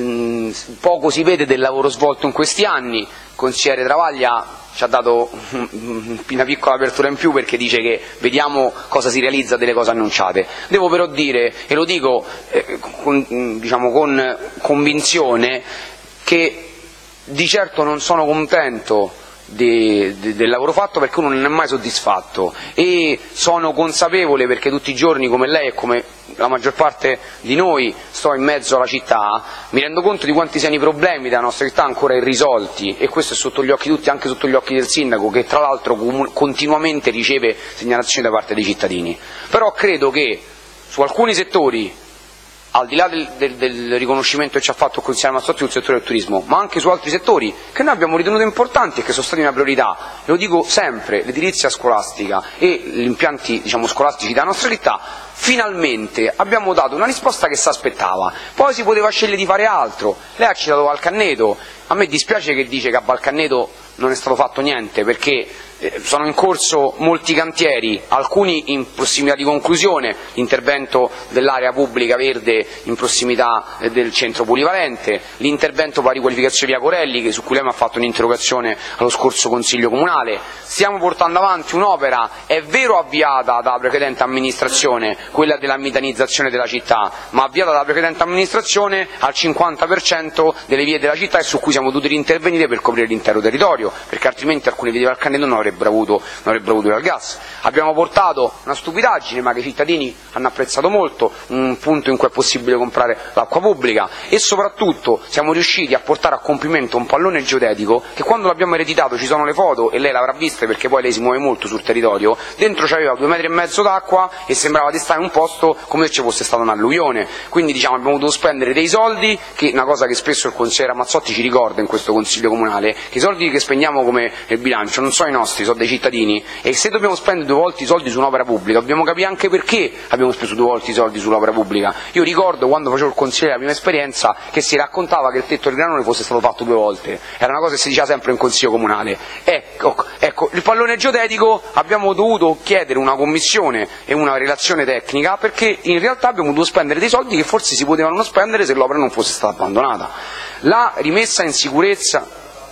poco si vede del lavoro svolto in questi anni, il consigliere Travaglia ci ha dato una piccola apertura in più perché dice che vediamo cosa si realizza delle cose annunciate. Devo però dire, e lo dico eh, con, diciamo, con convinzione, che di certo non sono contento De, de, del lavoro fatto, perché uno non è mai soddisfatto, e sono consapevole, perché tutti i giorni come lei e come la maggior parte di noi sto in mezzo alla città, mi rendo conto di quanti siano i problemi della nostra città ancora irrisolti, e questo è sotto gli occhi di tutti, anche sotto gli occhi del sindaco, che tra l'altro continuamente riceve segnalazioni da parte dei cittadini. Però credo che su alcuni settori, al di là del, del, del riconoscimento che ci ha fatto il consigliere Massotti sul settore del turismo, ma anche su altri settori che noi abbiamo ritenuto importanti e che sono stati una priorità, lo dico sempre, l'edilizia scolastica e gli impianti diciamo, scolastici della nostra città, finalmente abbiamo dato una risposta che si aspettava. Poi si poteva scegliere di fare altro. Lei ha citato Valcanneto, a me dispiace che dice che a Valcanneto non è stato fatto niente, perché sono in corso molti cantieri, alcuni in prossimità di conclusione, l'intervento dell'area pubblica verde in prossimità del centro polivalente, l'intervento per la riqualificazione via Corelli, su cui lei mi ha fatto un'interrogazione allo scorso Consiglio Comunale. Stiamo portando avanti un'opera, è vero avviata dalla precedente amministrazione, quella della metanizzazione della città, ma avviata dalla precedente amministrazione al cinquanta per cento delle vie della città, e su cui siamo dovuti intervenire per coprire l'intero territorio, perché altrimenti alcune vie di Valcanneto non avrebbero avuto, non avrebbero avuto il gas. Abbiamo portato una stupidaggine, ma che i cittadini hanno apprezzato molto, un punto in cui è possibile comprare l'acqua pubblica, e soprattutto siamo riusciti a portare a compimento un pallone geodetico che quando l'abbiamo ereditato, ci sono le foto e lei l'avrà viste perché poi lei si muove molto sul territorio, dentro c'aveva due metri e mezzo d'acqua e sembrava di stare in un posto come se ci fosse stata un'alluvione. Quindi diciamo abbiamo dovuto spendere dei soldi, che è una cosa che spesso il consigliere Mazzotti ci ricorda in questo Consiglio Comunale, che i soldi che spendiamo come nel bilancio non sono i nostri, sono dei cittadini, e se dobbiamo spendere due volte i soldi su un'opera pubblica dobbiamo capire anche perché abbiamo speso due volte i soldi sull'opera pubblica. Io ricordo quando facevo il consigliere la prima esperienza che si raccontava che il tetto del granone fosse stato fatto due volte, era una cosa che si diceva sempre in Consiglio Comunale. Ecco, ecco, il pallone geodetico abbiamo dovuto chiedere una commissione e una relazione tecnica perché in realtà abbiamo dovuto spendere dei soldi che forse si potevano non spendere se l'opera non fosse stata abbandonata. La rimessa in sicurezza,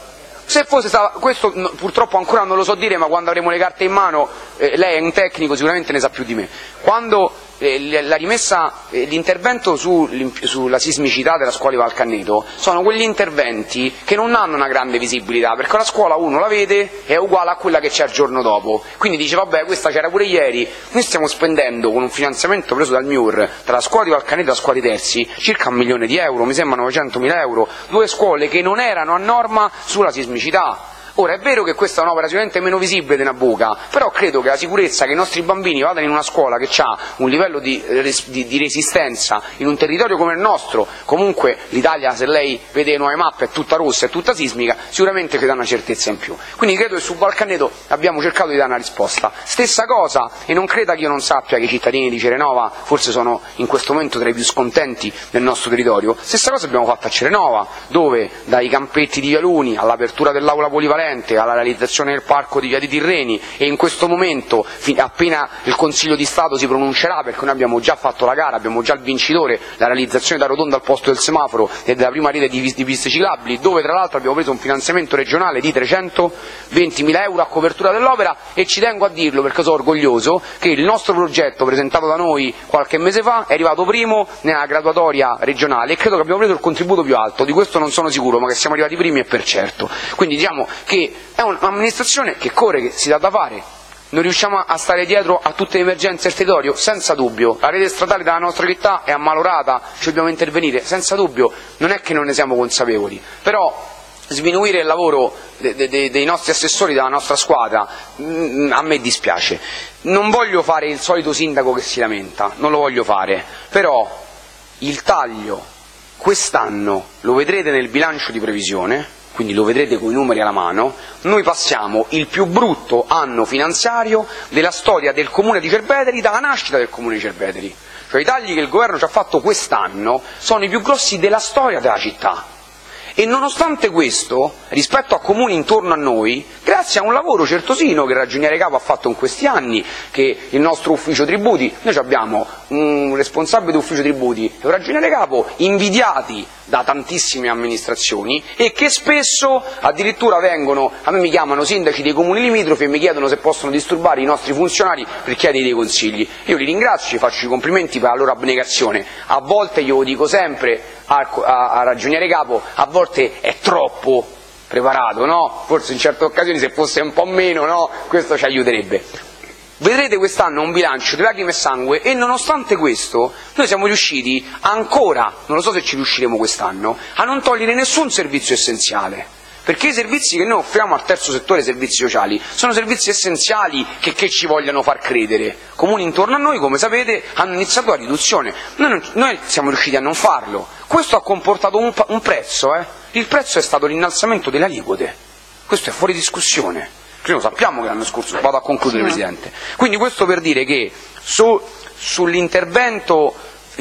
se fosse stata, questo no, purtroppo ancora non lo so dire, ma quando avremo le carte in mano, eh, lei è un tecnico, sicuramente ne sa più di me, quando eh, la rimessa, eh, l'intervento su, sulla sismicità della scuola di Valcanneto sono quegli interventi che non hanno una grande visibilità, perché la scuola uno la vede è uguale a quella che c'è il giorno dopo, quindi dice vabbè questa c'era pure ieri, noi stiamo spendendo con un finanziamento preso dal M I U R tra la scuola di Valcanneto e la scuola di Terzi circa un milione di euro, mi sembra novecentomila euro, due scuole che non erano a norma sulla sismicità. Ora è vero che questa è un'opera sicuramente meno visibile di Nabucca, però credo che la sicurezza che i nostri bambini vadano in una scuola che ha un livello di, di, di resistenza in un territorio come il nostro, comunque l'Italia se lei vede le nuove mappe è tutta rossa, è tutta sismica, sicuramente che dà una certezza in più. Quindi credo che su Valcanneto abbiamo cercato di dare una risposta. Stessa cosa, e non creda che io non sappia che i cittadini di Cerenova forse sono in questo momento tra i più scontenti del nostro territorio, stessa cosa abbiamo fatto a Cerenova, dove dai campetti di Vialuni all'apertura dell'aula polivalente alla realizzazione del parco di Via dei Tirreni, e in questo momento appena il Consiglio di Stato si pronuncerà, perché noi abbiamo già fatto la gara, abbiamo già il vincitore, la realizzazione da rotonda al posto del semaforo e della prima rete di, di piste ciclabili, dove tra l'altro abbiamo preso un finanziamento regionale di trecentoventimila euro a copertura dell'opera, e ci tengo a dirlo perché sono orgoglioso che il nostro progetto presentato da noi qualche mese fa è arrivato primo nella graduatoria regionale e credo che abbiamo preso il contributo più alto, di questo non sono sicuro, ma che siamo arrivati primi è per certo. Quindi diciamo che è un'amministrazione che corre, che si dà da fare. Non riusciamo a stare dietro a tutte le emergenze del territorio? Senza dubbio. La rete stradale della nostra città è ammalorata, ci dobbiamo intervenire? Senza dubbio. Non è che non ne siamo consapevoli, però sminuire il lavoro de, de, de, dei nostri assessori, della nostra squadra, mh, a me dispiace. Non voglio fare il solito sindaco che si lamenta, non lo voglio fare, però il taglio quest'anno lo vedrete nel bilancio di previsione, quindi lo vedrete con i numeri alla mano. Noi passiamo il più brutto anno finanziario della storia del Comune di Cerveteri, dalla nascita del Comune di Cerveteri. Cioè i tagli che il governo ci ha fatto quest'anno sono i più grossi della storia della città. E nonostante questo, rispetto a comuni intorno a noi, grazie a un lavoro certosino che il ragioniere capo ha fatto in questi anni, che il nostro ufficio tributi, noi abbiamo un responsabile di ufficio tributi e un ragioniere capo invidiati da tantissime amministrazioni e che spesso addirittura vengono, a me mi chiamano sindaci dei comuni limitrofi e mi chiedono se possono disturbare i nostri funzionari per chiedere dei consigli. Io li ringrazio, gli faccio i complimenti per la loro abnegazione, a volte glielo dico sempre a, a, a ragioniere capo, a volte è troppo preparato, no? Forse in certe occasioni se fosse un po' meno, no? Questo ci aiuterebbe. Vedrete quest'anno un bilancio di lacrime e sangue e nonostante questo noi siamo riusciti ancora, non lo so se ci riusciremo quest'anno, a non togliere nessun servizio essenziale, perché i servizi che noi offriamo al terzo settore, servizi sociali, sono servizi essenziali che, che ci vogliano far credere. Comuni intorno a noi, come sapete, hanno iniziato la riduzione, noi, non, noi siamo riusciti a non farlo, questo ha comportato un, un prezzo, eh? Il prezzo è stato l'innalzamento delle aliquote, questo è fuori discussione. Noi lo sappiamo che l'anno scorso, vado a concludere, Presidente. Quindi questo per dire che su, sull'intervento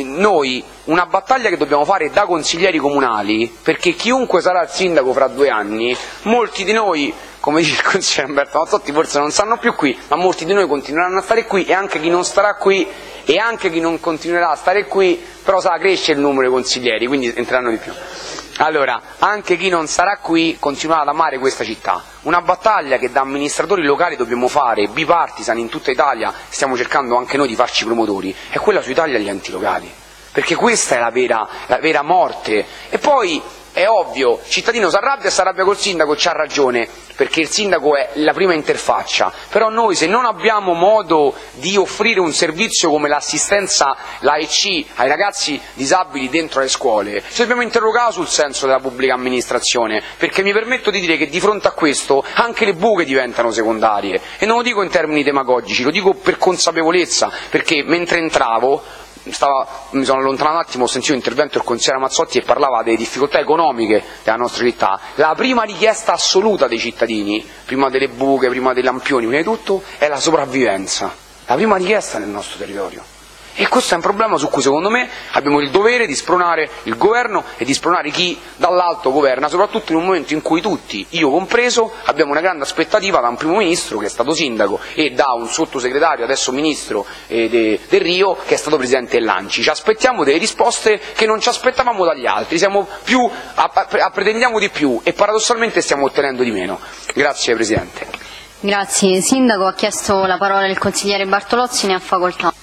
noi una battaglia che dobbiamo fare da consiglieri comunali, perché chiunque sarà il sindaco fra due anni, molti di noi, come dice il consigliere Umberto Mazzotti, forse non stanno più qui, ma molti di noi continueranno a stare qui e anche chi non starà qui e anche chi non continuerà a stare qui, però sa cresce il numero dei consiglieri, quindi entreranno di più. Allora, anche chi non sarà qui continuerà ad amare questa città. Una battaglia che da amministratori locali dobbiamo fare, bipartisan in tutta Italia, stiamo cercando anche noi di farci promotori, è quella sui tagli agli enti locali. Perché questa è la vera, la vera morte. E poi è ovvio, il cittadino si arrabbia e si arrabbia col sindaco, c'ha ragione, perché il sindaco è la prima interfaccia, però noi se non abbiamo modo di offrire un servizio come l'assistenza, l'A E C ai ragazzi disabili dentro le scuole, ci dobbiamo interrogare sul senso della pubblica amministrazione, perché mi permetto di dire che di fronte a questo anche le buche diventano secondarie, e non lo dico in termini demagogici, lo dico per consapevolezza, perché mentre entravo Stava, mi sono allontanato un attimo, ho sentito l'intervento del consigliere Mazzotti e parlava delle difficoltà economiche della nostra città. La prima richiesta assoluta dei cittadini, prima delle buche, prima dei lampioni, prima di tutto, è la sopravvivenza. La prima richiesta nel nostro territorio. E questo è un problema su cui secondo me abbiamo il dovere di spronare il governo e di spronare chi dall'alto governa, soprattutto in un momento in cui tutti, io compreso, abbiamo una grande aspettativa da un primo ministro che è stato sindaco e da un sottosegretario, adesso ministro eh, de, del Rio, che è stato presidente dell'Anci. Ci aspettiamo delle risposte che non ci aspettavamo dagli altri, siamo più, a, a, a, pretendiamo di più e paradossalmente stiamo ottenendo di meno. Grazie Presidente. Grazie. Sindaco, ha chiesto la parola il consigliere Bartolozzi, ne ha facoltà.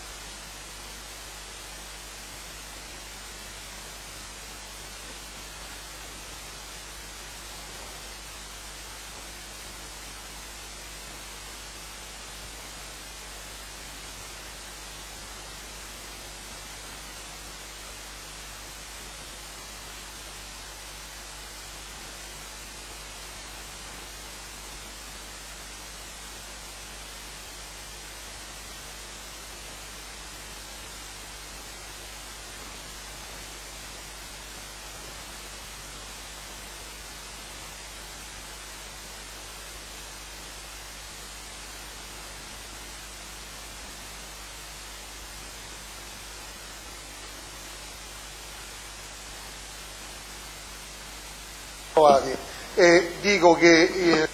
E dico che eh,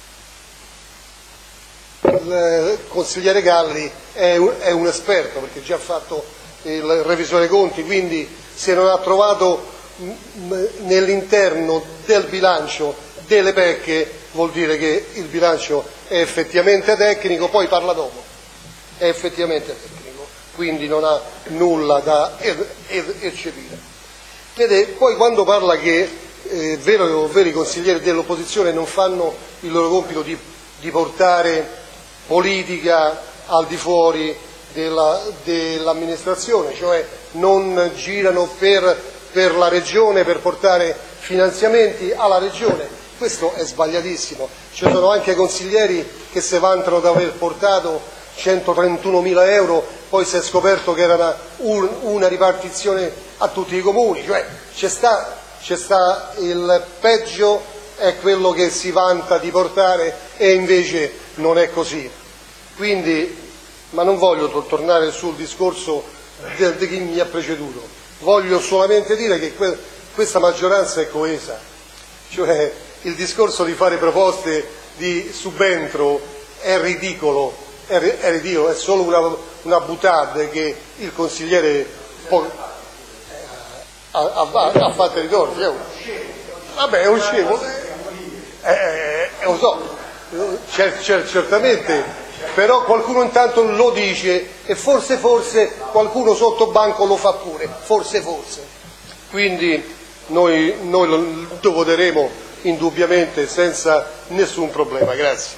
il consigliere Galli è un, è un esperto, perché già ha fatto il revisore conti, quindi se non ha trovato nell'interno del bilancio delle pecche vuol dire che il bilancio è effettivamente tecnico, poi parla dopo, è effettivamente tecnico, quindi non ha nulla da eccepire. Vede, poi quando parla che Eh, vero, veri consiglieri dell'opposizione non fanno il loro compito di, di portare politica al di fuori della, dell'amministrazione, cioè non girano per, per la regione per portare finanziamenti alla regione. Questo è sbagliatissimo. Ci sono anche consiglieri che si vantano di aver portato centotrentunomila euro, poi si è scoperto che era una, una ripartizione a tutti i comuni, cioè c'è sta C'è sta il peggio è quello che si vanta di portare e invece non è così. Quindi, ma non voglio tornare sul discorso di, di chi mi ha preceduto, voglio solamente dire che que, questa maggioranza è coesa, cioè il discorso di fare proposte di subentro è ridicolo, è, è ridicolo, è solo una, una boutade che il consigliere può, Ha, ha, ha fatto i ritorni, vabbè, è un scemo, eh, eh, lo so, cer, cer, certamente, però qualcuno intanto lo dice e forse forse qualcuno sotto banco lo fa pure, forse forse, quindi noi, noi lo, lo voteremo indubbiamente senza nessun problema. Grazie.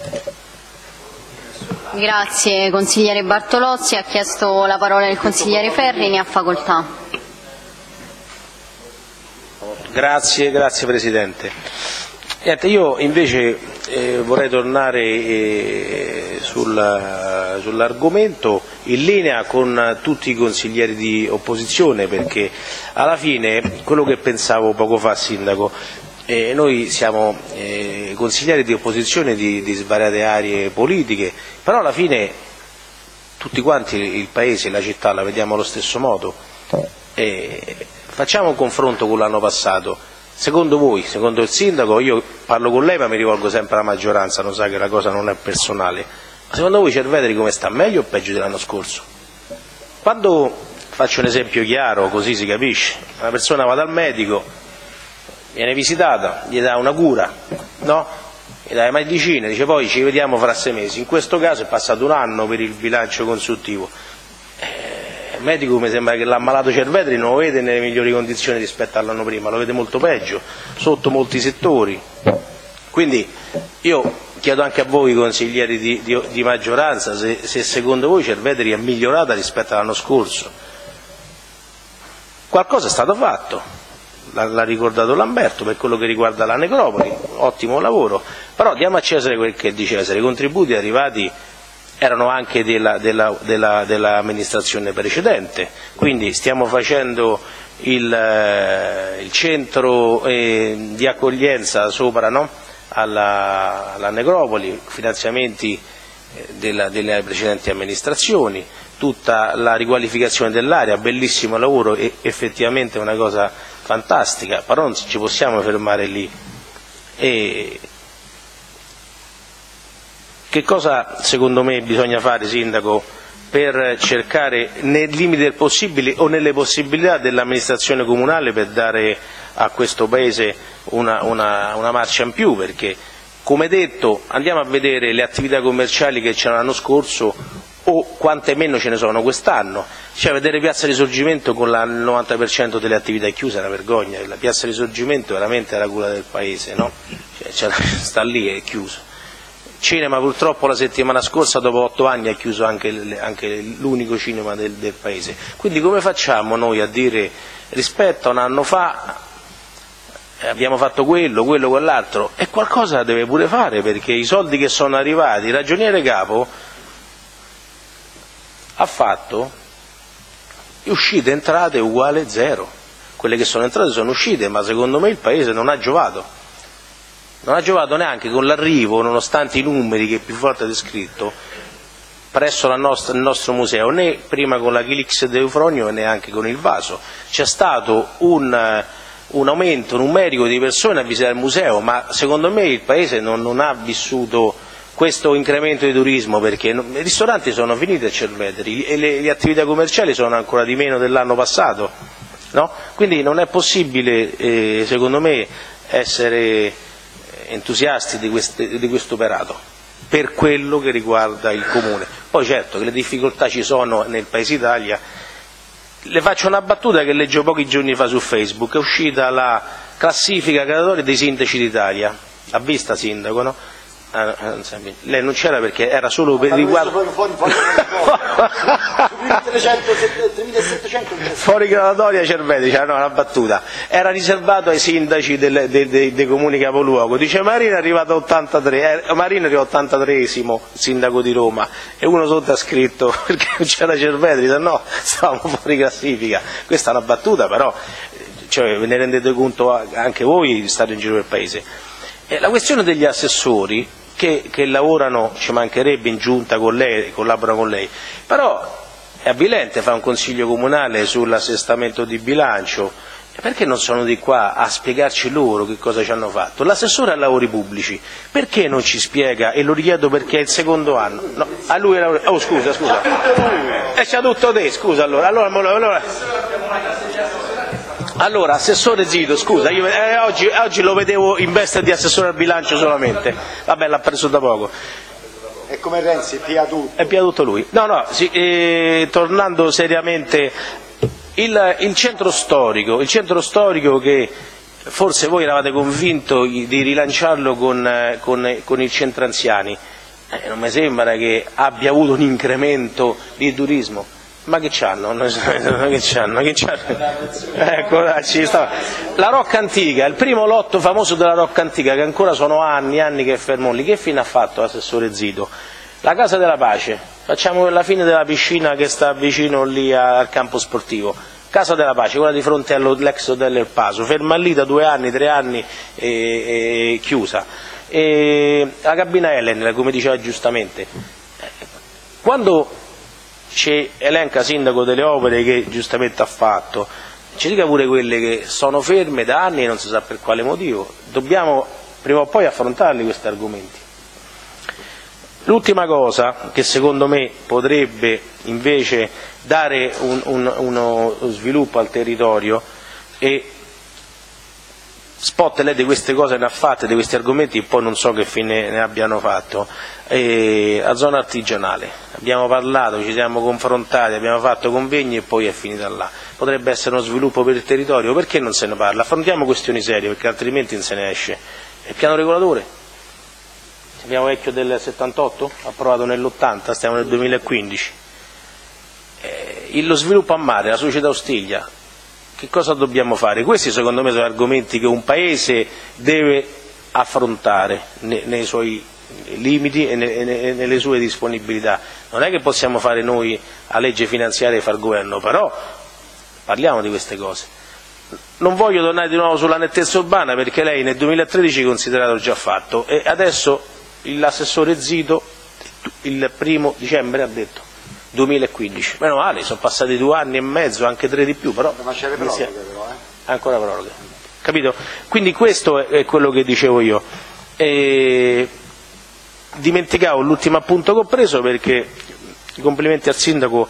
Grazie consigliere Bartolozzi, ha chiesto la parola il consigliere Ferri, ne ha facoltà. Grazie, grazie Presidente. Niente, io invece eh, vorrei tornare eh, sul, sull'argomento in linea con tutti i consiglieri di opposizione, perché alla fine quello che pensavo poco fa, Sindaco, eh, noi siamo eh, consiglieri di opposizione di, di svariate aree politiche, però alla fine tutti quanti il Paese, la città la vediamo allo stesso modo. Eh, Facciamo un confronto con l'anno passato. Secondo voi, secondo il Sindaco, io parlo con lei ma mi rivolgo sempre alla maggioranza, lo sa che la cosa non è personale, ma secondo voi Cerveteri come sta, meglio o peggio dell'anno scorso? Quando, faccio un esempio chiaro così si capisce, una persona va dal medico, viene visitata, gli dà una cura, no? Gli dà le medicine, dice poi ci vediamo fra sei mesi, in questo caso è passato un anno per il bilancio consuntivo. Il medico mi sembra che l'ammalato Cerveteri non lo vede nelle migliori condizioni rispetto all'anno prima, lo vede molto peggio, sotto molti settori. Quindi io chiedo anche a voi consiglieri di, di, di maggioranza se, se secondo voi Cerveteri è migliorata rispetto all'anno scorso. Qualcosa è stato fatto, l'ha ricordato Lamberto per quello che riguarda la necropoli, ottimo lavoro, però diamo a Cesare quel che è di Cesare, i contributi arrivati erano anche della, della, della, dell'amministrazione precedente, quindi stiamo facendo il, eh, il centro eh, di accoglienza sopra, no? alla, alla necropoli, finanziamenti eh, della, delle precedenti amministrazioni, tutta la riqualificazione dell'area, bellissimo lavoro e effettivamente una cosa fantastica, però non ci possiamo fermare lì. E che cosa secondo me bisogna fare, Sindaco, per cercare nei limiti del possibile o nelle possibilità dell'amministrazione comunale per dare a questo Paese una, una, una marcia in più? Perché, come detto, andiamo a vedere le attività commerciali che c'erano l'anno scorso o quante meno ce ne sono quest'anno. Cioè, vedere Piazza Risorgimento con la, il novanta per cento delle attività chiuse è una vergogna. La Piazza Risorgimento veramente è la culla del paese, no? Cioè, sta lì, è chiuso. Cinema purtroppo la settimana scorsa dopo otto anni ha chiuso anche, anche l'unico cinema del, del paese. Quindi come facciamo noi a dire rispetto a un anno fa abbiamo fatto quello, quello, quell'altro, e qualcosa deve pure fare, perché i soldi che sono arrivati, il ragioniere capo ha fatto uscite entrate uguale zero, quelle che sono entrate sono uscite, ma secondo me il paese non ha giovato. Non ha giovato neanche con l'arrivo, nonostante i numeri che più volte ha descritto, presso la nostra, il nostro museo, né prima con la Chilix de Eufronio e neanche con il Vaso. C'è stato un, un aumento numerico di persone a visitare il museo, ma secondo me il Paese non, non ha vissuto questo incremento di turismo, perché i ristoranti sono finiti a Cerveteri e le, le attività commerciali sono ancora di meno dell'anno passato, no? Quindi non è possibile, eh, secondo me, essere entusiasti di, queste, di questo operato per quello che riguarda il comune. Poi certo che le difficoltà ci sono nel Paese Italia. Le faccio una battuta che leggo pochi giorni fa su Facebook, è uscita la classifica graduatoria dei sindaci d'Italia, l'ha vista, Sindaco, no? Ah, lei non c'era perché era solo per riguardo fuori graduatoria Cerveteri, cioè, no, una battuta, era riservato ai sindaci dei, dei, dei, dei comuni capoluogo. Dice Marino è arrivato a ottantatré, eh, Marino è arrivato ottantatreesimo sindaco di Roma, e uno sotto ha scritto perché non c'era Cerveteri, se no stavamo fuori classifica. Questa è una battuta, però cioè, ve ne rendete conto anche voi di stare in giro per il paese. E la questione degli assessori che, che lavorano, ci mancherebbe, in giunta con lei, collaborano con lei, però è avvilente fare un consiglio comunale sull'assestamento di bilancio, perché non sono di qua a spiegarci loro che cosa ci hanno fatto? L'assessore ai lavori pubblici, perché non ci spiega, e lo richiedo perché è il secondo anno, no, a lui era, oh scusa, scusa, e c'ha tutto te, scusa allora, allora, allora Allora, assessore Zito, scusa, io, eh, oggi, oggi lo vedevo in veste di assessore al bilancio solamente, vabbè, l'ha preso da poco. È come Renzi, pia tutto. È pia tutto lui. No, no, sì, eh, tornando seriamente, il, il centro storico, il centro storico che forse voi eravate convinti di rilanciarlo con, con, con il centro anziani, eh, non mi sembra che abbia avuto un incremento di turismo. Ma che c'hanno? Che c'hanno? Che c'hanno? Ecco, ci sta. La Rocca Antica, il primo lotto famoso della Rocca Antica, che ancora sono anni e anni che è fermo lì, che fine ha fatto l'assessore Zito? La Casa della Pace, facciamo la fine della piscina che sta vicino lì al campo sportivo. Casa della Pace, quella di fronte all'ex hotel El Paso, ferma lì da due anni, tre anni e, e chiusa. E la cabina Ellen, come diceva giustamente, quando ci elenca, Sindaco, delle opere che giustamente ha fatto, ci dica pure quelle che sono ferme da anni e non si sa per quale motivo. Dobbiamo prima o poi affrontarli questi argomenti. L'ultima cosa che secondo me potrebbe invece dare un, un, uno sviluppo al territorio, e spot lei di queste cose ne ha fatte, di questi argomenti, poi non so che fine ne abbiano fatto. E a zona artigianale abbiamo parlato, ci siamo confrontati, abbiamo fatto convegni e poi è finita là. Potrebbe essere uno sviluppo per il territorio, perché non se ne parla? Affrontiamo questioni serie, perché altrimenti non se ne esce. Il piano regolatore? Abbiamo vecchio del settantotto, approvato nell'ottanta, stiamo nel duemilaquindici. Eh, lo sviluppo a mare, la società Ostiglia, che cosa dobbiamo fare? Questi secondo me sono argomenti che un paese deve affrontare nei, nei suoi limiti e, ne, e nelle sue disponibilità. Non è che possiamo fare noi a legge finanziaria e far governo, però parliamo di queste cose. Non voglio tornare di nuovo sulla nettezza urbana, perché lei nel duemilatredici considerato già fatto, e adesso l'assessore Zito il primo dicembre ha detto duemilaquindici. Meno male, sono passati due anni e mezzo, anche tre di più, però ma c'è le proroghe, però, eh? Ancora proroghe, capito? Quindi questo è quello che dicevo io. E dimenticavo l'ultimo appunto che ho preso, perché i complimenti al sindaco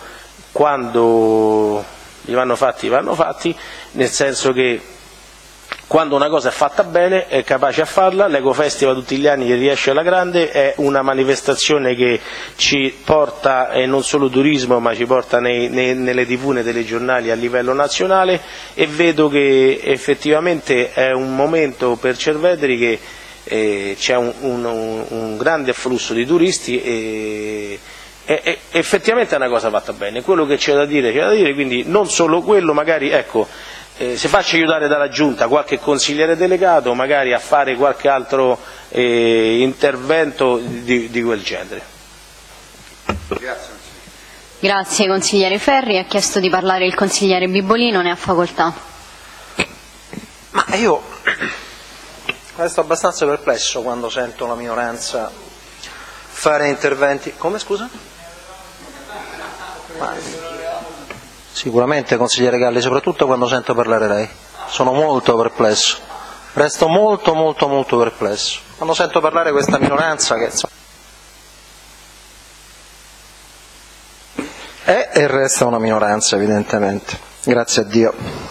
quando gli vanno fatti, vanno fatti, nel senso che quando una cosa è fatta bene è capace a farla. L'Eco Festival tutti gli anni riesce alla grande, è una manifestazione che ci porta, e non solo turismo, ma ci porta nei, nei, nelle tivù, nei telegiornali a livello nazionale, e vedo che effettivamente è un momento per Cerveteri che eh, c'è un, un, un grande afflusso di turisti e, e, e effettivamente è una cosa fatta bene. Quello che c'è da dire c'è da dire, quindi non solo quello, magari ecco, Eh, si faccia aiutare dalla Giunta qualche consigliere delegato magari a fare qualche altro eh, intervento di, di quel genere. Grazie. Grazie consigliere Ferri. Ha chiesto di parlare il consigliere Bibolino, ne ha facoltà. Ma io resto abbastanza perplesso quando sento la minoranza fare interventi. Come, scusa? Ma... Sicuramente, consigliere Galli, soprattutto quando sento parlare lei. Sono molto perplesso. Resto molto, molto, molto perplesso. Quando sento parlare questa minoranza che insomma, è e resta una minoranza, evidentemente. Grazie a Dio.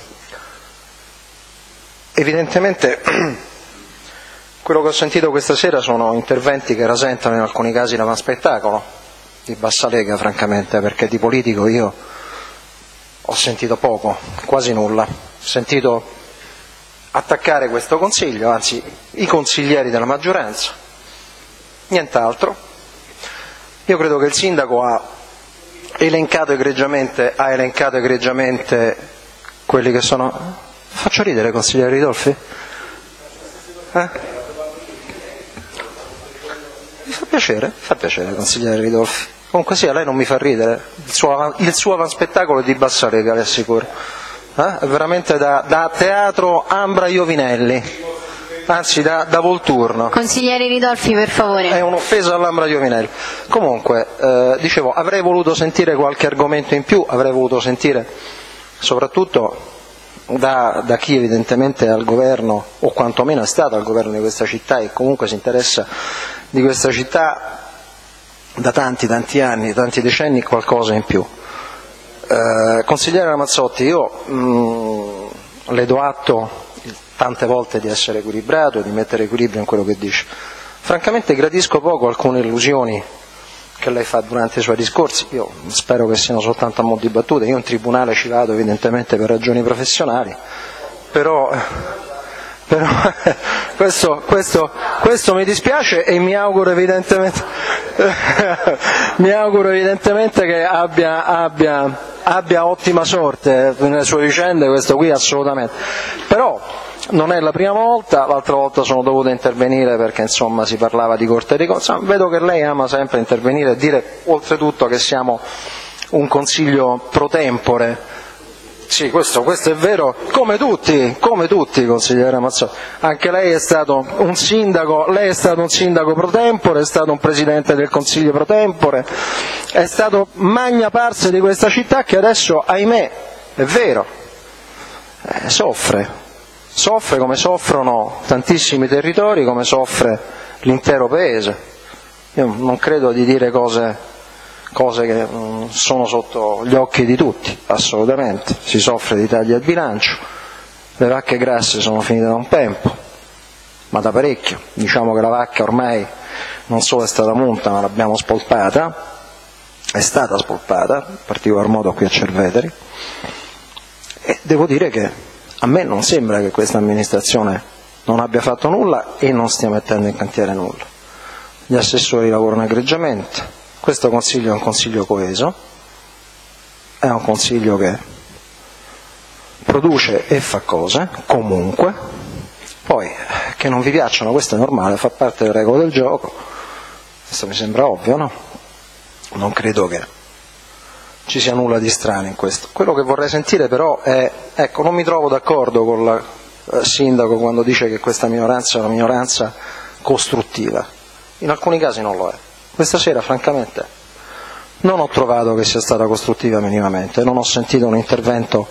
Evidentemente quello che ho sentito questa sera sono interventi che rasentano in alcuni casi l'avanspettacolo di bassa lega, francamente, perché di politico io ho sentito poco, quasi nulla. Ho sentito attaccare questo Consiglio, anzi i consiglieri della maggioranza, nient'altro. Io credo che il Sindaco ha elencato egregiamente, ha elencato egregiamente quelli che sono... Faccio ridere, consigliere Ridolfi? Eh? Mi fa piacere, fa piacere, consigliere Ridolfi. Comunque sia, lei non mi fa ridere, il suo, il suo avanspettacolo è di bassa lega, le assicuro, eh? È veramente da, da teatro Ambra Iovinelli, anzi da, da Volturno. Consigliere Ridolfi, per favore. È un'offesa all'Ambra Iovinelli. Comunque, eh, dicevo, avrei voluto sentire qualche argomento in più, avrei voluto sentire soprattutto da, da chi evidentemente è al governo, o quantomeno è stato al governo di questa città e comunque si interessa di questa città da tanti tanti anni, tanti decenni, qualcosa in più. Eh, consigliere Ramazzotti, io mh, le do atto tante volte di essere equilibrato, di mettere equilibrio in quello che dice. Francamente gradisco poco alcune illusioni che lei fa durante i suoi discorsi, io spero che siano soltanto a mo' di battute. Io in tribunale ci vado evidentemente per ragioni professionali, però... Però questo, questo, questo mi dispiace e mi auguro evidentemente, mi auguro evidentemente che abbia, abbia, abbia ottima sorte nelle sue vicende, questo qui assolutamente. Però non è la prima volta, l'altra volta sono dovuto intervenire perché insomma si parlava di Corte dei Consigli. Vedo che lei ama sempre intervenire e dire oltretutto che siamo un consiglio pro tempore. Sì, questo, questo è vero, come tutti, come tutti, consigliere Mazzotti. Anche lei è stato un sindaco, lei è stato un sindaco pro tempore, è stato un presidente del Consiglio pro tempore, è stato magna parte di questa città che adesso, ahimè, è vero, eh, soffre, soffre come soffrono tantissimi territori, come soffre l'intero paese. Io non credo di dire cose... cose che mh, sono sotto gli occhi di tutti, assolutamente. Si soffre di tagli al bilancio, le vacche grasse sono finite da un tempo, ma da parecchio. Diciamo che la vacca ormai non solo è stata munta, ma l'abbiamo spolpata, è stata spolpata, in particolar modo qui a Cerveteri, e devo dire che a me non sembra che questa amministrazione non abbia fatto nulla e non stia mettendo in cantiere nulla. Gli assessori lavorano egregiamente, questo consiglio è un consiglio coeso, è un consiglio che produce e fa cose, comunque, poi che non vi piacciono, questo è normale, fa parte delle regole del gioco, questo mi sembra ovvio, no? Non credo che ci sia nulla di strano in questo. Quello che vorrei sentire però è, ecco, non mi trovo d'accordo con il eh, sindaco quando dice che questa minoranza è una minoranza costruttiva, in alcuni casi non lo è. Questa sera francamente non ho trovato che sia stata costruttiva minimamente, non ho sentito un intervento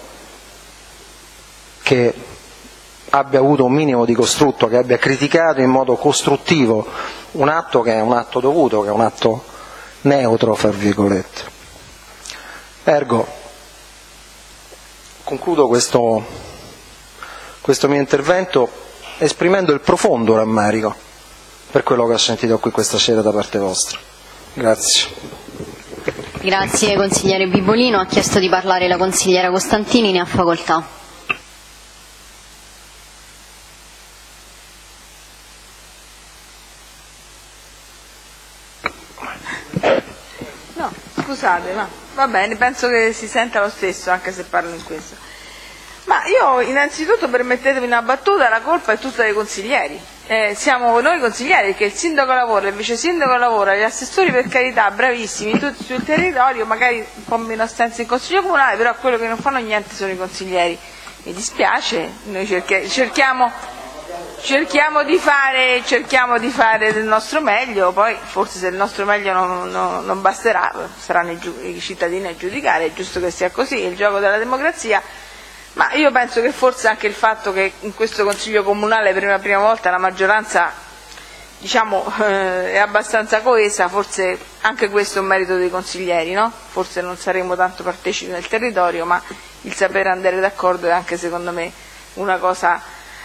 che abbia avuto un minimo di costrutto, che abbia criticato in modo costruttivo un atto che è un atto dovuto, che è un atto neutro, fra virgolette. Ergo, concludo questo, questo mio intervento esprimendo il profondo rammarico per quello che ho sentito qui questa sera da parte vostra. Grazie. Grazie consigliere Bibolino. Ha chiesto di parlare la consigliera Costantini, ne ha facoltà. No, scusate, ma va bene, penso che si senta lo stesso anche se parlo in questo. Ma io innanzitutto, permettetemi una battuta, la colpa è tutta dei consiglieri. Eh, siamo noi consiglieri, perché il sindaco lavora, il vice sindaco lavora, gli assessori per carità bravissimi, tutti sul territorio, magari un po' meno assenza in consiglio comunale, però quello che non fanno niente sono i consiglieri. Mi dispiace, noi cerchi- cerchiamo, cerchiamo, di fare, cerchiamo di fare del nostro meglio, poi forse se il nostro meglio non, non, non basterà, saranno i, giu- i cittadini a giudicare, è giusto che sia così, è il gioco della democrazia. Ma io penso che forse anche il fatto che in questo Consiglio Comunale per la prima volta la maggioranza, diciamo, eh, è abbastanza coesa, forse anche questo è un merito dei consiglieri, no? Forse non saremo tanto partecipi nel territorio, ma il sapere andare d'accordo è anche secondo me una cosa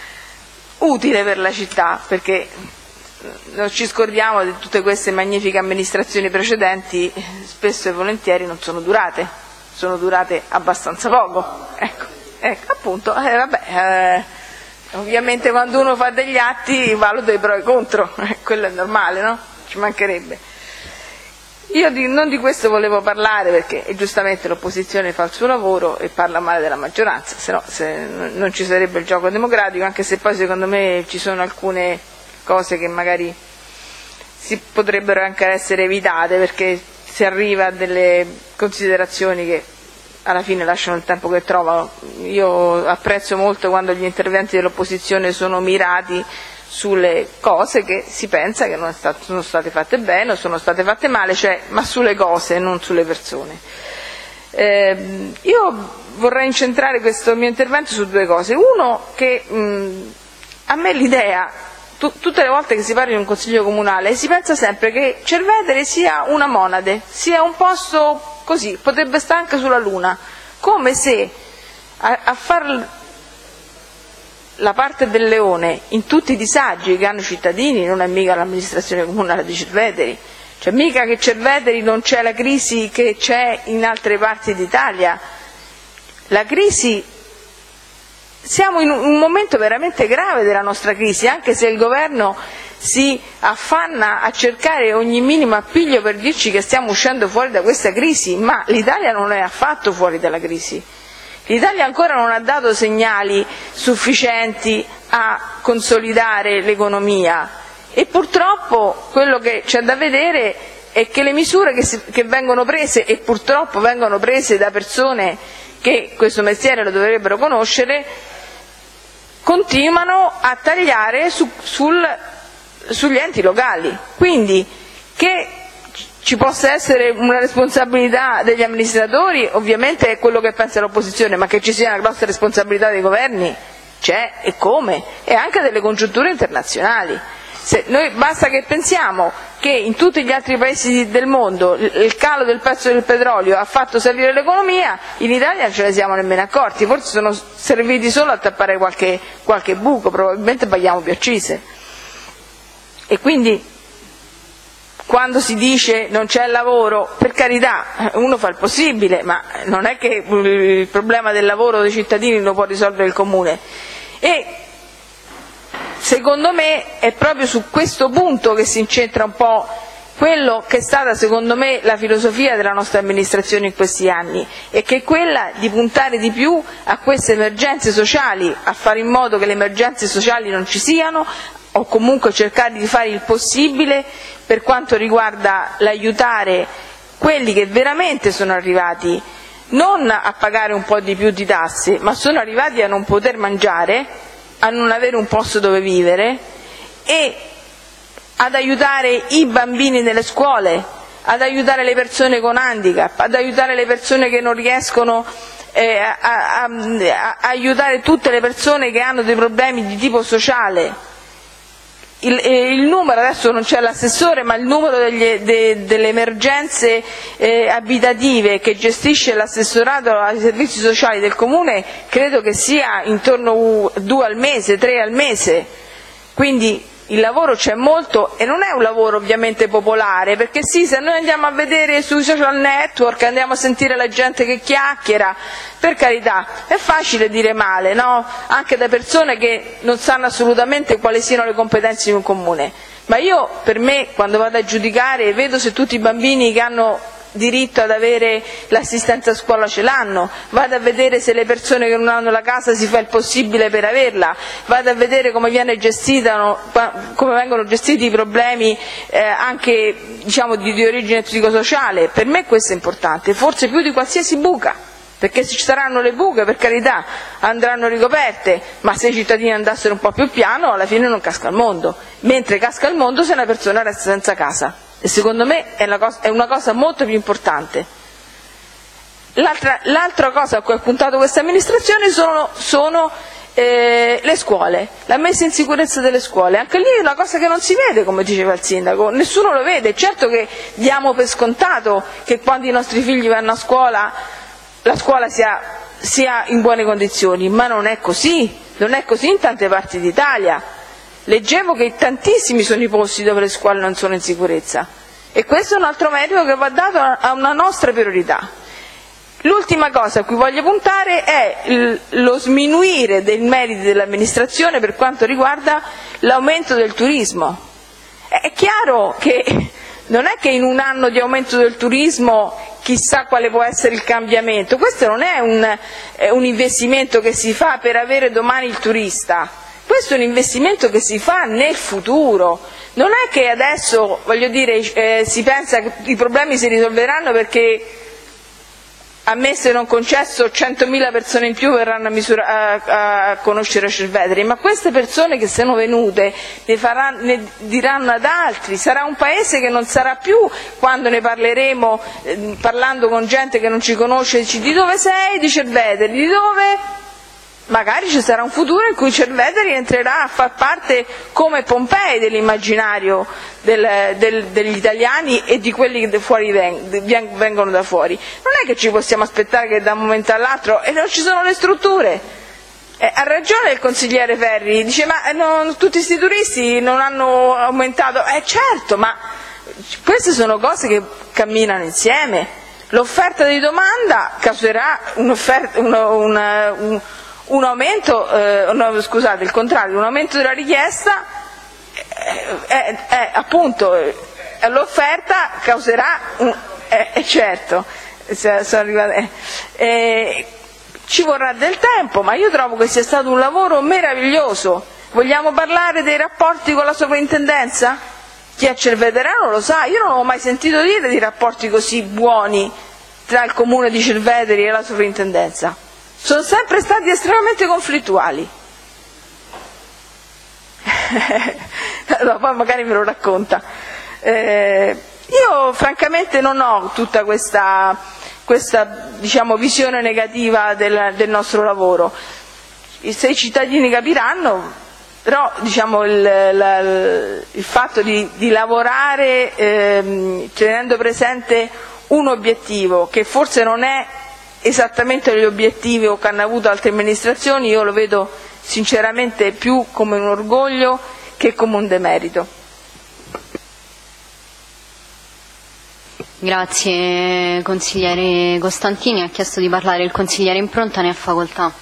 utile per la città, perché non ci scordiamo di tutte queste magnifiche amministrazioni precedenti, spesso e volentieri non sono durate, sono durate abbastanza poco, ecco. Ecco, appunto, eh, vabbè, eh, ovviamente quando uno fa degli atti valuta i pro e i contro, eh, quello è normale, no? Ci mancherebbe. Io di, non di questo volevo parlare perché eh, giustamente l'opposizione fa il suo lavoro e parla male della maggioranza, se no se, non ci sarebbe il gioco democratico, anche se poi secondo me ci sono alcune cose che magari si potrebbero anche essere evitate, perché si arriva a delle considerazioni che alla fine lasciano il tempo che trovano. Io apprezzo molto quando gli interventi dell'opposizione sono mirati sulle cose che si pensa che non è stato, sono state fatte bene o sono state fatte male, cioè, ma sulle cose, non sulle persone. Eh, io vorrei incentrare questo mio intervento su due cose. Uno, che mh, a me l'idea, tu, tutte le volte che si parla di un consiglio comunale, si pensa sempre che Cerveteri sia una monade, sia un posto così, potrebbe stare anche sulla Luna, come se a, a far la parte del leone in tutti i disagi che hanno i cittadini non è mica l'amministrazione comunale di Cerveteri, cioè mica che Cerveteri non c'è la crisi che c'è in altre parti d'Italia. La crisi, siamo in un momento veramente grave della nostra crisi, anche se il governo si affanna a cercare ogni minimo appiglio per dirci che stiamo uscendo fuori da questa crisi, ma l'Italia non è affatto fuori dalla crisi. L'Italia ancora non ha dato segnali sufficienti a consolidare l'economia e purtroppo quello che c'è da vedere è che le misure che, si, che vengono prese, e purtroppo vengono prese da persone che questo mestiere lo dovrebbero conoscere, continuano a tagliare su, sul sugli enti locali, quindi che ci possa essere una responsabilità degli amministratori ovviamente è quello che pensa l'opposizione, ma che ci sia una grossa responsabilità dei governi c'è, e come, e anche delle congiunture internazionali. Se noi basta che pensiamo che in tutti gli altri paesi del mondo il calo del prezzo del petrolio ha fatto salire l'economia, in Italia non ce ne siamo nemmeno accorti, forse sono serviti solo a tappare qualche, qualche buco, probabilmente paghiamo più accise. E quindi quando si dice non c'è lavoro, per carità, uno fa il possibile, ma non è che il problema del lavoro dei cittadini lo può risolvere il Comune. E secondo me è proprio su questo punto che si incentra un po' quello che è stata secondo me la filosofia della nostra amministrazione in questi anni, e che è quella di puntare di più a queste emergenze sociali, a fare in modo che le emergenze sociali non ci siano, o comunque cercare di fare il possibile per quanto riguarda l'aiutare quelli che veramente sono arrivati non a pagare un po' di più di tasse, ma sono arrivati a non poter mangiare, a non avere un posto dove vivere, e ad aiutare i bambini nelle scuole, ad aiutare le persone con handicap, ad aiutare le persone che non riescono eh, a, a, a aiutare tutte le persone che hanno dei problemi di tipo sociale. Il, il numero, adesso non c'è l'assessore, ma il numero degli, de, delle emergenze eh, abitative che gestisce l'assessorato ai servizi sociali del Comune credo che sia intorno a due al mese, tre al mese, quindi il lavoro c'è molto, e non è un lavoro ovviamente popolare, perché sì, se noi andiamo a vedere sui social network, andiamo a sentire la gente che chiacchiera, per carità, è facile dire male, no? Anche da persone che non sanno assolutamente quali siano le competenze di un comune. Ma io, per me, quando vado a giudicare, vedo se tutti i bambini che hanno diritto ad avere l'assistenza a scuola ce l'hanno, vado a vedere se le persone che non hanno la casa si fa il possibile per averla, vado a vedere come viene gestita, come vengono gestiti i problemi eh, anche diciamo di, di origine psicosociale. Per me questo è importante, forse più di qualsiasi buca, perché se ci saranno le buche, per carità, andranno ricoperte, ma se i cittadini andassero un po' più piano alla fine non casca il mondo, mentre casca il mondo se una persona resta senza casa. E secondo me è una cosa, è una cosa molto più importante. L'altra, l'altra cosa a cui ha puntato questa amministrazione sono, sono eh, le scuole, la messa in sicurezza delle scuole. Anche lì è una cosa che non si vede, come diceva il sindaco, nessuno lo vede. Certo che diamo per scontato che quando i nostri figli vanno a scuola la scuola sia, sia in buone condizioni, ma non è così, non è così in tante parti d'Italia. Leggevo che tantissimi sono i posti dove le scuole non sono in sicurezza, e questo è un altro merito che va dato a una nostra priorità. L'ultima cosa a cui voglio puntare è il, lo sminuire dei meriti dell'amministrazione per quanto riguarda l'aumento del turismo. È chiaro che non è che in un anno di aumento del turismo chissà quale può essere il cambiamento, questo non è un, è un investimento che si fa per avere domani il turista. Questo è un investimento che si fa nel futuro, non è che adesso, voglio dire, eh, si pensa che i problemi si risolveranno perché, ammesso e non concesso, centomila persone in più verranno a, misura, a, a conoscere Cerveteri, ma queste persone che sono venute ne, faranno, ne diranno ad altri, sarà un paese che non sarà più, quando ne parleremo, eh, parlando con gente che non ci conosce, dici di dove sei? Di Cerveteri, di dove? Magari ci sarà un futuro in cui Cerveteri entrerà a far parte come Pompei dell'immaginario del, del, degli italiani e di quelli che fuori veng, vengono da fuori. Non è che ci possiamo aspettare che da un momento all'altro, e non ci sono le strutture. Eh, ha ragione il consigliere Ferri, dice ma non, tutti questi turisti non hanno aumentato. Eh certo, ma queste sono cose che camminano insieme. L'offerta di domanda causerà un'offerta, una, una, un, un aumento, eh, no, scusate, il contrario, un aumento della richiesta, eh, eh, eh, appunto eh, l'offerta causerà, un, eh, eh, certo, sono arrivata, eh, eh, ci vorrà del tempo, ma io trovo che sia stato un lavoro meraviglioso. Vogliamo parlare dei rapporti con la sovrintendenza? Chi è cerveterano lo sa, io non ho mai sentito dire di rapporti così buoni tra il comune di Cerveteri e la sovrintendenza. Sono sempre stati estremamente conflittuali. No, poi magari me lo racconta. Eh, io francamente non ho tutta questa, questa diciamo, visione negativa del, del nostro lavoro. Se i cittadini capiranno, però diciamo, il, la, il fatto di, di lavorare ehm, tenendo presente un obiettivo che forse non è esattamente gli obiettivi che hanno avuto altre amministrazioni, io lo vedo sinceramente più come un orgoglio che come un demerito. Grazie consigliere Costantini. Ha chiesto di parlare il consigliere Impronta, ne ha facoltà.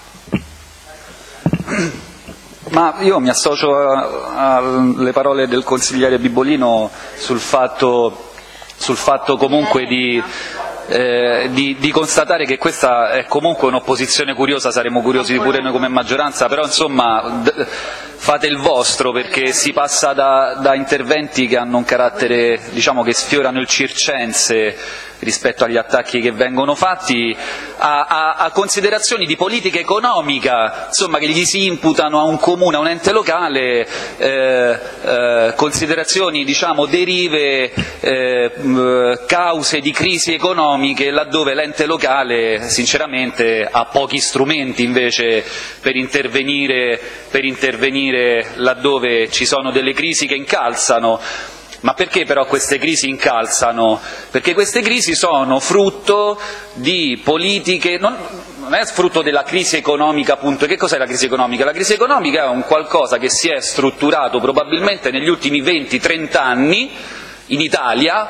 Ma io mi associo alle parole del consigliere Bibolino sul fatto, sul fatto comunque di, eh, di, di constatare che questa è comunque un'opposizione curiosa, saremo curiosi pure noi come maggioranza, però insomma d- fate il vostro, perché si passa da, da interventi che hanno un carattere, diciamo, che sfiorano il circense rispetto agli attacchi che vengono fatti, a, a, a considerazioni di politica economica, insomma, che gli si imputano a un comune, a un ente locale, eh, eh, considerazioni, diciamo, derive, eh, cause di crisi economiche, laddove l'ente locale sinceramente ha pochi strumenti invece per intervenire, per intervenire laddove ci sono delle crisi che incalzano. Ma perché però queste crisi incalzano? Perché queste crisi sono frutto di politiche, non, non è frutto della crisi economica appunto. Che cos'è la crisi economica? La crisi economica è un qualcosa che si è strutturato probabilmente negli ultimi venti trenta anni in Italia,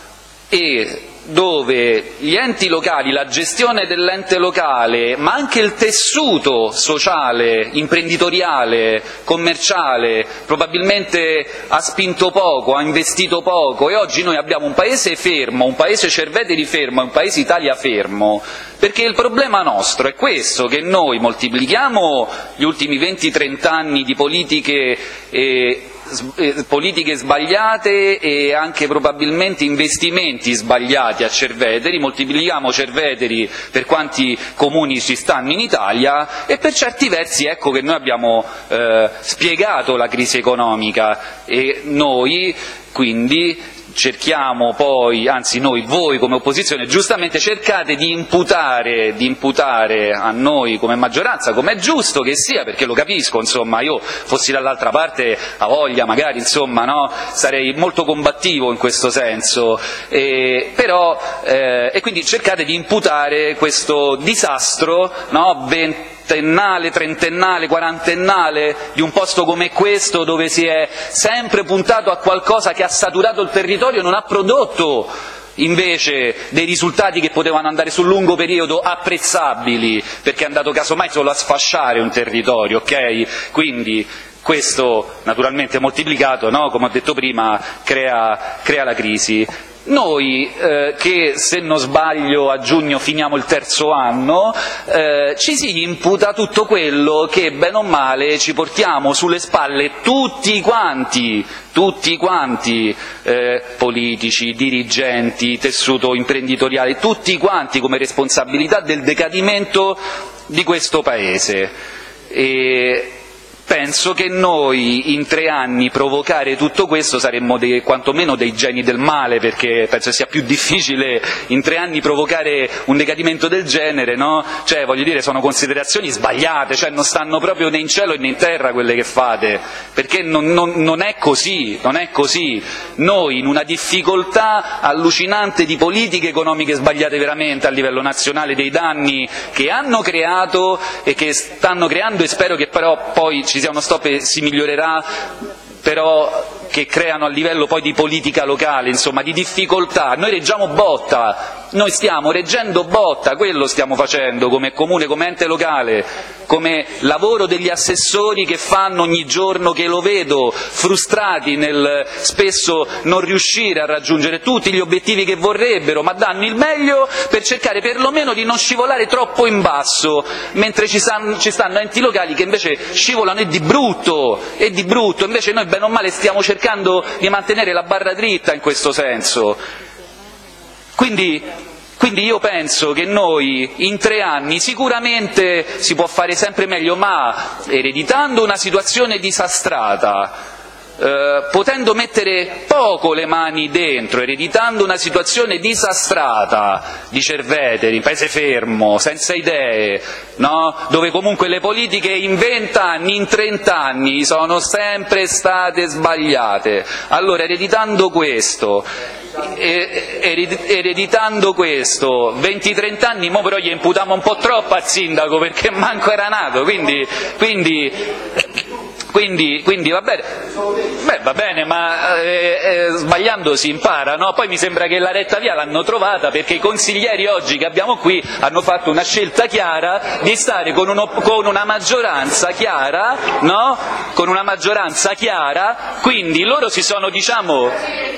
e dove gli enti locali, la gestione dell'ente locale, ma anche il tessuto sociale, imprenditoriale, commerciale, probabilmente ha spinto poco, ha investito poco, e oggi noi abbiamo un paese fermo, un paese Cerveteri fermo, un paese Italia fermo, perché il problema nostro è questo, che noi moltiplichiamo gli ultimi venti trenta anni di politiche eh, politiche sbagliate e anche probabilmente investimenti sbagliati a Cerveteri, moltiplichiamo Cerveteri per quanti comuni ci stanno in Italia, e per certi versi ecco che noi abbiamo eh, spiegato la crisi economica, e noi quindi cerchiamo poi, anzi noi, voi come opposizione, giustamente cercate di imputare, di imputare a noi come maggioranza, come è giusto che sia, perché lo capisco, insomma, io fossi dall'altra parte a voglia magari, insomma, no, sarei molto combattivo in questo senso, e, però, eh, e quindi cercate di imputare questo disastro, no, ventennale, trentennale, quarantennale di un posto come questo, dove si è sempre puntato a qualcosa che ha saturato il territorio e non ha prodotto invece dei risultati che potevano andare sul lungo periodo apprezzabili, perché è andato casomai solo a sfasciare un territorio, ok? Quindi questo naturalmente moltiplicato, no, come ho detto prima, crea, crea la crisi. Noi, eh, che se non sbaglio a giugno finiamo il terzo anno, eh, ci si imputa tutto quello che bene o male ci portiamo sulle spalle tutti quanti, tutti quanti, eh, politici, dirigenti, tessuto imprenditoriale, tutti quanti come responsabilità del decadimento di questo Paese. E penso che noi in tre anni provocare tutto questo saremmo dei, quantomeno dei geni del male, perché penso sia più difficile in tre anni provocare un decadimento del genere, no? Cioè, voglio dire, sono considerazioni sbagliate, cioè non stanno proprio né in cielo né in terra quelle che fate, perché non, non, non è così, non è così. Noi in una difficoltà allucinante di politiche economiche sbagliate veramente a livello nazionale, dei danni che hanno creato e che stanno creando, e spero che però poi ci sia uno stop e si migliorerà, però che creano a livello poi di politica locale, insomma, di difficoltà. Noi reggiamo botta, noi stiamo reggendo botta, quello stiamo facendo come comune, come ente locale, come lavoro degli assessori che fanno ogni giorno, che lo vedo, frustrati nel spesso non riuscire a raggiungere tutti gli obiettivi che vorrebbero, ma danno il meglio per cercare perlomeno di non scivolare troppo in basso, mentre ci stanno, ci stanno enti locali che invece scivolano e di brutto, e di brutto, invece noi bene o male stiamo cercando di mantenere la barra dritta in questo senso. Quindi, quindi io penso che noi in tre anni sicuramente si può fare sempre meglio, ma ereditando una situazione disastrata, eh, potendo mettere poco le mani dentro, ereditando una situazione disastrata di Cerveteri, paese fermo, senza idee, no? Dove comunque le politiche in vent'anni, in trent'anni sono sempre state sbagliate. Allora, ereditando questo, ereditando questo, venti trenta anni, mo però gli imputiamo un po' troppo al sindaco perché manco era nato, quindi, quindi, quindi, quindi va bene, beh, va bene, ma eh, eh, sbagliando si impara, no? Poi mi sembra che la retta via l'hanno trovata, perché i consiglieri oggi che abbiamo qui hanno fatto una scelta chiara di stare con, uno, con una maggioranza chiara, no? Con una maggioranza chiara, quindi loro si sono, diciamo,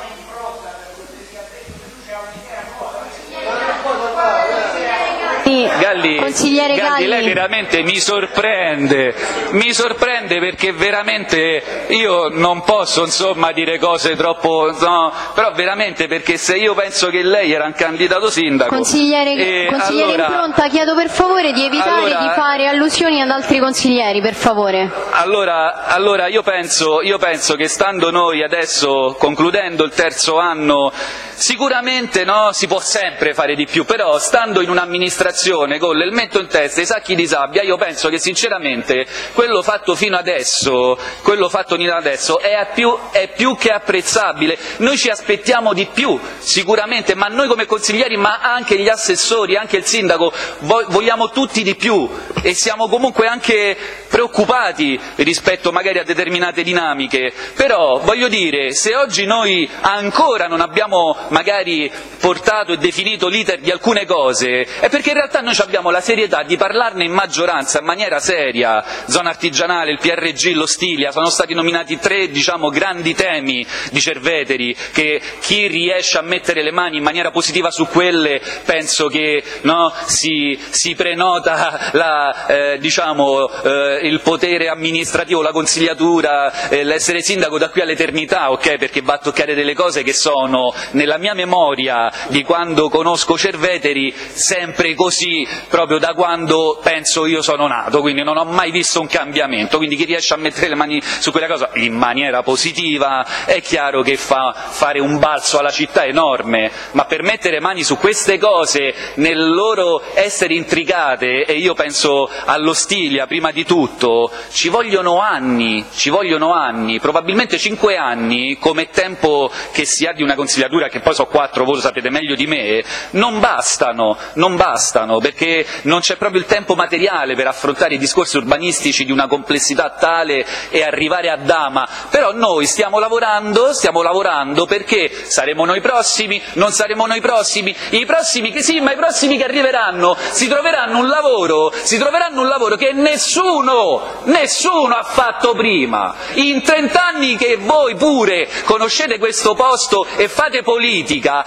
Galli, Consigliere Galli, Galli, lei veramente mi sorprende, mi sorprende perché veramente io non posso insomma dire cose troppo, no, però veramente, perché se io penso che lei era un candidato sindaco, consigliere, e consigliere allora, Impronta, chiedo per favore di evitare allora, di fare allusioni ad altri consiglieri, per favore. Allora, allora io, penso, io penso che stando noi adesso, concludendo il terzo anno, sicuramente no, si può sempre fare di più, però stando in un'amministrazione con l'elmetto in testa e i sacchi di sabbia, io penso che sinceramente quello fatto fino adesso, quello fatto fino adesso è più, è più che apprezzabile. Noi ci aspettiamo di più sicuramente, ma noi come consiglieri, ma anche gli assessori, anche il sindaco, vogliamo tutti di più e siamo comunque anche preoccupati rispetto magari a determinate dinamiche. Però voglio dire, se oggi noi ancora non abbiamo magari portato e definito l'iter di alcune cose, è perché in realtà noi abbiamo la serietà di parlarne in maggioranza in maniera seria. Zona artigianale, il P R G, l'Ostilia, sono stati nominati tre, diciamo, grandi temi di Cerveteri, che chi riesce a mettere le mani in maniera positiva su quelle penso che no, si, si prenota la, eh, diciamo, eh, il potere amministrativo, la consigliatura, eh, l'essere sindaco da qui all'eternità, ok? Perché va a toccare delle cose che sono nella mia memoria di quando conosco Cerveteri sempre così, proprio da quando penso io sono nato, quindi non ho mai visto un cambiamento. Quindi chi riesce a mettere le mani su quella cosa in maniera positiva è chiaro che fa fare un balzo alla città enorme, ma per mettere mani su queste cose nel loro essere intricate, e io penso all'Ostilia prima di tutto, ci vogliono anni, ci vogliono anni, probabilmente cinque anni come tempo che si ha di una consigliatura, che poi so quattro, voi lo sapete meglio di me, non bastano, non bastano, perché non c'è proprio il tempo materiale per affrontare i discorsi urbanistici di una complessità tale e arrivare a Dama. Però noi stiamo lavorando, stiamo lavorando perché saremo noi prossimi, non saremo noi prossimi, i prossimi che sì, ma i prossimi che arriveranno si troveranno un lavoro, si troveranno un lavoro che nessuno, nessuno ha fatto prima. In trent'anni che voi pure conoscete questo posto e fate politica,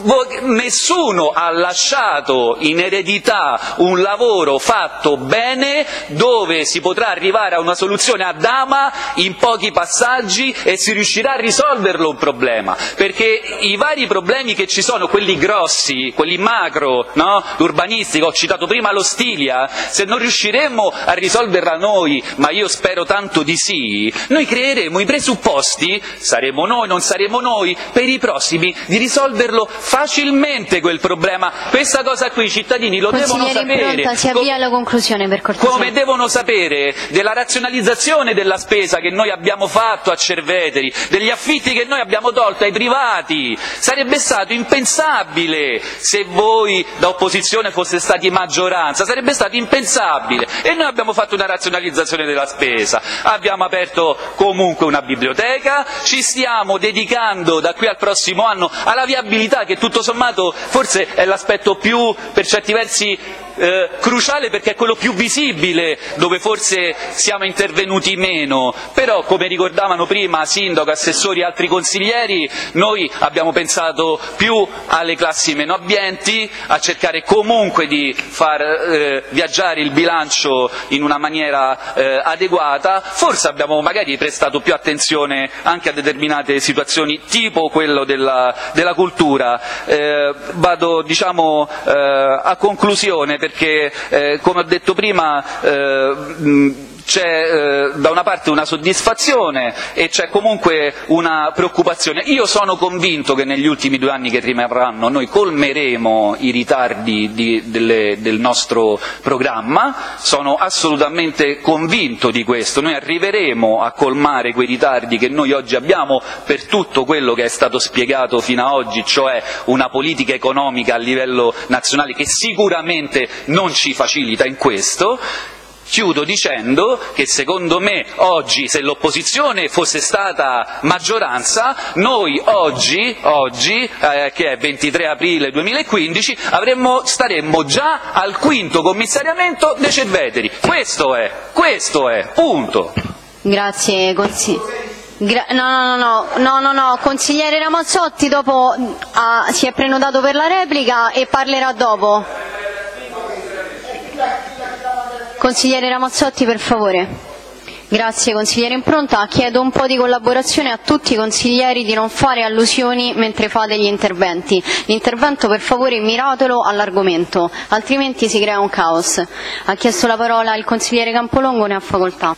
nessuno ha lasciato in eredità un lavoro fatto bene, dove si potrà arrivare a una soluzione a Dama in pochi passaggi e si riuscirà a risolverlo un problema, perché i vari problemi che ci sono, quelli grossi, quelli macro, no? L'urbanistica, ho citato prima l'Ostilia, se non riusciremo a risolverla noi, ma io spero tanto di sì, noi creeremo i presupposti, saremo noi, non saremo noi, per i prossimi di risolverlo facilmente quel problema. Questa cosa qui i cittadini lo devono sapere. Impronta, si avvia alla conclusione, per cortesia. Come devono sapere della razionalizzazione della spesa che noi abbiamo fatto a Cerveteri, degli affitti che noi abbiamo tolto ai privati. Sarebbe stato impensabile se voi da opposizione foste stati maggioranza, sarebbe stato impensabile, e noi abbiamo fatto una razionalizzazione della spesa, abbiamo aperto comunque una biblioteca, ci stiamo dedicando da qui al prossimo anno alla viabilità, che tutto sommato forse è l'aspetto più, per certi versi, Eh, cruciale, perché è quello più visibile, dove forse siamo intervenuti meno. Però, come ricordavano prima sindaco, assessori e altri consiglieri, noi abbiamo pensato più alle classi meno abbienti, a cercare comunque di far eh, viaggiare il bilancio in una maniera eh, adeguata. Forse abbiamo magari prestato più attenzione anche a determinate situazioni, tipo quello della, della cultura. Eh, vado diciamo eh, a conclusione, perché eh, come ho detto prima eh, c'è eh, da una parte una soddisfazione e c'è comunque una preoccupazione. Io sono convinto che negli ultimi due anni che rimarranno noi colmeremo i ritardi di, delle, del nostro programma, sono assolutamente convinto di questo, noi arriveremo a colmare quei ritardi che noi oggi abbiamo per tutto quello che è stato spiegato fino ad oggi, cioè una politica economica a livello nazionale che sicuramente non ci facilita in questo. Chiudo dicendo che secondo me oggi, se l'opposizione fosse stata maggioranza, noi oggi, oggi eh, che è ventitré aprile duemilaquindici, avremmo, staremmo già al quinto commissariamento dei Cerveteri. Questo è, questo è, punto. Grazie, consigliere. Gra- no, no, no, no, no, no, consigliere Ramazzotti dopo ah, si è prenotato per la replica e parlerà dopo. Consigliere Ramazzotti, per favore. Grazie, consigliere Impronta. Chiedo un po' di collaborazione a tutti i consiglieri di non fare allusioni mentre fate gli interventi. L'intervento, per favore, miratelo all'argomento, altrimenti si crea un caos. Ha chiesto la parola il consigliere Campolongo, ne ha facoltà.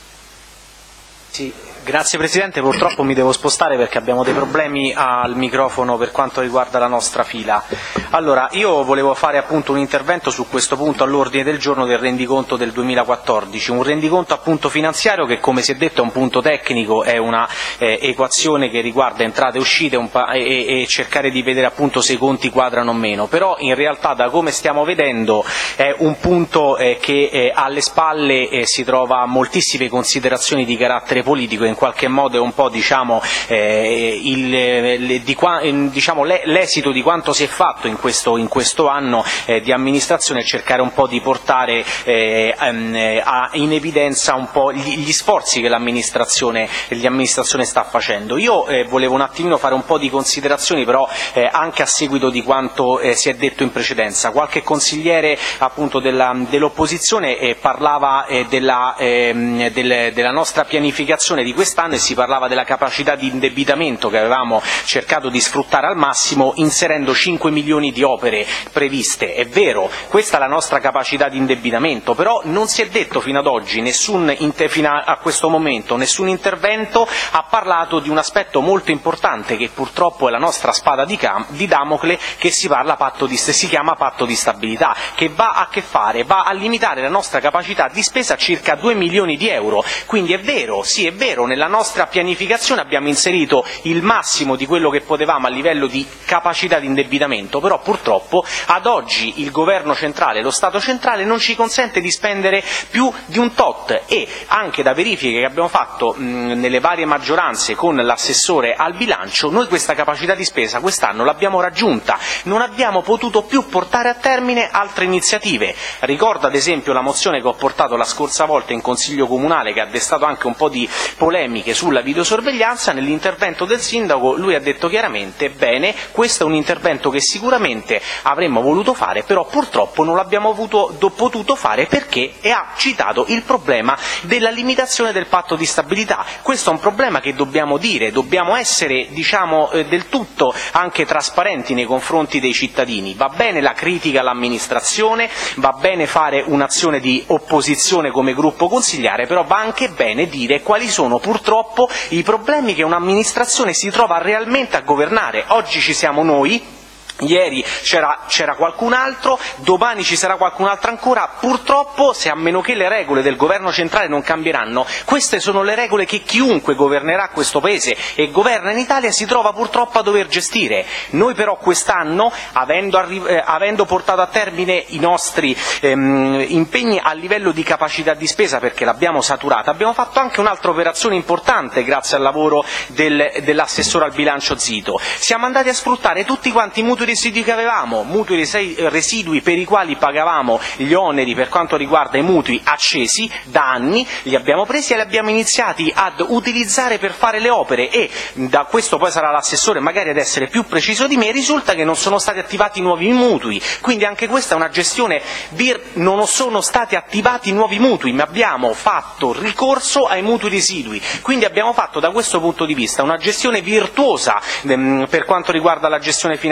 Sì. Grazie Presidente, purtroppo mi devo spostare perché abbiamo dei problemi al microfono per quanto riguarda la nostra fila. Allora, io volevo fare appunto un intervento su questo punto all'ordine del giorno del rendiconto del duemilaquattordici, un rendiconto appunto finanziario che, come si è detto, è un punto tecnico, è una eh, equazione che riguarda entrate e uscite un pa- e, e cercare di vedere appunto se i conti quadrano o meno, però in realtà da come stiamo vedendo è un punto eh, che eh, alle spalle eh, si trova moltissime considerazioni di carattere politico, in qualche modo è un po' diciamo, eh, il, le, di qua, diciamo, l'esito di quanto si è fatto in questo, in questo anno eh, di amministrazione, e cercare un po' di portare eh, eh, a, in evidenza un po' gli, gli sforzi che l'amministrazione, l'amministrazione sta facendo. Io eh, volevo un attimino fare un po' di considerazioni, però eh, anche a seguito di quanto eh, si è detto in precedenza. Qualche consigliere appunto della, dell'opposizione eh, parlava eh, della, eh, del, della nostra pianificazione di quest'anno e si parlava della capacità di indebitamento che avevamo cercato di sfruttare al massimo inserendo cinque milioni di opere previste. È vero, questa è la nostra capacità di indebitamento, però non si è detto fino ad oggi, nessun, fino a questo momento, nessun intervento ha parlato di un aspetto molto importante che purtroppo è la nostra spada di, cam, di Damocle, che si, parla patto di, si chiama patto di stabilità, che va a che fare, va a limitare la nostra capacità di spesa a circa due milioni di euro. Quindi è vero, sì è vero, nella nostra pianificazione abbiamo inserito il massimo di quello che potevamo a livello di capacità di indebitamento, però purtroppo ad oggi il governo centrale, lo Stato centrale non ci consente di spendere più di un tot, e anche da verifiche che abbiamo fatto mh, nelle varie maggioranze con l'assessore al bilancio, noi questa capacità di spesa quest'anno l'abbiamo raggiunta, non abbiamo potuto più portare a termine altre iniziative. Ricordo ad esempio la mozione che ho portato la scorsa volta in Consiglio Comunale, che ha destato anche un po' di polemiche sulla videosorveglianza. Nell'intervento del sindaco lui ha detto chiaramente: bene, questo è un intervento che sicuramente avremmo voluto fare, però purtroppo non l'abbiamo avuto, do, potuto fare perché, e ha citato il problema della limitazione del patto di stabilità. Questo è un problema che dobbiamo dire, dobbiamo essere diciamo eh, del tutto anche trasparenti nei confronti dei cittadini. Va bene la critica all'amministrazione, va bene fare un'azione di opposizione come gruppo consigliare, però va anche bene dire quali sono purtroppo i problemi che un'amministrazione si trova realmente a governare. Oggi ci siamo noi, ieri c'era, c'era qualcun altro, domani ci sarà qualcun altro ancora. Purtroppo, se a meno che le regole del governo centrale non cambieranno, queste sono le regole che chiunque governerà questo paese e governa in Italia si trova purtroppo a dover gestire. Noi però quest'anno, avendo, arri- eh, avendo portato a termine i nostri ehm, impegni a livello di capacità di spesa, perché l'abbiamo saturata, abbiamo fatto anche un'altra operazione importante grazie al lavoro del, dell'assessore al bilancio Zito. Siamo andati a sfruttare tutti quanti i mutui residui che avevamo, mutui residui per i quali pagavamo gli oneri per quanto riguarda i mutui accesi da anni, li abbiamo presi e li abbiamo iniziati ad utilizzare per fare le opere, e da questo poi sarà l'assessore magari ad essere più preciso di me, risulta che non sono stati attivati nuovi mutui, quindi anche questa è una gestione vir- non sono stati attivati nuovi mutui, ma abbiamo fatto ricorso ai mutui residui, quindi abbiamo fatto da questo punto di vista una gestione virtuosa ehm, per quanto riguarda la gestione finanziaria del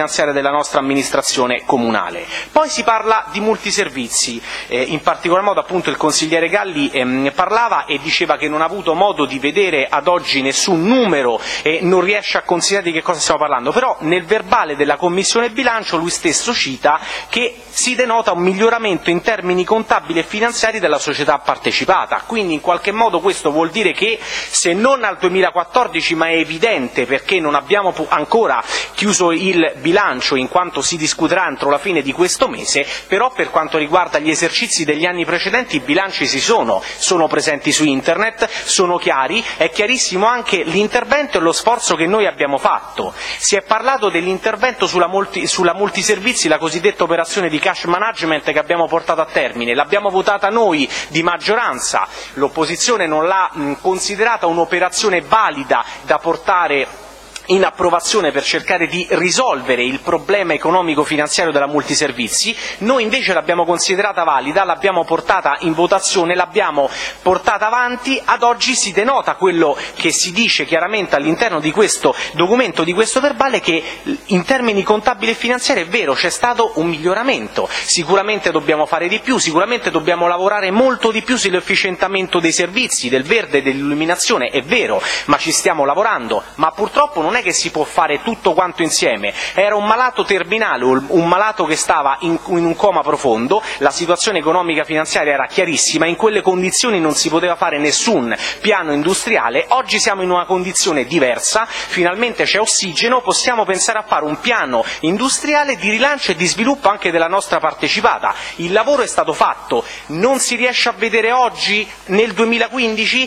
della nostra amministrazione comunale. Poi si parla di multiservizi, eh, in particolar modo appunto il consigliere Galli ehm, parlava e diceva che non ha avuto modo di vedere ad oggi nessun numero e non riesce a considerare di che cosa stiamo parlando, però nel verbale della Commissione bilancio lui stesso cita che si denota un miglioramento in termini contabili e finanziari della società partecipata, quindi in qualche modo questo vuol dire che se non al duemilaquattordici, ma è evidente perché non abbiamo ancora chiuso il bilancio in quanto si discuterà entro la fine di questo mese, però per quanto riguarda gli esercizi degli anni precedenti i bilanci ci sono, sono presenti su internet, sono chiari, è chiarissimo anche l'intervento e lo sforzo che noi abbiamo fatto. Si è parlato dell'intervento sulla, multi, sulla multiservizi, la cosiddetta operazione di cash management che abbiamo portato a termine, l'abbiamo votata noi di maggioranza, l'opposizione non l'ha mh, considerata un'operazione valida da portare in approvazione per cercare di risolvere il problema economico-finanziario della multiservizi, noi invece l'abbiamo considerata valida, l'abbiamo portata in votazione, l'abbiamo portata avanti, ad oggi si denota quello che si dice chiaramente all'interno di questo documento, di questo verbale, che in termini contabili e finanziari è vero, c'è stato un miglioramento, sicuramente dobbiamo fare di più, sicuramente dobbiamo lavorare molto di più sull'efficientamento dei servizi, del verde, dell'illuminazione, è vero, ma ci stiamo lavorando, ma purtroppo non non è che si può fare tutto quanto insieme, era un malato terminale, un malato che stava in, in un coma profondo, la situazione economica finanziaria era chiarissima, in quelle condizioni non si poteva fare nessun piano industriale, oggi siamo in una condizione diversa, finalmente c'è ossigeno, possiamo pensare a fare un piano industriale di rilancio e di sviluppo anche della nostra partecipata, il lavoro è stato fatto, non si riesce a vedere oggi nel duemilaquindici?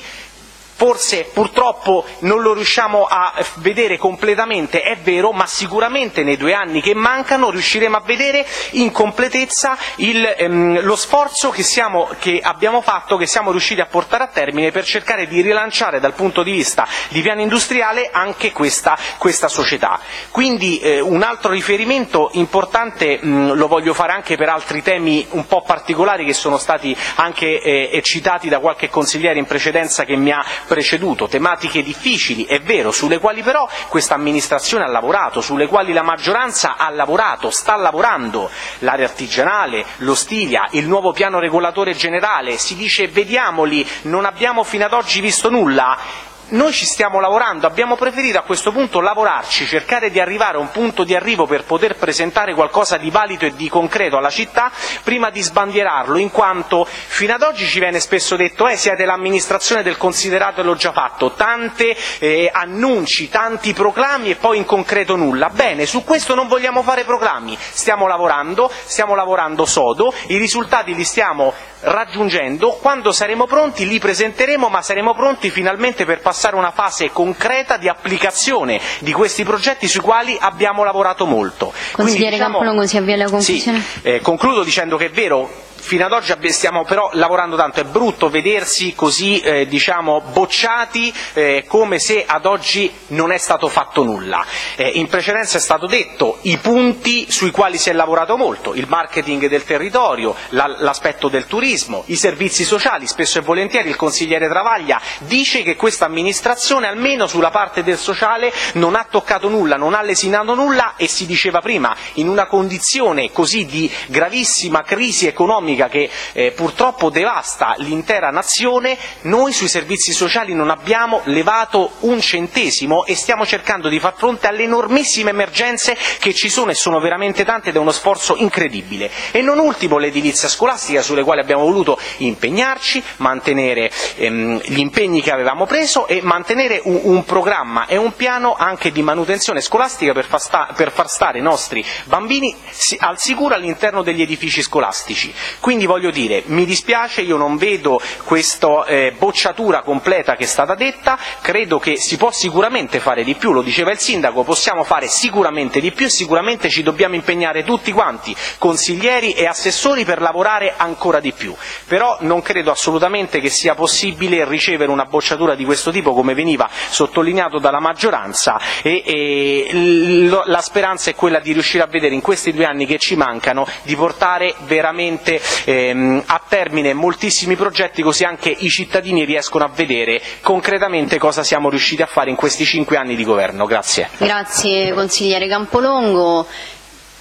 Forse purtroppo non lo riusciamo a vedere completamente, è vero, ma sicuramente nei due anni che mancano riusciremo a vedere in completezza il, ehm, lo sforzo che, siamo, che abbiamo fatto, che siamo riusciti a portare a termine per cercare di rilanciare dal punto di vista di piano industriale anche questa, questa società. Quindi eh, un altro riferimento importante mh, lo voglio fare anche per altri temi un po' particolari che sono stati anche eh, citati da qualche consigliere in precedenza che mi ha preceduto, tematiche difficili, è vero, sulle quali però questa amministrazione ha lavorato, sulle quali la maggioranza ha lavorato, sta lavorando, l'area artigianale, l'Ostilia, il nuovo piano regolatore generale, si dice vediamoli, non abbiamo fino ad oggi visto nulla. Noi ci stiamo lavorando, abbiamo preferito a questo punto lavorarci, cercare di arrivare a un punto di arrivo per poter presentare qualcosa di valido e di concreto alla città prima di sbandierarlo, in quanto fino ad oggi ci viene spesso detto eh siete l'amministrazione del considerato e l'ho già fatto, tante eh, annunci, tanti proclami e poi in concreto nulla. Bene, su questo non vogliamo fare proclami, stiamo lavorando, stiamo lavorando sodo, i risultati li stiamo raggiungendo, quando saremo pronti li presenteremo, ma saremo pronti finalmente per passare a una fase concreta di applicazione di questi progetti sui quali abbiamo lavorato molto. Consigliere Quindi, diciamo, Campolongo, si avvia alla conclusione. Sì, eh, concludo dicendo che è vero, fino ad oggi stiamo però lavorando tanto, è brutto vedersi così eh, diciamo bocciati eh, come se ad oggi non è stato fatto nulla. Eh, in precedenza è stato detto i punti sui quali si è lavorato molto, il marketing del territorio, la, l'aspetto del turismo, i servizi sociali, spesso e volentieri il consigliere Travaglia dice che questa amministrazione almeno sulla parte del sociale non ha toccato nulla, non ha lesinato nulla e si diceva prima in una condizione così di gravissima crisi economica che eh, purtroppo devasta l'intera nazione, noi sui servizi sociali non abbiamo levato un centesimo e stiamo cercando di far fronte alle enormissime emergenze che ci sono e sono veramente tante ed è uno sforzo incredibile. E non ultimo l'edilizia scolastica sulle quali abbiamo voluto impegnarci, mantenere ehm, gli impegni che avevamo preso e mantenere un, un programma e un piano anche di manutenzione scolastica per far, sta, per far stare i nostri bambini al sicuro all'interno degli edifici scolastici. Quindi voglio dire, mi dispiace, io non vedo questa eh, bocciatura completa che è stata detta, credo che si può sicuramente fare di più, lo diceva il sindaco, possiamo fare sicuramente di più e sicuramente ci dobbiamo impegnare tutti quanti, consiglieri e assessori, per lavorare ancora di più. Però non credo assolutamente che sia possibile ricevere una bocciatura di questo tipo come veniva sottolineato dalla maggioranza e, e l- la speranza è quella di riuscire a vedere in questi due anni che ci mancano di portare veramente Ehm, a termine moltissimi progetti, così anche i cittadini riescono a vedere concretamente cosa siamo riusciti a fare in questi cinque anni di governo. Grazie. Grazie consigliere Campolongo.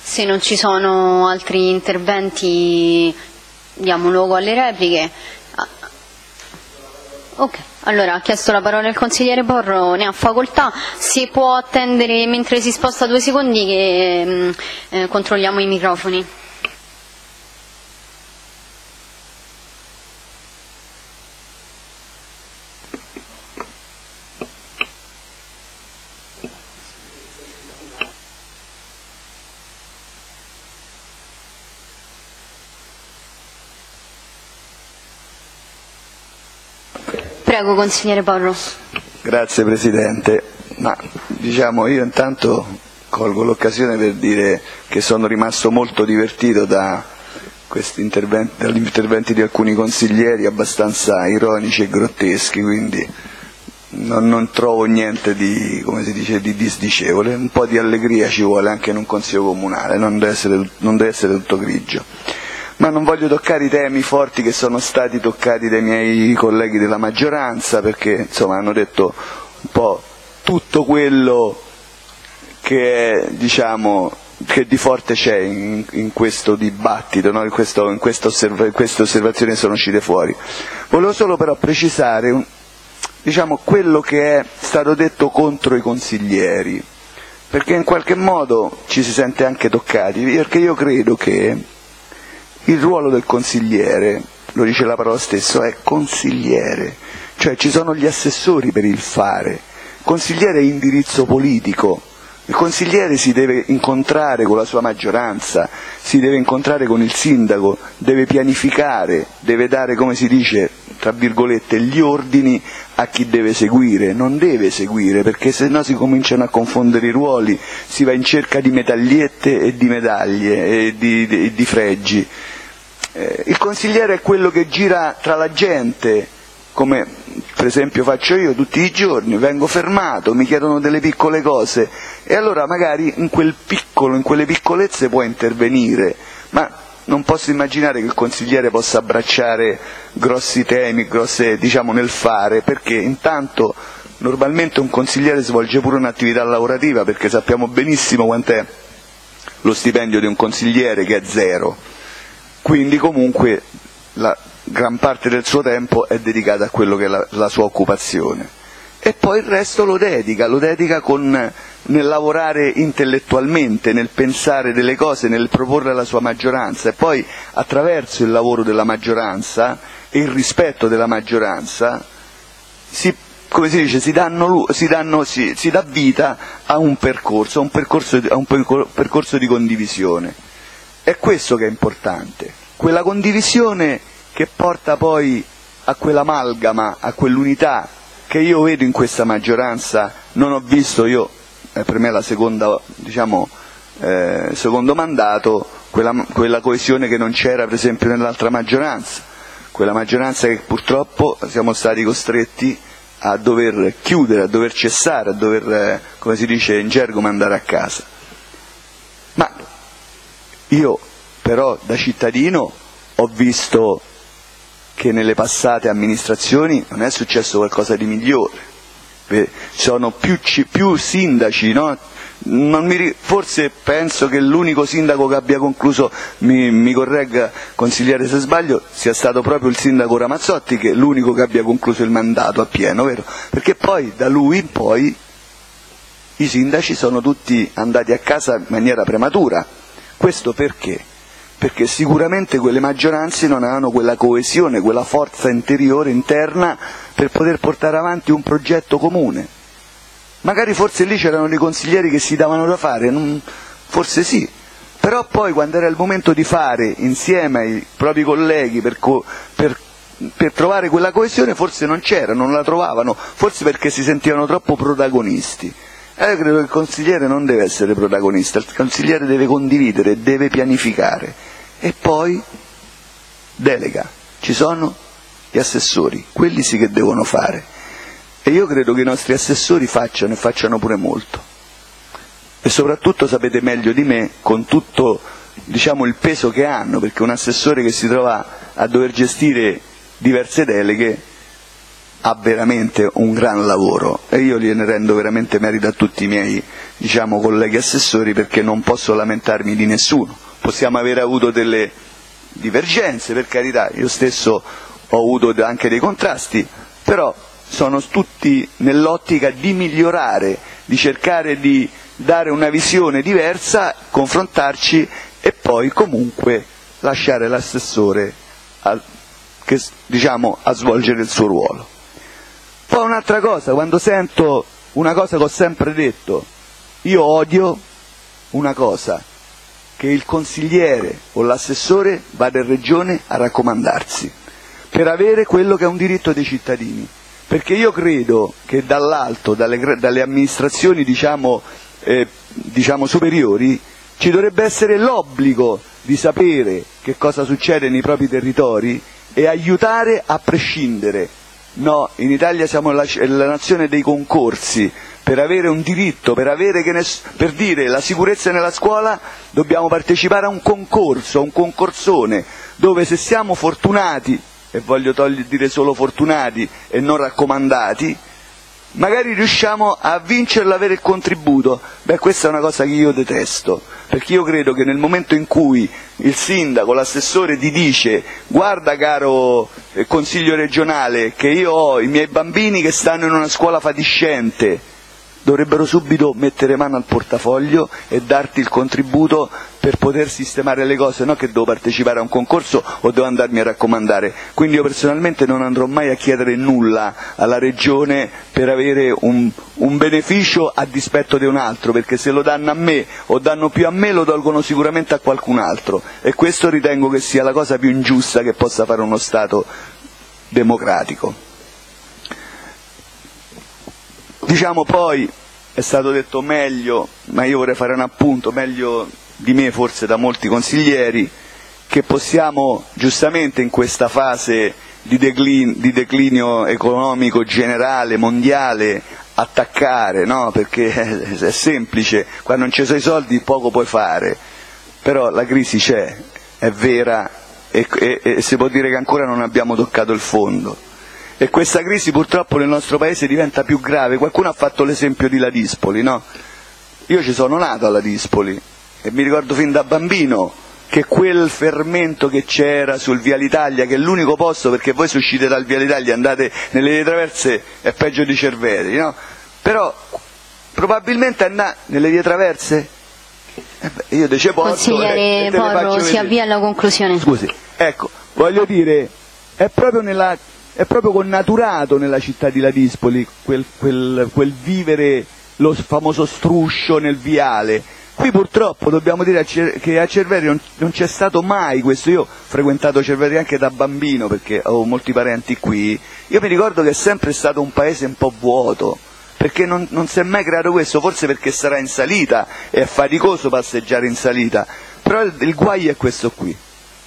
Se non ci sono altri interventi diamo luogo alle repliche. Ok, allora ha chiesto la parola il consigliere Porro, ne ha facoltà. Si può attendere mentre si sposta due secondi che eh, controlliamo i microfoni. Prego, consigliere Porro. Grazie Presidente. Ma, diciamo, io intanto colgo l'occasione per dire che sono rimasto molto divertito da questi interventi, dagli interventi di alcuni consiglieri abbastanza ironici e grotteschi, quindi non, non trovo niente di, come si dice, di disdicevole. Un po' di allegria ci vuole anche in un consiglio comunale, non deve essere, non deve essere tutto grigio. Ma non voglio toccare i temi forti che sono stati toccati dai miei colleghi della maggioranza, perché insomma hanno detto un po' tutto quello che, diciamo, che di forte c'è in, in questo dibattito, no? in, questo, in, questa osserva, in queste osservazioni che sono uscite fuori. Volevo solo però precisare un, diciamo, quello che è stato detto contro i consiglieri, perché in qualche modo ci si sente anche toccati, perché io credo che il ruolo del consigliere, lo dice la parola stesso, è consigliere, cioè ci sono gli assessori per il fare, il consigliere è indirizzo politico, il consigliere si deve incontrare con la sua maggioranza, si deve incontrare con il sindaco, deve pianificare, deve dare, come si dice, tra virgolette, gli ordini a chi deve seguire, non deve seguire, perché se no si cominciano a confondere i ruoli, si va in cerca di medagliette e di medaglie e di, di, di fregi. Eh, il consigliere è quello che gira tra la gente, come per esempio faccio io tutti i giorni, vengo fermato, mi chiedono delle piccole cose e allora magari in quel piccolo, in quelle piccolezze può intervenire, ma non posso immaginare che il consigliere possa abbracciare grossi temi, grosse, diciamo, nel fare, perché intanto normalmente un consigliere svolge pure un'attività lavorativa, perché sappiamo benissimo quant'è lo stipendio di un consigliere, che è zero, quindi comunque la gran parte del suo tempo è dedicata a quello che è la, la sua occupazione, e poi il resto lo dedica, lo dedica con, nel lavorare intellettualmente, nel pensare delle cose, nel proporre alla sua maggioranza, e poi attraverso il lavoro della maggioranza e il rispetto della maggioranza si, come si dice, si, danno, si, danno, si, si dà vita a un percorso, a un percorso, a un percorso di condivisione. È questo che è importante, quella condivisione che porta poi a quell'amalgama, a quell'unità che io vedo in questa maggioranza. Non ho visto, io, eh, per me è la seconda, diciamo, eh, secondo mandato, quella, quella coesione che non c'era per esempio nell'altra maggioranza, quella maggioranza che purtroppo siamo stati costretti a dover chiudere, a dover cessare, a dover, eh, come si dice in gergo, mandare a casa. Ma io però da cittadino ho visto che nelle passate amministrazioni non è successo qualcosa di migliore, sono più, più sindaci, no? Non mi, forse penso che l'unico sindaco che abbia concluso, mi, mi corregga consigliere se sbaglio, sia stato proprio il sindaco Ramazzotti, che è l'unico che abbia concluso il mandato a pieno, vero? Perché poi da lui in poi i sindaci sono tutti andati a casa in maniera prematura. Questo perché? Perché sicuramente quelle maggioranze non avevano quella coesione, quella forza interiore, interna, per poter portare avanti un progetto comune. Magari forse lì c'erano dei consiglieri che si davano da fare, non, forse sì, però poi quando era il momento di fare insieme ai propri colleghi per, co, per, per trovare quella coesione forse non c'era, non la trovavano, forse perché si sentivano troppo protagonisti. E io credo che il consigliere non deve essere protagonista, il consigliere deve condividere, deve pianificare e poi delega. Ci sono gli assessori, quelli sì che devono fare. E io credo che i nostri assessori facciano e facciano pure molto. E soprattutto sapete meglio di me, con tutto, diciamo, il peso che hanno, perché un assessore che si trova a dover gestire diverse deleghe ha veramente un gran lavoro e io gliene rendo veramente merito a tutti i miei, diciamo, colleghi assessori, perché non posso lamentarmi di nessuno. Possiamo aver avuto delle divergenze, per carità, io stesso ho avuto anche dei contrasti, però sono tutti nell'ottica di migliorare, di cercare di dare una visione diversa, confrontarci e poi comunque lasciare l'assessore a, che, diciamo, a svolgere il suo ruolo. Poi un'altra cosa, quando sento una cosa che ho sempre detto, io odio una cosa, che il consigliere o l'assessore vada in regione a raccomandarsi per avere quello che è un diritto dei cittadini, perché io credo che dall'alto, dalle, dalle amministrazioni diciamo, eh, diciamo superiori, ci dovrebbe essere l'obbligo di sapere che cosa succede nei propri territori e aiutare a prescindere. No, in Italia siamo la, la nazione dei concorsi. Per avere un diritto, per, avere che ne, per dire la sicurezza nella scuola, dobbiamo partecipare a un concorso, a un concorsone, dove se siamo fortunati, e voglio togliere, dire solo fortunati e non raccomandati, magari riusciamo a vincerlo, avere il contributo. Beh, questa è una cosa che io detesto, perché io credo che nel momento in cui il sindaco, l'assessore ti dice guarda caro consiglio regionale che io ho i miei bambini che stanno in una scuola fatiscente, dovrebbero subito mettere mano al portafoglio e darti il contributo per poter sistemare le cose, non che devo partecipare a un concorso o devo andarmi a raccomandare. Quindi io personalmente non andrò mai a chiedere nulla alla regione per avere un, un beneficio a dispetto di un altro, perché se lo danno a me o danno più a me lo tolgono sicuramente a qualcun altro, e questo ritengo che sia la cosa più ingiusta che possa fare uno Stato democratico. Diciamo poi, è stato detto meglio, ma io vorrei fare un appunto, meglio di me forse da molti consiglieri, che possiamo giustamente in questa fase di, declin- di declinio economico generale, mondiale, attaccare, no? Perché è semplice, quando non ci sono i soldi poco puoi fare, però la crisi c'è, è vera e, e, e si può dire che ancora non abbiamo toccato il fondo. E questa crisi purtroppo nel nostro paese diventa più grave. Qualcuno ha fatto l'esempio di Ladispoli, no? Io ci sono nato a Ladispoli e mi ricordo fin da bambino che quel fermento che c'era sul Viale Italia, che è l'unico posto, perché voi se uscite dal Viale Italia andate nelle vie traverse, è peggio di Cerveteri, no? Però probabilmente andare nelle vie traverse, eh beh, io dicevo consigliere Porro, si avvia alla conclusione. Scusi, ecco, voglio dire, è proprio nella è proprio connaturato nella città di Ladispoli quel, quel, quel vivere lo famoso struscio nel viale. Qui purtroppo dobbiamo dire che a Cerveteri non, non c'è stato mai questo. Io ho frequentato Cerveteri anche da bambino perché ho molti parenti qui. Io mi ricordo che è sempre stato un paese un po' vuoto, perché non, non si è mai creato questo, forse perché sarà in salita, è faticoso passeggiare in salita, però il, il guaio è questo qui.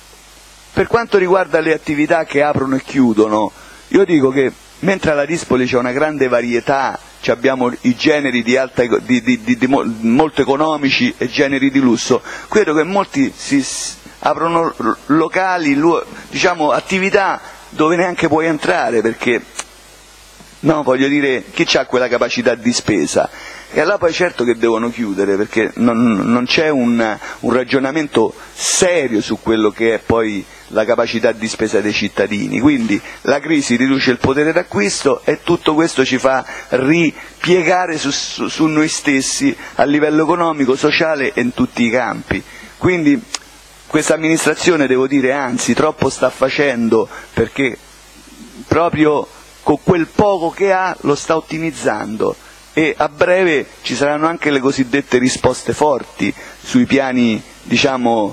Per quanto riguarda le attività che aprono e chiudono, io dico che mentre a Ladispoli c'è una grande varietà, abbiamo i generi di alta, di, di, di, di molto economici e generi di lusso, credo che molti si aprono locali, diciamo attività dove neanche puoi entrare, perché no, voglio dire, chi ha quella capacità di spesa? E allora poi certo che devono chiudere, perché non, non c'è un, un ragionamento serio su quello che è poi la capacità di spesa dei cittadini. Quindi la crisi riduce il potere d'acquisto e tutto questo ci fa ripiegare su, su, su noi stessi a livello economico, sociale e in tutti i campi. Quindi questa amministrazione, devo dire, anzi troppo sta facendo, perché proprio con quel poco che ha lo sta ottimizzando, e a breve ci saranno anche le cosiddette risposte forti sui piani, diciamo,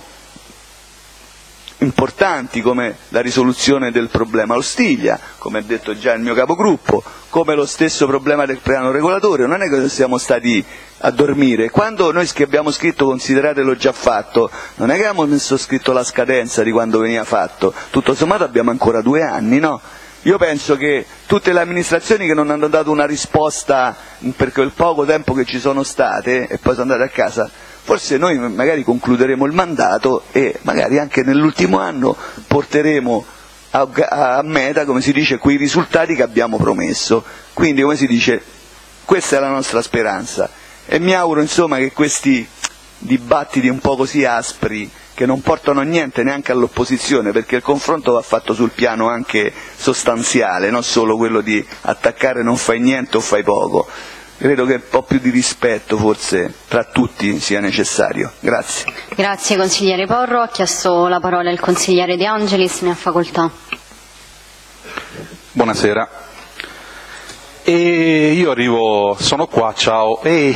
importanti, come la risoluzione del problema Ostiglia, come ha detto già il mio capogruppo, come lo stesso problema del piano regolatore. Non è che siamo stati a dormire. Quando noi che abbiamo scritto considerate l'ho già fatto, non è che abbiamo messo scritto la scadenza di quando veniva fatto, tutto sommato abbiamo ancora due anni, no? Io penso che tutte le amministrazioni che non hanno dato una risposta per quel poco tempo che ci sono state e poi sono andate a casa, forse noi magari concluderemo il mandato e magari anche nell'ultimo anno porteremo a, a meta, come si dice, quei risultati che abbiamo promesso. Quindi, come si dice, questa è la nostra speranza e mi auguro insomma che questi dibattiti un po' così aspri, che non portano a niente neanche all'opposizione, perché il confronto va fatto sul piano anche sostanziale, non solo quello di attaccare non fai niente o fai poco. Credo che un po' più di rispetto forse tra tutti sia necessario. Grazie. Grazie consigliere Porro. Ha chiesto la parola il consigliere De Angelis, ne ha facoltà. Buonasera. E io arrivo, sono qua, ciao. E...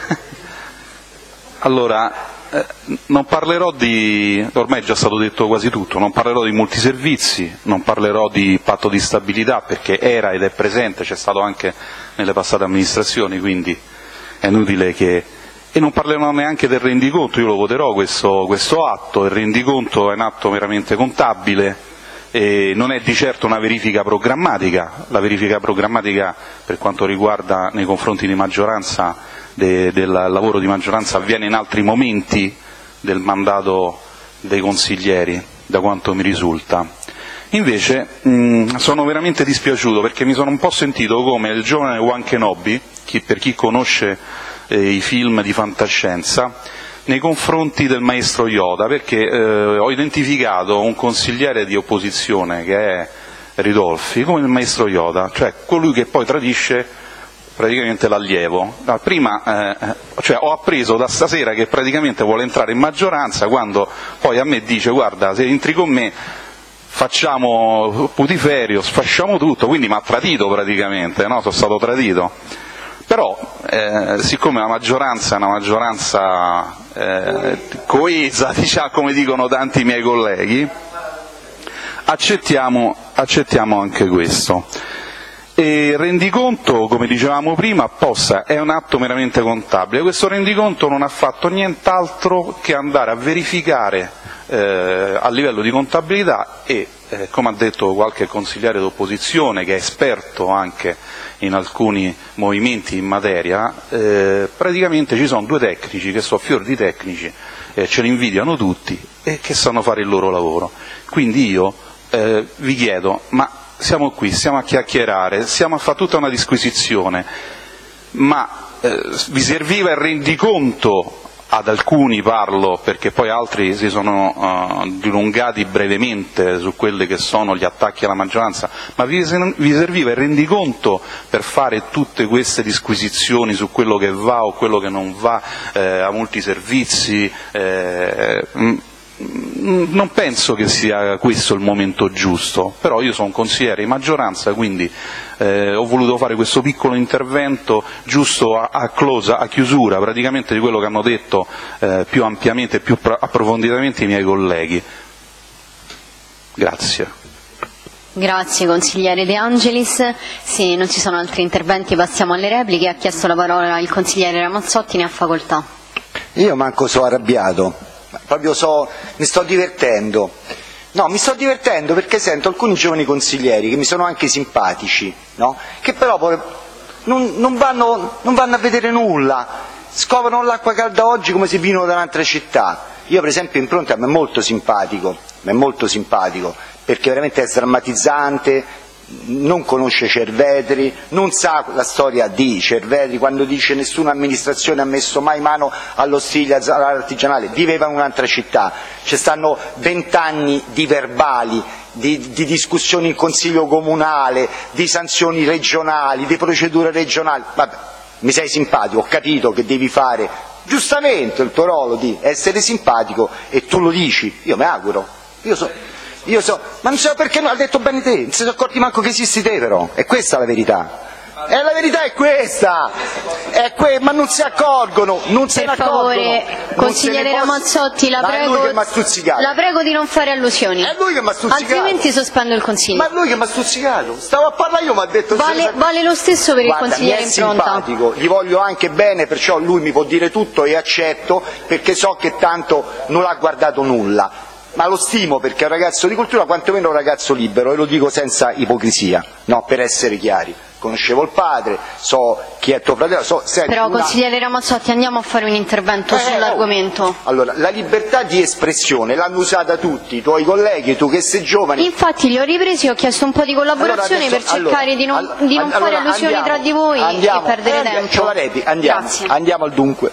allora, eh, non parlerò di, ormai è già stato detto quasi tutto, non parlerò di multiservizi, non parlerò di patto di stabilità perché era ed è presente, c'è stato anche nelle passate amministrazioni, quindi è inutile che... E non parlerò neanche del rendiconto, io lo voterò questo, questo atto, il rendiconto è un atto meramente contabile, e non è di certo una verifica programmatica, la verifica programmatica per quanto riguarda nei confronti di maggioranza, de, del lavoro di maggioranza avviene in altri momenti del mandato dei consiglieri, da quanto mi risulta. Invece mh, sono veramente dispiaciuto perché mi sono un po' sentito come il giovane Obi-Wan Kenobi, chi, per chi conosce eh, i film di fantascienza, nei confronti del maestro Yoda, perché eh, ho identificato un consigliere di opposizione che è Ridolfi come il maestro Yoda, cioè colui che poi tradisce praticamente l'allievo. Prima eh, cioè, ho appreso da stasera che praticamente vuole entrare in maggioranza, quando poi a me dice guarda se entri con me facciamo putiferio, sfasciamo tutto, quindi mi ha tradito praticamente, no? Sono stato tradito. Però, eh, siccome la maggioranza è una maggioranza eh, coesa, diciamo, come dicono tanti miei colleghi, accettiamo, accettiamo anche questo. E il rendiconto, come dicevamo prima, apposta, è un atto meramente contabile. Questo rendiconto non ha fatto nient'altro che andare a verificare eh, a livello di contabilità e, eh, come ha detto qualche consigliere d'opposizione, che è esperto anche in alcuni movimenti in materia, eh, praticamente ci sono due tecnici che sono fior di tecnici, eh, ce li invidiano tutti e che sanno fare il loro lavoro. Quindi io eh, vi chiedo, ma siamo qui, stiamo a chiacchierare, stiamo a fare tutta una disquisizione, ma eh, vi serviva il rendiconto? Ad alcuni parlo, perché poi altri si sono uh, dilungati brevemente su quelli che sono gli attacchi alla maggioranza, ma vi, vi serviva il rendiconto per fare tutte queste disquisizioni su quello che va o quello che non va, eh, a multiservizi? Eh, non penso che sia questo il momento giusto, però io sono un consigliere di maggioranza, quindi eh, ho voluto fare questo piccolo intervento giusto a, a, close, a chiusura praticamente di quello che hanno detto eh, più ampiamente e più approfonditamente i miei colleghi. Grazie. Grazie consigliere De Angelis. Se non ci sono altri interventi passiamo alle repliche. Ha chiesto la parola il consigliere Ramazzotti, ne ha facoltà. Io manco sono arrabbiato. Proprio so, mi sto divertendo. No, mi sto divertendo perché sento alcuni giovani consiglieri che mi sono anche simpatici, no? Che però poi non, non, vanno, non vanno a vedere nulla, scoprono l'acqua calda oggi come se vino da un'altra città. Io per esempio Impronta mi è molto simpatico, mi è molto simpatico perché veramente è sdrammatizzante, non conosce Cerveteri, non sa la storia di Cerveteri, quando dice nessuna amministrazione ha messo mai mano allo stile artigianale, viveva in un'altra città, ci stanno vent'anni di verbali, di, di discussioni in consiglio comunale, di sanzioni regionali, di procedure regionali. Vabbè, mi sei simpatico, ho capito che devi fare giustamente il tuo ruolo di essere simpatico e tu lo dici, io mi auguro, io so Io so, ma non so perché non ha detto bene te, non si sono accorti manco che esisti te però, è questa la verità. E la verità è questa, è que- ma non si accorgono, non se ne accorgono. Per favore, consigliere Ramazzotti, la prego, la prego di non fare allusioni. È lui che mi ha stuzzicato. Altrimenti sospendo il consiglio. Ma è lui che mi ha stuzzicato, stavo a parlare io, mi ha detto... Vale, vale lo stesso per Guarda, il consigliere Impronta. Mi è simpatico, gli voglio anche bene, perciò lui mi può dire tutto e accetto, perché so che tanto non ha guardato nulla. Ma lo stimo perché è un ragazzo di cultura, quantomeno un ragazzo libero, e lo dico senza ipocrisia, no, per essere chiari. conoscevo il padre, so chi è tuo fratello, so... Senti, Però, una... consigliere Ramazzotti, andiamo a fare un intervento eh, sull'argomento. Oh. Allora, la libertà di espressione l'hanno usata tutti, i tuoi colleghi, tu che sei giovane... Infatti li ho ripresi e ho chiesto un po' di collaborazione allora, adesso, per cercare allora, di non, all, di non allora, fare allusioni andiamo, tra di voi andiamo, e perdere eh, tempo. Repi, andiamo, Grazie. andiamo al dunque.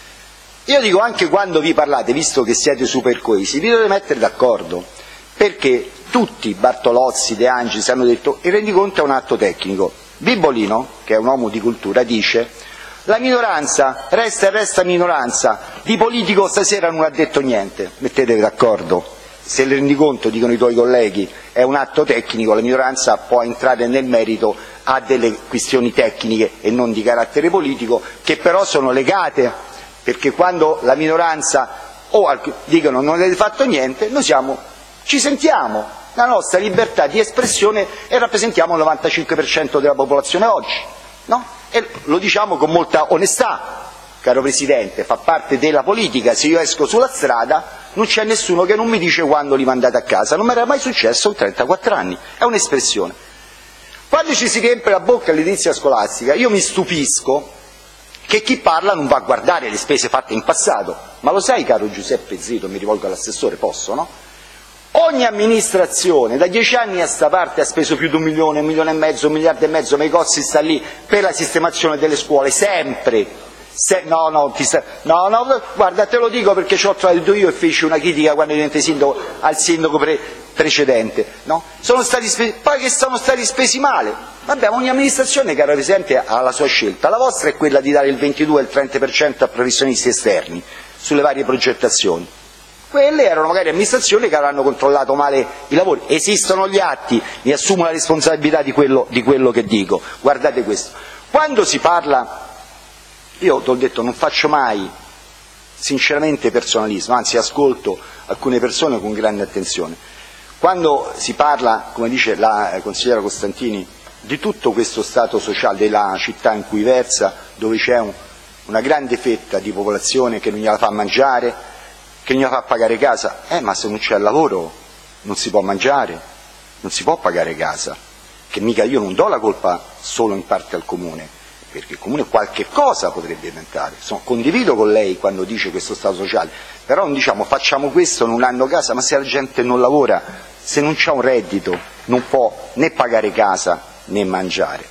Io dico, anche quando vi parlate, visto che siete super coesi, vi dovete mettere d'accordo, perché tutti, Bartolozzi, De Angelis, hanno detto il rendiconto è un atto tecnico. Bibolino, che è un uomo di cultura, dice la minoranza resta e resta minoranza, di politico stasera non ha detto niente. Mettetevi d'accordo. Se il rendiconto, dicono i tuoi colleghi, è un atto tecnico, la minoranza può entrare nel merito a delle questioni tecniche e non di carattere politico, che però sono legate, perché quando la minoranza o dicono non avete fatto niente, noi siamo, ci sentiamo la nostra libertà di espressione e rappresentiamo il novantacinque per cento della popolazione oggi, no? E lo diciamo con molta onestà, caro Presidente, fa parte della politica. Se io esco sulla strada non c'è nessuno che non mi dice quando li mandate a casa, non mi era mai successo in trentaquattro anni, è un'espressione. Quando ci si riempie la bocca all'edilizia scolastica, io mi stupisco che chi parla non va a guardare le spese fatte in passato, ma lo sai, caro Giuseppe Zito, mi rivolgo all'assessore, posso, no? Ogni amministrazione da dieci anni a sta parte ha speso più di un milione, un milione e mezzo, un miliardo e mezzo, ma i costi sta lì per la sistemazione delle scuole, sempre. Se, no, no, ti sta, no, no, guarda, te lo dico perché ci ho trovato io e feci una critica quando diventai sindaco al sindaco pre, precedente, no? Sono stati spesi, poi che sono stati spesi male. Vabbè, ogni amministrazione, caro Presidente, ha la sua scelta. La vostra è quella di dare il ventidue e il trenta per cento a professionisti esterni sulle varie progettazioni. Quelle erano magari amministrazioni che avranno controllato male i lavori. Esistono gli atti, mi assumo la responsabilità di quello, di quello che dico. Guardate questo. Quando si parla, io ti ho detto non faccio mai sinceramente personalismo, anzi ascolto alcune persone con grande attenzione. Quando si parla, come dice la consigliera Costantini, di tutto questo stato sociale della città in cui versa, dove c'è un, una grande fetta di popolazione che non gliela fa mangiare, che non gliela fa pagare casa, eh ma se non c'è lavoro non si può mangiare, non si può pagare casa, che mica io non do la colpa solo in parte al Comune, perché il Comune qualche cosa potrebbe inventare. Sono, condivido con lei quando dice questo stato sociale, però non diciamo facciamo questo, non hanno casa, ma se la gente non lavora, se non c'ha un reddito, non può né pagare casa né mangiare.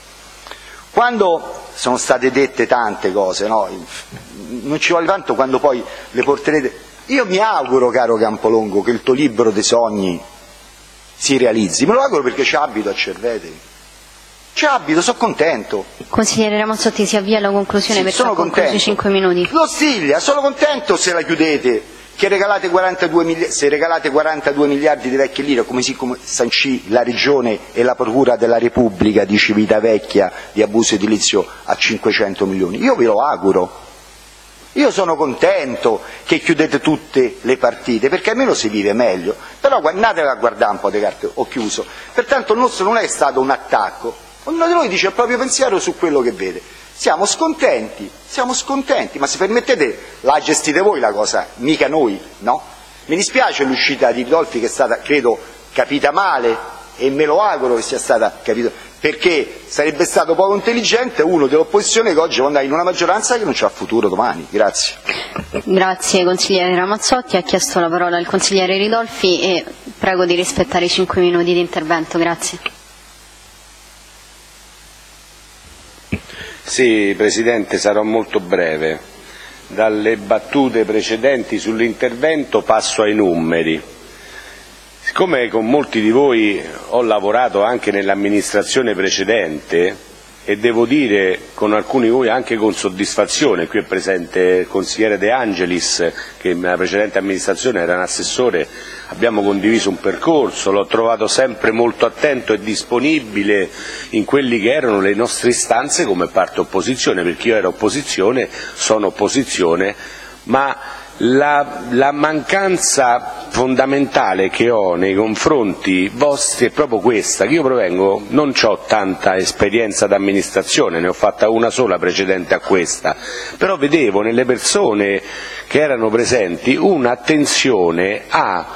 Quando sono state dette tante cose, no? Non ci vuole tanto quando poi le porterete. Io mi auguro, caro Campolongo, che il tuo libro dei sogni si realizzi, me lo auguro perché ci abito a Cerveteri. Ci abito, sono contento. Consigliere Ramazzotti, si avvia alla conclusione Sì, perché sono ha concluso contento. i cinque minuti. Lo Stiglia, sono contento se la chiudete, che regalate quarantadue miliardi, se regalate quarantadue miliardi di vecchie lire, come si come sancì la Regione e la Procura della Repubblica di Civitavecchia di abuso edilizio a cinquecento milioni. Io ve lo auguro. Io sono contento che chiudete tutte le partite, perché almeno si vive meglio. Però andate a guardare un po' di carte, ho chiuso. Pertanto il nostro non è stato un attacco. Ognuno di noi dice il proprio pensiero su quello che vede. Siamo scontenti, siamo scontenti, ma se permettete la gestite voi la cosa, mica noi, no? Mi dispiace l'uscita di Ridolfi che è stata, credo, capita male e me lo auguro che sia stata capita, perché sarebbe stato poco intelligente uno dell'opposizione che oggi può andare in una maggioranza che non c'ha futuro domani. Grazie. Grazie consigliere Ramazzotti, ha chiesto la parola il consigliere Ridolfi e prego di rispettare i cinque minuti di intervento. Grazie. Sì, Presidente, sarò molto breve. Dalle battute precedenti sull'intervento passo ai numeri. Siccome con molti di voi ho lavorato anche nell'amministrazione precedente e devo dire con alcuni di voi anche con soddisfazione, qui è presente il consigliere De Angelis che nella precedente amministrazione era un assessore, abbiamo condiviso un percorso, l'ho trovato sempre molto attento e disponibile in quelli che erano le nostre istanze come parte opposizione, perché io ero opposizione, sono opposizione, ma La, la mancanza fondamentale che ho nei confronti vostri è proprio questa, che io provengo, non ho tanta esperienza d'amministrazione, ne ho fatta una sola precedente a questa, però vedevo nelle persone che erano presenti un'attenzione a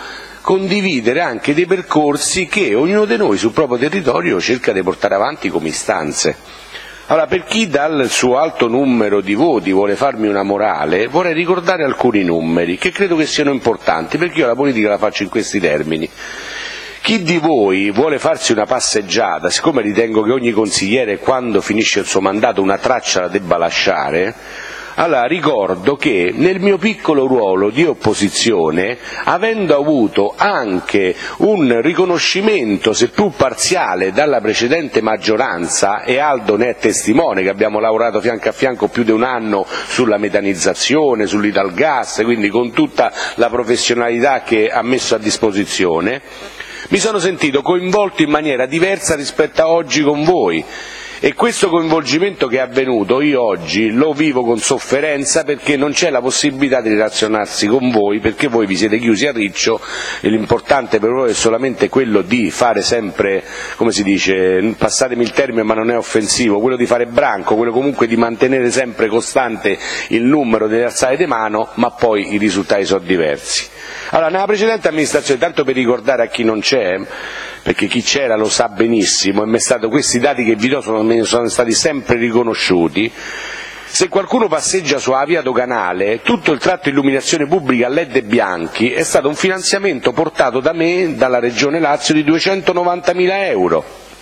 condividere anche dei percorsi che ognuno di noi sul proprio territorio cerca di portare avanti come istanze. Allora, per chi dal suo alto numero di voti vuole farmi una morale, vorrei ricordare alcuni numeri che credo che siano importanti, perché io la politica la faccio in questi termini. Chi di voi vuole farsi una passeggiata, siccome ritengo che ogni consigliere quando finisce il suo mandato una traccia la debba lasciare, allora ricordo che nel mio piccolo ruolo di opposizione, avendo avuto anche un riconoscimento seppur parziale dalla precedente maggioranza, e Aldo ne è testimone che abbiamo lavorato fianco a fianco più di un anno sulla metanizzazione, sull'Italgas, quindi con tutta la professionalità che ha messo a disposizione, mi sono sentito coinvolto in maniera diversa rispetto a oggi con voi. E questo coinvolgimento che è avvenuto io oggi lo vivo con sofferenza, perché non c'è la possibilità di relazionarsi con voi, perché voi vi siete chiusi a riccio e l'importante per voi è solamente quello di fare sempre, come si dice, passatemi il termine ma non è offensivo, quello di fare branco, quello comunque di mantenere sempre costante il numero delle alzate di mano, ma poi i risultati sono diversi. Allora, nella precedente amministrazione, tanto per ricordare a chi non c'è, perché chi c'era lo sa benissimo, e mi è stato, questi dati che vi do sono, sono stati sempre riconosciuti, se qualcuno passeggia sulla via doganale, tutto il tratto illuminazione pubblica a led bianchi è stato un finanziamento portato da me, dalla Regione Lazio, di duecentonovantamila euro.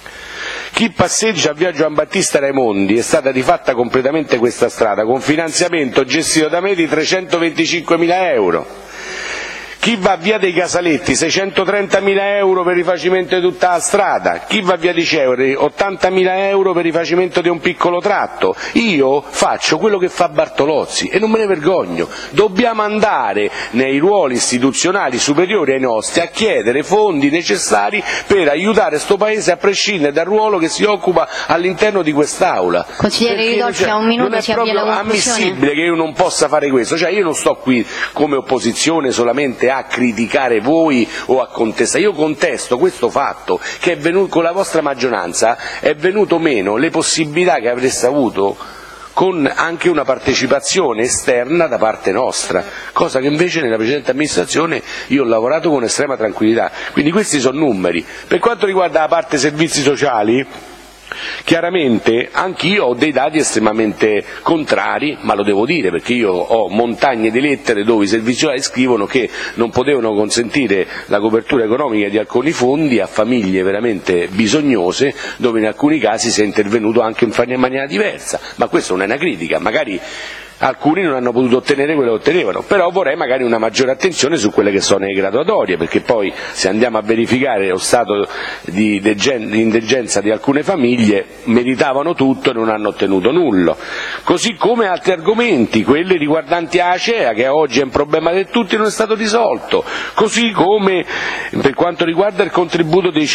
Chi passeggia a via Giovan Battista Raimondi è stata rifatta completamente questa strada, con finanziamento gestito da me di trecentoventicinquemila euro. Chi va via dei Casaletti, seicentotrentamila euro per rifacimento di tutta la strada. Chi va via di Ceveri, ottantamila euro per rifacimento di un piccolo tratto. Io faccio quello che fa Bartolozzi e non me ne vergogno. Dobbiamo andare nei ruoli istituzionali superiori ai nostri a chiedere fondi necessari per aiutare sto Paese, a prescindere dal ruolo che si occupa all'interno di quest'Aula. Consigliere Ridolfi, a un minuto si avvia la conclusione. Non è proprio ammissibile che io non possa fare questo. Cioè, io non sto qui come opposizione solamente a criticare voi o a contestare, io contesto questo fatto che è venuto, con la vostra maggioranza è venuto meno le possibilità che avreste avuto con anche una partecipazione esterna da parte nostra, cosa che invece nella precedente amministrazione io ho lavorato con estrema tranquillità. Quindi questi sono numeri. Per quanto riguarda la parte servizi sociali, chiaramente anch'io ho dei dati estremamente contrari, ma lo devo dire perché io ho montagne di lettere dove i servizi sociali scrivono che non potevano consentire la copertura economica di alcuni fondi a famiglie veramente bisognose, dove in alcuni casi si è intervenuto anche in maniera diversa, ma questa non è una critica, magari alcuni non hanno potuto ottenere quello che ottenevano, però vorrei magari una maggiore attenzione su quelle che sono le graduatorie, perché poi se andiamo a verificare lo stato di indigenza di alcune famiglie, meritavano tutto e non hanno ottenuto nulla. Così come altri argomenti, quelli riguardanti Acea, che oggi è un problema di tutti, non è stato risolto, così come per quanto riguarda il contributo dei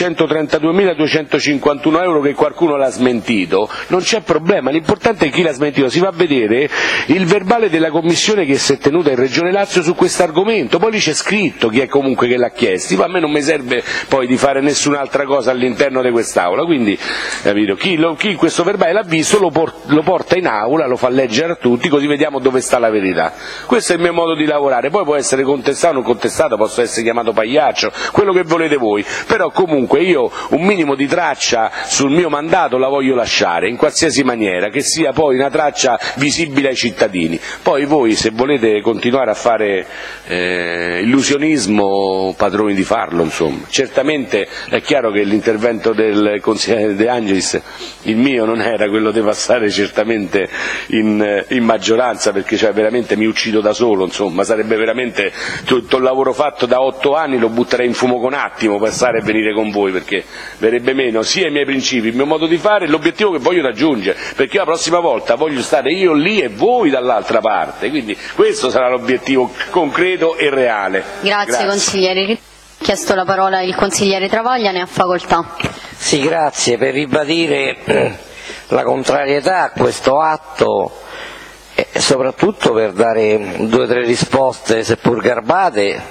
centotrentaduemiladuecentocinquantuno euro che qualcuno l'ha smentito, non c'è problema, l'importante è chi l'ha smentito, si va a vedere il verbale della commissione che si è tenuta in Regione Lazio su questo argomento, poi lì c'è scritto chi è comunque che l'ha chiesto, a me non mi serve poi di fare nessun'altra cosa all'interno di quest'Aula, quindi capito, chi, lo, chi questo verbale l'ha visto lo, por lo porta in Aula, lo fa leggere a tutti, così vediamo dove sta la verità. Questo è il mio modo di lavorare, poi può essere contestato o non contestato, posso essere chiamato pagliaccio, quello che volete voi, però comunque io un minimo di traccia sul mio mandato la voglio lasciare, in qualsiasi maniera, che sia poi una traccia visibile ai cittadini. Poi voi, se volete continuare a fare eh, illusionismo, padroni di farlo, insomma. Certamente è chiaro che l'intervento del consigliere De Angelis, il mio, non era quello di passare certamente in, in maggioranza, perché cioè, veramente mi uccido da solo, insomma, sarebbe veramente tutto il lavoro fatto da otto anni lo butterei in fumo con un attimo, passare e venire con voi, perché verrebbe meno sia i miei principi, il mio modo di fare e l'obiettivo che voglio raggiungere, perché io la prossima volta voglio stare io lì e voi dall'altra parte, quindi questo sarà l'obiettivo concreto e reale. Grazie, grazie. Consigliere. Ha chiesto la parola il consigliere Travaglia, ne ha facoltà. Sì, grazie, per ribadire la contrarietà a questo atto e soprattutto per dare due o tre risposte seppur garbate.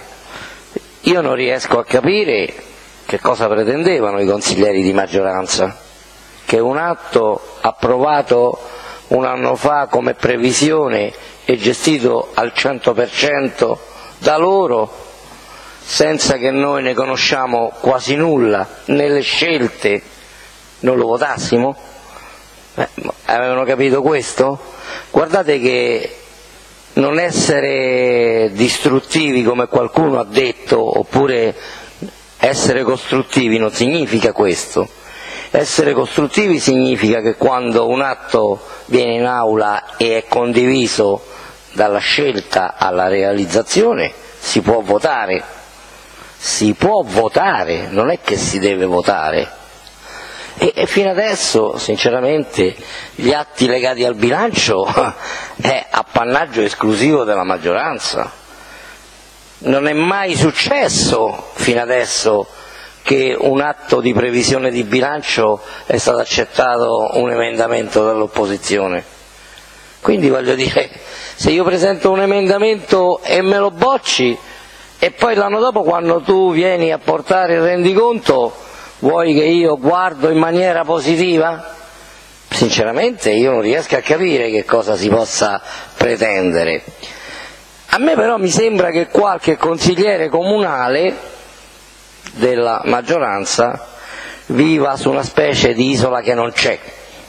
Io non riesco a capire che cosa pretendevano i consiglieri di maggioranza, che un atto approvato un anno fa come previsione e gestito al cento per cento da loro senza che noi ne conosciamo quasi nulla, nelle scelte non lo votassimo? Eh, avevano capito questo? Guardate che non essere distruttivi come qualcuno ha detto, oppure essere costruttivi non significa questo. Essere costruttivi significa che quando un atto viene in aula e è condiviso dalla scelta alla realizzazione si può votare, si può votare, non è che si deve votare. E, e fino adesso, sinceramente, gli atti legati al bilancio è appannaggio esclusivo della maggioranza. Non è mai successo fino adesso che un atto di previsione di bilancio è stato accettato un emendamento dall'opposizione. Quindi voglio dire, se io presento un emendamento e me lo bocci e poi l'anno dopo quando tu vieni a portare il rendiconto vuoi che io guardo in maniera positiva? Sinceramente io non riesco a capire che cosa si possa pretendere. A me però mi sembra che qualche consigliere comunale della maggioranza viva su una specie di isola che non c'è,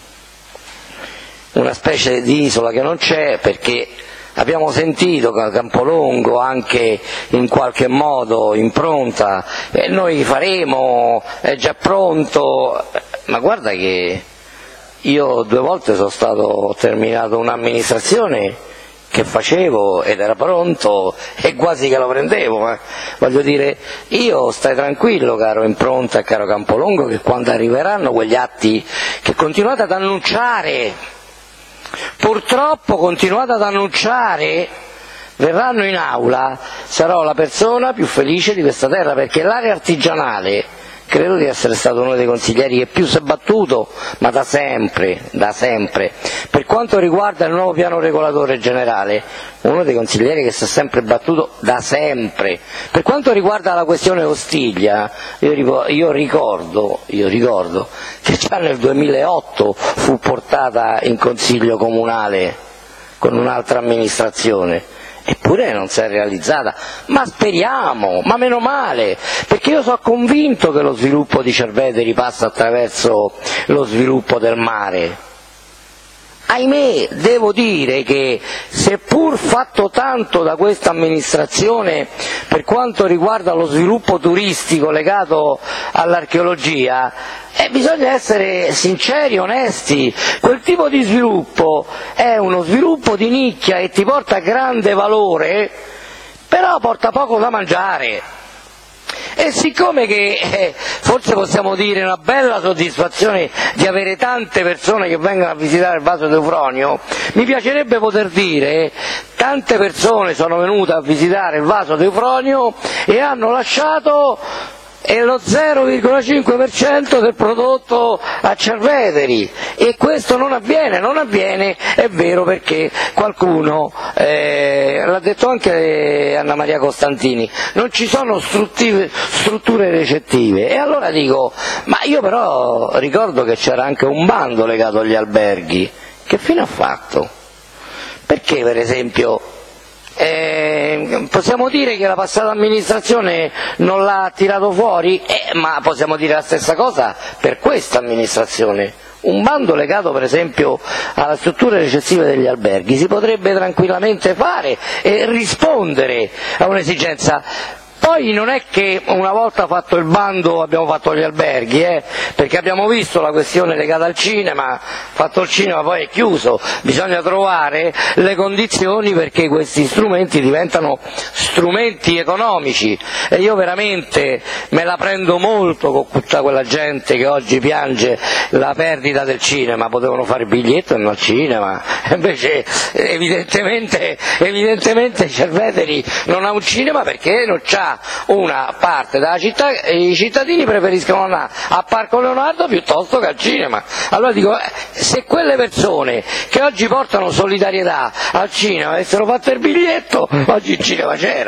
una specie di isola che non c'è perché abbiamo sentito che Campolongo anche in qualche modo impronta e noi faremo, è già pronto, ma guarda che io due volte sono stato, ho terminato un'amministrazione che facevo ed era pronto e quasi che lo prendevo, eh. Voglio dire, io stai tranquillo caro Impronta e caro Campolongo che quando arriveranno quegli atti che continuate ad annunciare, purtroppo continuate ad annunciare, verranno in aula, sarò la persona più felice di questa terra perché l'area artigianale credo di essere stato uno dei consiglieri che più si è battuto, ma da sempre, da sempre. Per quanto riguarda il nuovo piano regolatore generale, uno dei consiglieri che si è sempre battuto da sempre. Per quanto riguarda la questione Ostiglia, io, io, ricordo, io ricordo che già nel duemilaotto fu portata in consiglio comunale con un'altra amministrazione. Eppure non si è realizzata, ma speriamo, ma meno male, perché io sono convinto che lo sviluppo di Cerveteri passa attraverso lo sviluppo del mare. Ahimè, devo dire che seppur fatto tanto da questa amministrazione per quanto riguarda lo sviluppo turistico legato all'archeologia, eh, bisogna essere sinceri, onesti, quel tipo di sviluppo è uno sviluppo di nicchia e ti porta grande valore, però porta poco da mangiare. E siccome che eh, forse possiamo dire una bella soddisfazione di avere tante persone che vengono a visitare il Vaso d'Eufronio, mi piacerebbe poter dire tante persone sono venute a visitare il Vaso d'Eufronio e hanno lasciato è lo zero virgola cinque per cento del prodotto a Cerveteri e questo non avviene, non avviene, è vero perché qualcuno, eh, l'ha detto anche Anna Maria Costantini, non ci sono strutture recettive e allora dico, ma io però ricordo che c'era anche un bando legato agli alberghi, che fine ha fatto? Perché per esempio Eh, possiamo dire che la passata amministrazione non l'ha tirato fuori, eh, ma possiamo dire la stessa cosa per questa amministrazione. Un bando legato per esempio alle strutture ricettive degli alberghi si potrebbe tranquillamente fare e rispondere a un'esigenza. Poi non è che una volta fatto il bando abbiamo fatto gli alberghi, eh, perché abbiamo visto la questione legata al cinema, fatto il cinema poi è chiuso, bisogna trovare le condizioni perché questi strumenti diventano strumenti economici e io veramente me la prendo molto con tutta quella gente che oggi piange la perdita del cinema, potevano fare il biglietto e non al cinema, invece evidentemente, evidentemente Cerveteri non ha un cinema perché non c'ha una parte della città e i cittadini preferiscono andare a Parco Leonardo piuttosto che al cinema. Allora dico, eh, se quelle persone che oggi portano solidarietà al cinema avessero fatto il biglietto, oggi il cinema c'era.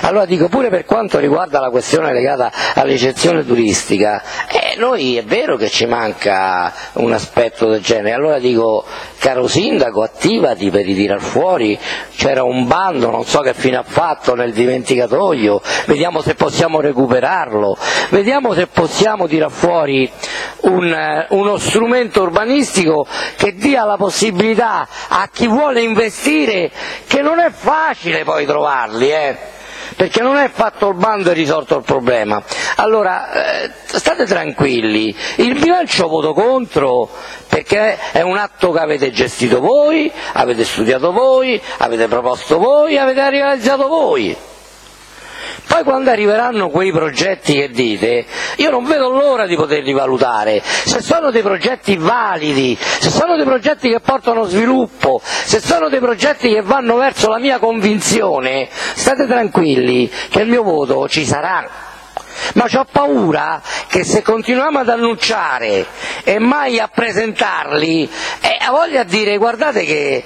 Allora dico, pure per quanto riguarda la questione legata all'eccezione turistica, eh, noi è vero che ci manca un aspetto del genere, allora dico, caro sindaco, attivati per ritirar fuori, c'era un bando, non so che fine ha fatto nel dimenticatoio, vediamo se possiamo recuperarlo, vediamo se possiamo tirar fuori un, uno strumento urbanistico che dia la possibilità a chi vuole investire, che non è facile poi trovarli, eh, perché non è fatto il bando e risolto il problema. Allora eh, state tranquilli, il bilancio voto contro perché è un atto che avete gestito voi, avete studiato voi, avete proposto voi, avete realizzato voi. Poi quando arriveranno quei progetti che dite, io non vedo l'ora di poterli valutare, se sono dei progetti validi, se sono dei progetti che portano sviluppo, se sono dei progetti che vanno verso la mia convinzione, state tranquilli che il mio voto ci sarà. Ma c'ho paura che se continuiamo ad annunciare e mai a presentarli, eh, ha voglia di dire guardate che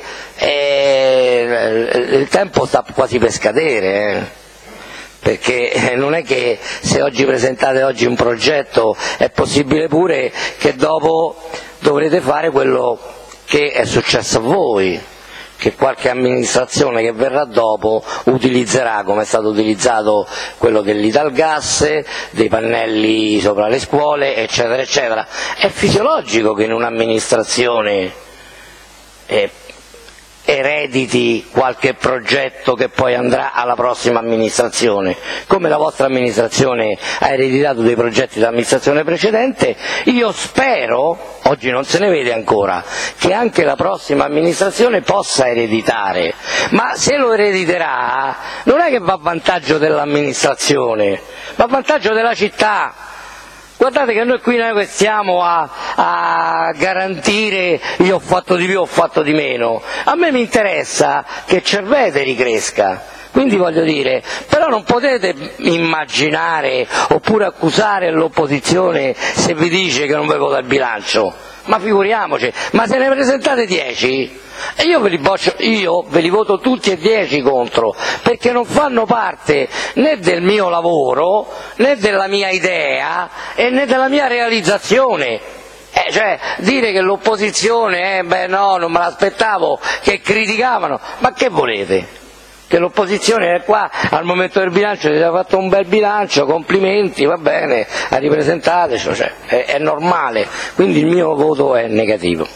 eh, il tempo sta quasi per scadere, eh. Perché non è che se oggi presentate oggi un progetto è possibile pure che dopo dovrete fare quello che è successo a voi, che qualche amministrazione che verrà dopo utilizzerà, come è stato utilizzato quello dell'Italgas, dei pannelli sopra le scuole, eccetera, eccetera. È fisiologico che in un'amministrazione eh, erediti qualche progetto che poi andrà alla prossima amministrazione, come la vostra amministrazione ha ereditato dei progetti dall'amministrazione precedente. Io spero, oggi non se ne vede ancora, che anche la prossima amministrazione possa ereditare, ma se lo erediterà non è che va a vantaggio dell'amministrazione, va a vantaggio della città. Guardate che noi qui noi stiamo a, a garantire io ho fatto di più, ho fatto di meno, a me mi interessa che Cerveteri cresca, quindi voglio dire, però non potete immaginare oppure accusare l'opposizione se vi dice che non vi vota il bilancio, ma figuriamoci, ma se ne presentate dieci? E io ve li boccio, io ve li voto tutti e dieci contro, perché non fanno parte né del mio lavoro, né della mia idea e né della mia realizzazione. Eh, cioè, dire che l'opposizione, eh, beh no, non me l'aspettavo, che criticavano, ma che volete? Che l'opposizione è qua al momento del bilancio, vi ha fatto un bel bilancio, complimenti, va bene, ripresentateci, cioè, è, è normale, quindi il mio voto è negativo.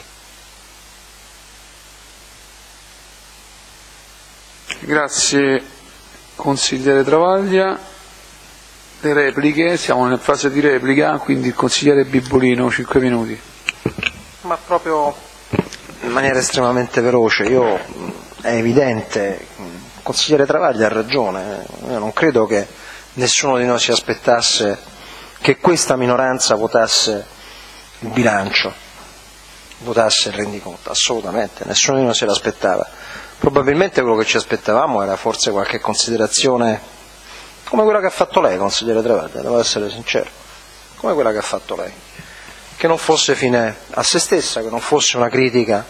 Grazie consigliere Travaglia. Le repliche, siamo in fase di replica, quindi il consigliere Bibolino, cinque minuti. Ma proprio in maniera estremamente veloce, io è evidente, il consigliere Travaglia ha ragione, io non credo che nessuno di noi si aspettasse che questa minoranza votasse il bilancio, votasse il rendiconto, assolutamente, nessuno di noi se l'aspettava. Probabilmente quello che ci aspettavamo era forse qualche considerazione come quella che ha fatto lei, consigliere Travaglia, devo essere sincero, come quella che ha fatto lei, che non fosse fine a se stessa, che non fosse una critica,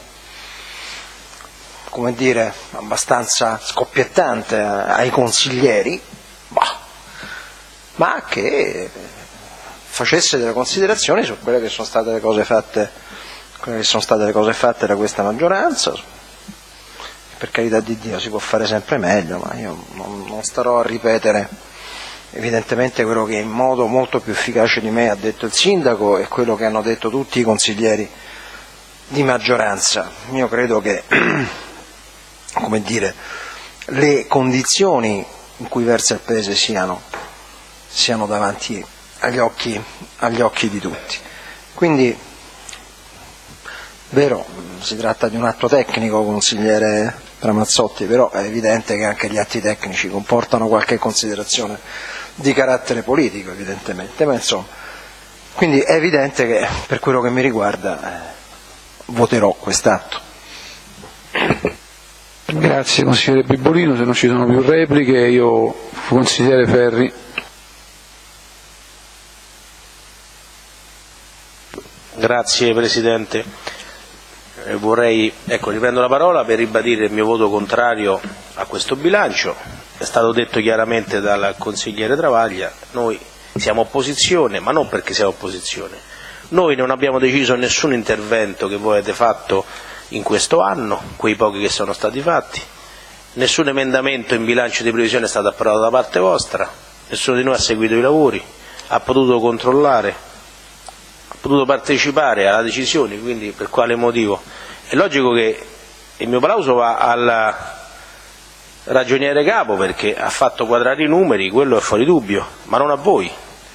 come dire, abbastanza scoppiettante ai consiglieri, bah, ma che facesse delle considerazioni su quelle che sono state le cose fatte, quelle che sono state le cose fatte da questa maggioranza. Per carità di Dio si può fare sempre meglio, ma io non, non starò a ripetere evidentemente quello che in modo molto più efficace di me ha detto il sindaco e quello che hanno detto tutti i consiglieri di maggioranza. Io credo che, come dire, le condizioni in cui versa il Paese siano, siano davanti agli occhi, agli occhi di tutti. Quindi, vero, si tratta di un atto tecnico, consigliere Ramazzotti, però è evidente che anche gli atti tecnici comportano qualche considerazione di carattere politico, evidentemente, ma insomma, quindi è evidente che per quello che mi riguarda eh, voterò quest'atto. Grazie consigliere Bibolino, se non ci sono più repliche io consigliere Ferri. Grazie Presidente. Vorrei, ecco, riprendo la parola per ribadire il mio voto contrario a questo bilancio è stato detto chiaramente dal consigliere Travaglia, noi siamo opposizione, ma non perché siamo opposizione. Noi non abbiamo deciso nessun intervento che voi avete fatto in questo anno, quei pochi che sono stati fatti, nessun emendamento in bilancio di previsione è stato approvato da parte vostra, nessuno di noi ha seguito i lavori, ha potuto controllare, ha potuto partecipare alla decisione, quindi per quale motivo? È logico che il mio plauso va al ragioniere capo perché ha fatto quadrare i numeri, quello è fuori dubbio, ma non a voi.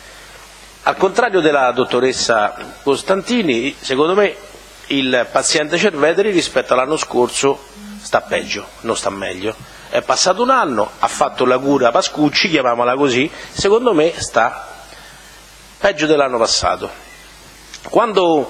Al contrario della dottoressa Costantini, secondo me il paziente Cerveteri rispetto all'anno scorso sta peggio, non sta meglio. È passato un anno, ha fatto la cura Pascucci, chiamiamola così, secondo me sta peggio dell'anno passato. Quando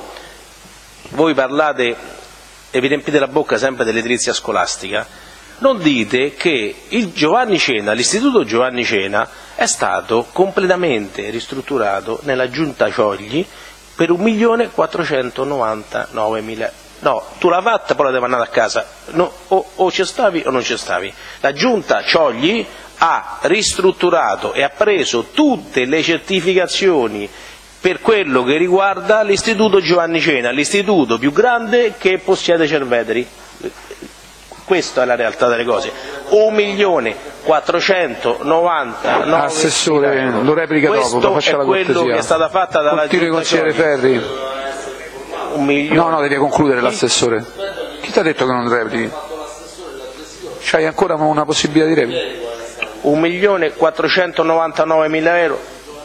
voi parlate e vi riempite la bocca sempre dell'edilizia scolastica, non dite che il Giovanni Cena, l'istituto Giovanni Cena, è stato completamente ristrutturato nella giunta Ciogli per un milione quattrocentonovantanovemila. No, tu l'hai fatta, poi la devi andare a casa. No, o, o ci stavi o non ci stavi. La giunta Ciogli ha ristrutturato e ha preso tutte le certificazioni per quello che riguarda l'istituto Giovanni Cena, l'istituto più grande che possiede Cerveteri. Questa è la realtà delle cose. un milione quattrocentonovantanove. Assessore, lo replica dopo, questo faccia è la quello cortesia. che è stata fatta dalla Continui, consigliere Ferri. Un milione. No, no, deve concludere l'assessore. Chi ti ha detto che non replichi? C'hai ancora una possibilità di replica? un milione quattrocentonovantanovemila euro,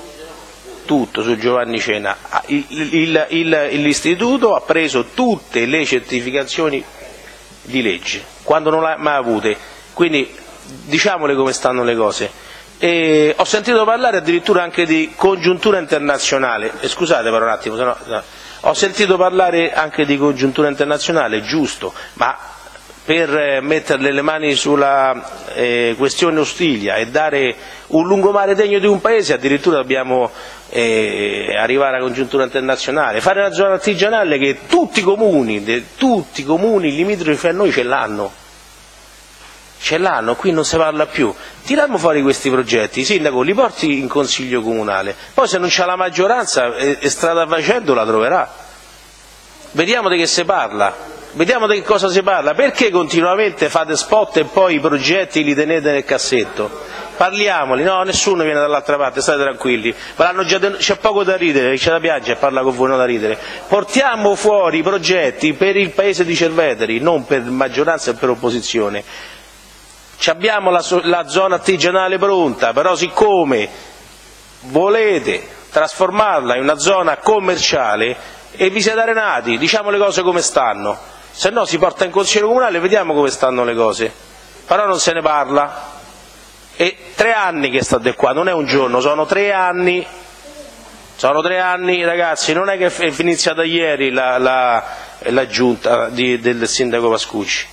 tutto su Giovanni Cena. Il, il, il, l'istituto ha preso tutte le certificazioni di legge, quando non l'ha mai avute, quindi diciamole come stanno le cose. E ho sentito parlare addirittura anche di congiuntura internazionale, e scusate per un attimo, sennò, no. Ho sentito parlare anche di congiuntura internazionale, giusto, ma per eh, metterle le mani sulla eh, questione Ostiglia e dare un lungomare degno di un paese, addirittura dobbiamo eh, arrivare alla congiuntura internazionale, fare una zona artigianale che tutti i comuni, de, tutti i comuni limitrofi a noi ce l'hanno, ce l'hanno, qui non si parla più. Tiriamo fuori questi progetti, sindaco, li porti in consiglio comunale, poi se non c'è la maggioranza e, e strada facendo la troverà. Vediamo di che si parla. Vediamo di che cosa si parla, perché continuamente fate spot e poi i progetti li tenete nel cassetto? Parliamoli, no, nessuno viene dall'altra parte, state tranquilli, ma l'hanno già den- c'è poco da ridere, c'è da piangere e parla con voi, non da ridere. Portiamo fuori i progetti per il paese di Cerveteri, non per maggioranza e per opposizione. Ci abbiamo la, so- la zona artigianale pronta, però siccome volete trasformarla in una zona commerciale e vi siete arenati, diciamo le cose come stanno. Se no si porta in consiglio comunale e vediamo come stanno le cose, però non se ne parla. E tre anni che state qua, non è un giorno, sono tre anni, sono tre anni ragazzi, non è che è iniziata ieri la, la, la giunta di, del sindaco Pascucci.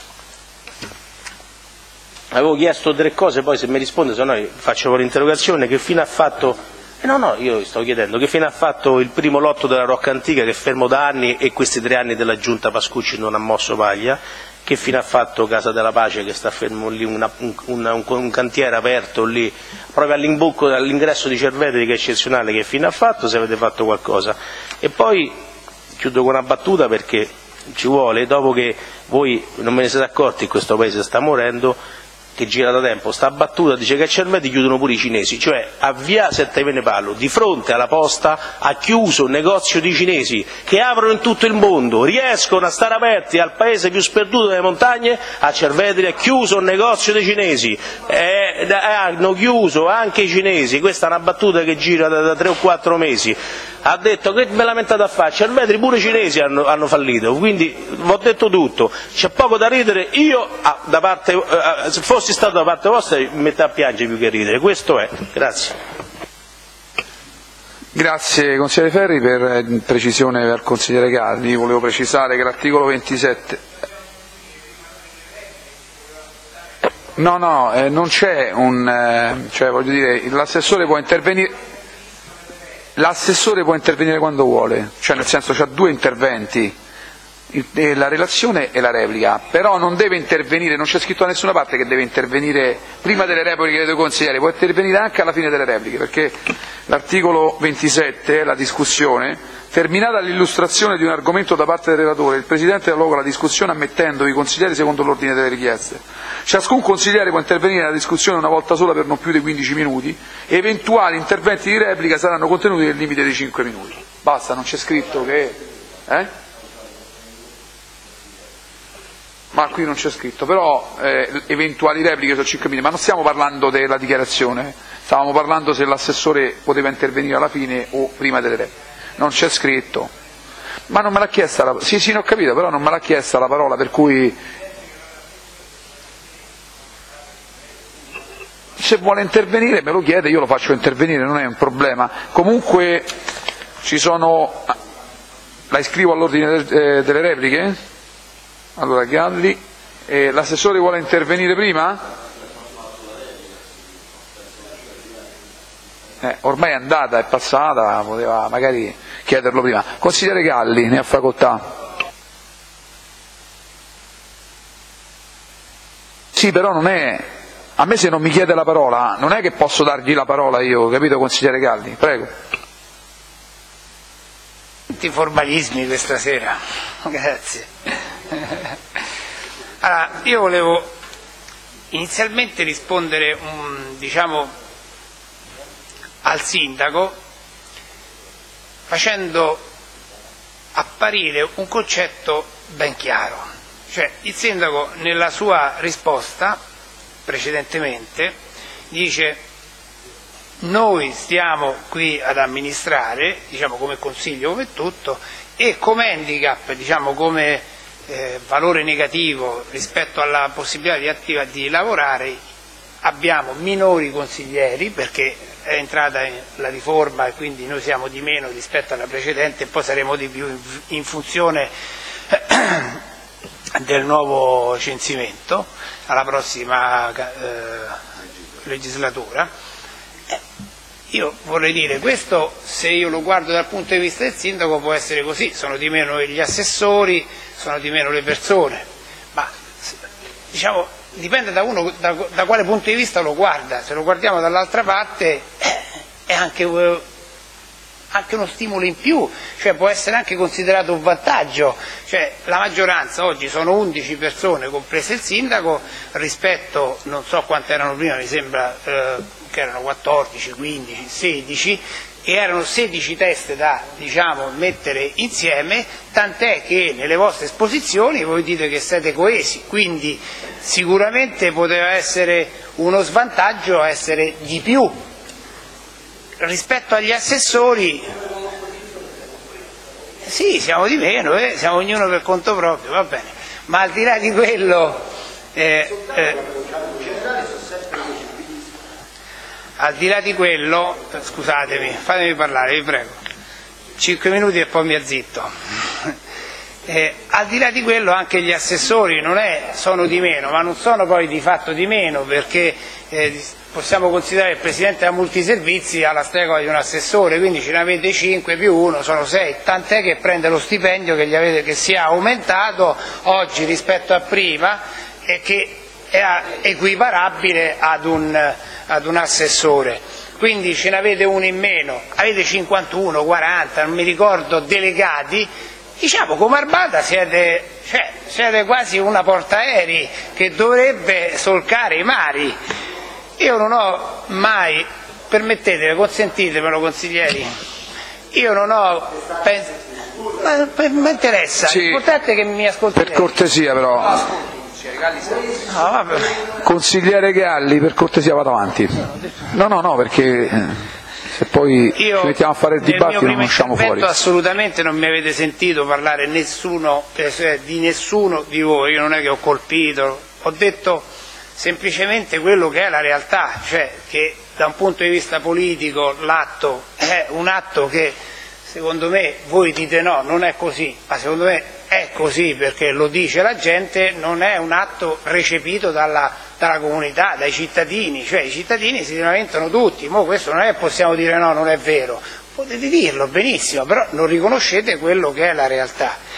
Avevo chiesto tre cose, poi se mi risponde, se no faccio poi l'interrogazione, che fine ha fatto... Eh no, no, io stavo chiedendo che fine ha fatto il primo lotto della Rocca Antica che è fermo da anni e questi tre anni della giunta Pascucci non ha mosso paglia, che fine ha fatto Casa della Pace che sta fermo lì, una, un, un, un cantiere aperto lì, proprio all'imbocco, all'ingresso di Cerveteri che è eccezionale, che fine ha fatto, se avete fatto qualcosa. E poi chiudo con una battuta perché ci vuole, dopo che voi non me ne siete accorti che questo paese sta morendo, che gira da tempo, sta battuta, dice che a Cerveteri chiudono pure i cinesi, cioè a via Sette Venepalo, di fronte alla posta, ha chiuso un negozio di cinesi che aprono in tutto il mondo, riescono a stare aperti al paese più sperduto delle montagne, a Cerveteri ha chiuso un negozio di cinesi, eh, hanno chiuso anche i cinesi, questa è una battuta che gira da, da tre o quattro mesi. Ha detto che me lamentate a fare, Cerveteri pure i cinesi hanno, hanno fallito, quindi vi ho detto tutto, c'è poco da ridere, io ah, da parte, eh, se fossi stato da parte vostra mi metto a piangere più che a ridere, questo è, grazie. Grazie consigliere Ferri, per precisione al consigliere Carli, volevo precisare che l'articolo ventisette... No, no, eh, non c'è un... Eh, cioè voglio dire, l'assessore può intervenire... L'assessore può intervenire quando vuole, cioè nel senso c'ha due interventi, la relazione e la replica, però non deve intervenire, non c'è scritto da nessuna parte che deve intervenire prima delle repliche dei due consiglieri, può intervenire anche alla fine delle repliche, perché l'articolo ventisette, la discussione, terminata l'illustrazione di un argomento da parte del relatore, il Presidente dà luogo alla discussione ammettendo i consiglieri secondo l'ordine delle richieste. Ciascun consigliere può intervenire nella discussione una volta sola per non più di quindici minuti, e eventuali interventi di replica saranno contenuti nel limite di cinque minuti. Basta, non c'è scritto che... Eh? Ma qui non c'è scritto, però eh, eventuali repliche sono cinque minuti, ma non stiamo parlando della dichiarazione, stavamo parlando se l'assessore poteva intervenire alla fine o prima delle repliche. Non c'è scritto. Ma non me l'ha chiesta la... Sì, sì, ne ho capito, però non me l'ha chiesta la parola, per cui se vuole intervenire me lo chiede, io lo faccio intervenire, non è un problema. Comunque ci sono... La iscrivo all'ordine de... delle repliche? Allora Galli, eh, l'assessore vuole intervenire prima? Eh, ormai è andata, è passata, poteva magari chiederlo prima. Consigliere Galli, ne ha facoltà. Sì, però non è, a me se non mi chiede la parola, non è che posso dargli la parola io, capito consigliere Galli? Prego. Tutti formalismi questa sera, grazie. Allora, io volevo inizialmente rispondere um, diciamo, al sindaco facendo apparire un concetto ben chiaro. Cioè, il sindaco nella sua risposta precedentemente dice: noi stiamo qui ad amministrare, diciamo come consiglio, come tutto, e come handicap, diciamo come Eh, valore negativo rispetto alla possibilità di, attiva, di lavorare, abbiamo minori consiglieri perché è entrata la riforma e quindi noi siamo di meno rispetto alla precedente e poi saremo di più in, in funzione del nuovo censimento alla prossima eh, legislatura. Eh, io vorrei dire, questo se io lo guardo dal punto di vista del sindaco può essere così, sono di meno gli assessori, sono di meno le persone, ma diciamo dipende da uno da, da quale punto di vista lo guarda. Se lo guardiamo dall'altra parte eh, è anche, eh, anche uno stimolo in più, cioè può essere anche considerato un vantaggio, cioè la maggioranza oggi sono undici persone compreso il sindaco rispetto, non so quante erano prima, mi sembra eh, che erano quattordici, quindici, sedici, e erano sedici teste da, diciamo, mettere insieme, tant'è che nelle vostre esposizioni voi dite che siete coesi, quindi sicuramente poteva essere uno svantaggio essere di più. Rispetto agli assessori, sì, siamo di meno, eh, siamo ognuno per conto proprio, va bene, ma al di là di quello... Eh, eh, Al di là di quello, scusatemi, fatemi parlare, vi prego, cinque minuti e poi mi azzitto. Eh, al di là di quello anche gli assessori non è, sono di meno, ma non sono poi di fatto di meno, perché eh, possiamo considerare il Presidente da multiservizi alla stregua di un assessore, quindi ce ne avete cinque più uno, sono sei, tant'è che prende lo stipendio che, gli avete, che si è aumentato oggi rispetto a prima e che è equiparabile ad un... ad un assessore, quindi ce ne avete uno in meno, avete cinquantuno, quaranta, non mi ricordo, delegati, diciamo come armata siete, cioè, siete quasi una portaerei che dovrebbe solcare i mari. Io non ho mai, permettetemi, consentitemelo consiglieri, io non ho, pens- ma, mi interessa, sì, l'importante è che mi ascolti. Per cortesia però. No. No, vabbè. Consigliere Galli, per cortesia vado avanti. No, no, no, perché se poi io, ci mettiamo a fare il dibattito non usciamo fuori. Assolutamente non mi avete sentito parlare nessuno, eh, di nessuno di voi, io non è che ho colpito, ho detto semplicemente quello che è la realtà, cioè che da un punto di vista politico l'atto è un atto che secondo me voi dite no, non è così, ma secondo me è così perché lo dice la gente, non è un atto recepito dalla, dalla comunità, dai cittadini, cioè i cittadini si lamentano tutti, mo questo non è che possiamo dire no, non è vero, potete dirlo benissimo, però non riconoscete quello che è la realtà.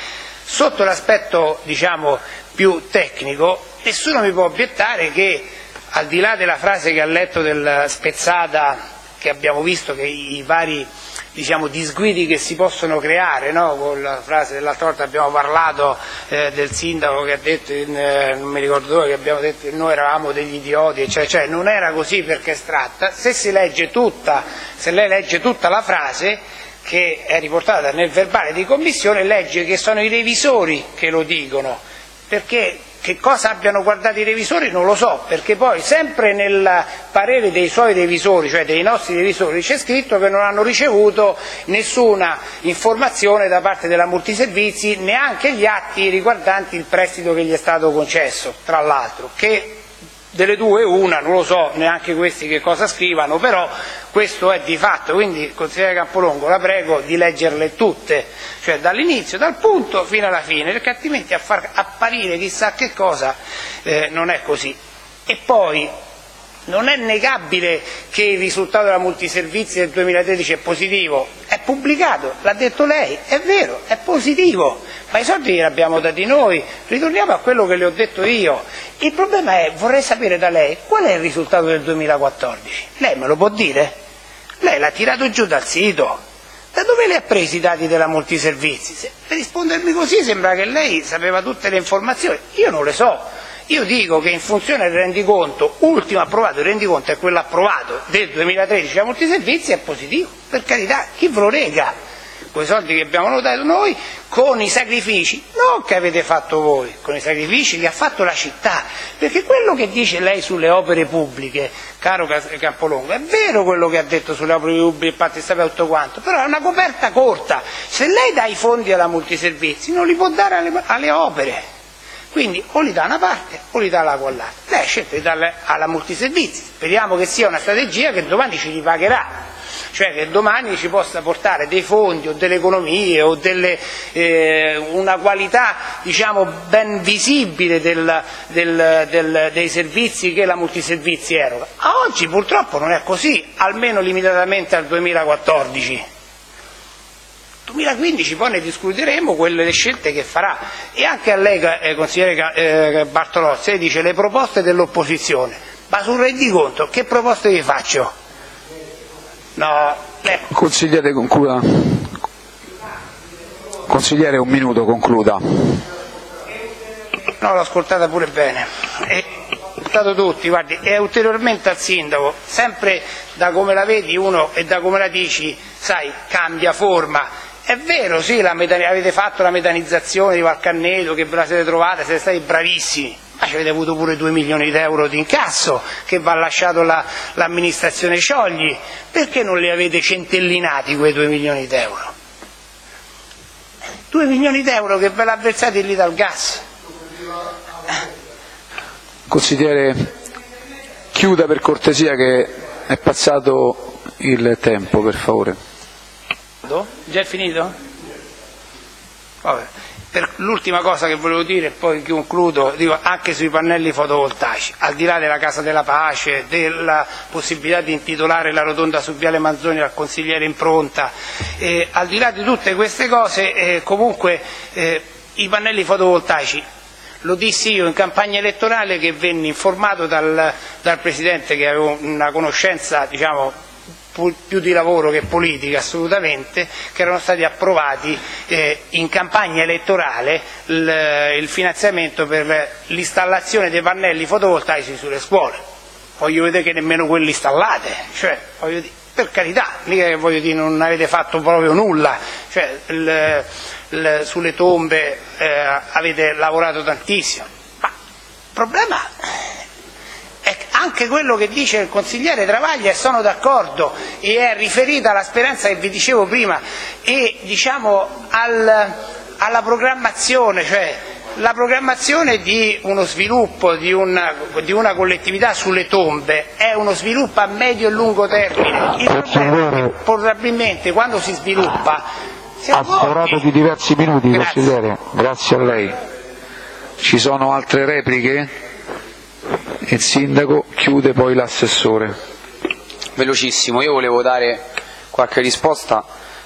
Sotto l'aspetto, diciamo, più tecnico, nessuno mi può obiettare che, al di là della frase che ha letto del Spezzata, che abbiamo visto che i vari, diciamo, disguidi che si possono creare, no? Con la frase dell'altra volta abbiamo parlato eh, del sindaco che ha detto, in, eh, non mi ricordo dove, che abbiamo detto che noi eravamo degli idioti, eccetera, cioè non era così perché è estratta. Se si legge tutta, se lei legge tutta la frase che è riportata nel verbale di commissione, legge che sono i revisori che lo dicono, perché che cosa abbiano guardato i revisori non lo so, perché poi sempre nel parere dei suoi revisori, cioè dei nostri revisori, c'è scritto che non hanno ricevuto nessuna informazione da parte della Multiservizi, neanche gli atti riguardanti il prestito che gli è stato concesso, tra l'altro, che delle due una, non lo so neanche questi che cosa scrivano, però questo è di fatto. Quindi, consigliere Campolongo, la prego di leggerle tutte, cioè dall'inizio, dal punto fino alla fine, perché altrimenti a far apparire chissà che cosa eh, non è così. E poi non è negabile che il risultato della Multiservizi del duemilatredici è positivo, è pubblicato, l'ha detto lei, è vero, è positivo, ma i soldi li abbiamo dati noi. Ritorniamo a quello che le ho detto io. Il problema è, vorrei sapere da lei, qual è il risultato del duemilaquattordici? Lei me lo può dire? Lei l'ha tirato giù dal sito. Da dove le ha presi i dati della Multiservizi? Se, per rispondermi così sembra che lei sapeva tutte le informazioni. Io non le so. Io dico che in funzione del rendiconto, ultimo approvato, il rendiconto è quello approvato del duemilatredici da Multiservizi, è positivo, per carità, chi ve lo nega? Con i soldi che abbiamo notato noi, con i sacrifici, non che avete fatto voi, con i sacrifici che ha fatto la città, perché quello che dice lei sulle opere pubbliche, caro Campolongo, è vero quello che ha detto sulle opere pubbliche, infatti sapeva tutto quanto, però è una coperta corta. Se lei dà i fondi alla Multiservizi non li può dare alle, alle opere. Quindi o li dà una parte o li dà la quell'altra. Lei ha scelto di darle alla Multiservizi. Speriamo che sia una strategia che domani ci ripagherà, cioè che domani ci possa portare dei fondi o delle economie o delle, eh, una qualità, diciamo, ben visibile del, del, del, dei servizi che la Multiservizi eroga. A oggi purtroppo non è così, almeno limitatamente al duemilaquattordici. duemilaquindici poi ne discuteremo quelle scelte che farà. E anche a lei, eh, consigliere eh, Bartolozzi, lei dice le proposte dell'opposizione, ma sul rendiconto che proposte vi faccio? No, eh. Consigliere, concluda. Consigliere, un minuto, concluda. No, l'ho ascoltata pure bene. E ho ascoltato tutti, guardi, e ulteriormente al sindaco, sempre da come la vedi uno e da come la dici, sai, cambia forma. È vero, sì, la metani- avete fatto la metanizzazione di Valcanneto, che ve la siete trovata, siete stati bravissimi, ma ci avete avuto pure due milioni di euro di incasso che va lasciato la, l'amministrazione Sciogli. Perché non li avete centellinati quei due milioni di euro? Due milioni di euro che ve l'ha versati lì dal gas. Consigliere, chiuda per cortesia che è passato il tempo, per favore. Già è finito? Vabbè. Per l'ultima cosa che volevo dire, e poi concludo, dico anche sui pannelli fotovoltaici, al di là della Casa della Pace, della possibilità di intitolare la rotonda su Viale Manzoni al consigliere Impronta, eh, al di là di tutte queste cose, eh, comunque eh, i pannelli fotovoltaici, lo dissi io in campagna elettorale, che venni informato dal, dal Presidente, che avevo una conoscenza, diciamo, più di lavoro che politica assolutamente, che erano stati approvati eh, in campagna elettorale il, il finanziamento per l'installazione dei pannelli fotovoltaici sulle scuole. Voglio vedere che nemmeno quelli installate, cioè, voglio dire, per carità, mica che voglio dire non avete fatto proprio nulla, cioè, il, il, sulle tombe eh, avete lavorato tantissimo, ma il problema è anche quello che dice il consigliere Travaglia, e sono d'accordo, e è riferita alla speranza che vi dicevo prima, e diciamo al, alla programmazione, cioè la programmazione di uno sviluppo di una, di una collettività sulle tombe è uno sviluppo a medio e lungo termine. Il problema è che probabilmente quando si sviluppa si ha sforato di diversi minuti. Grazie. Consigliere, grazie a lei. Ci sono altre repliche? Il sindaco chiude, poi l'assessore. Velocissimo, io volevo dare qualche risposta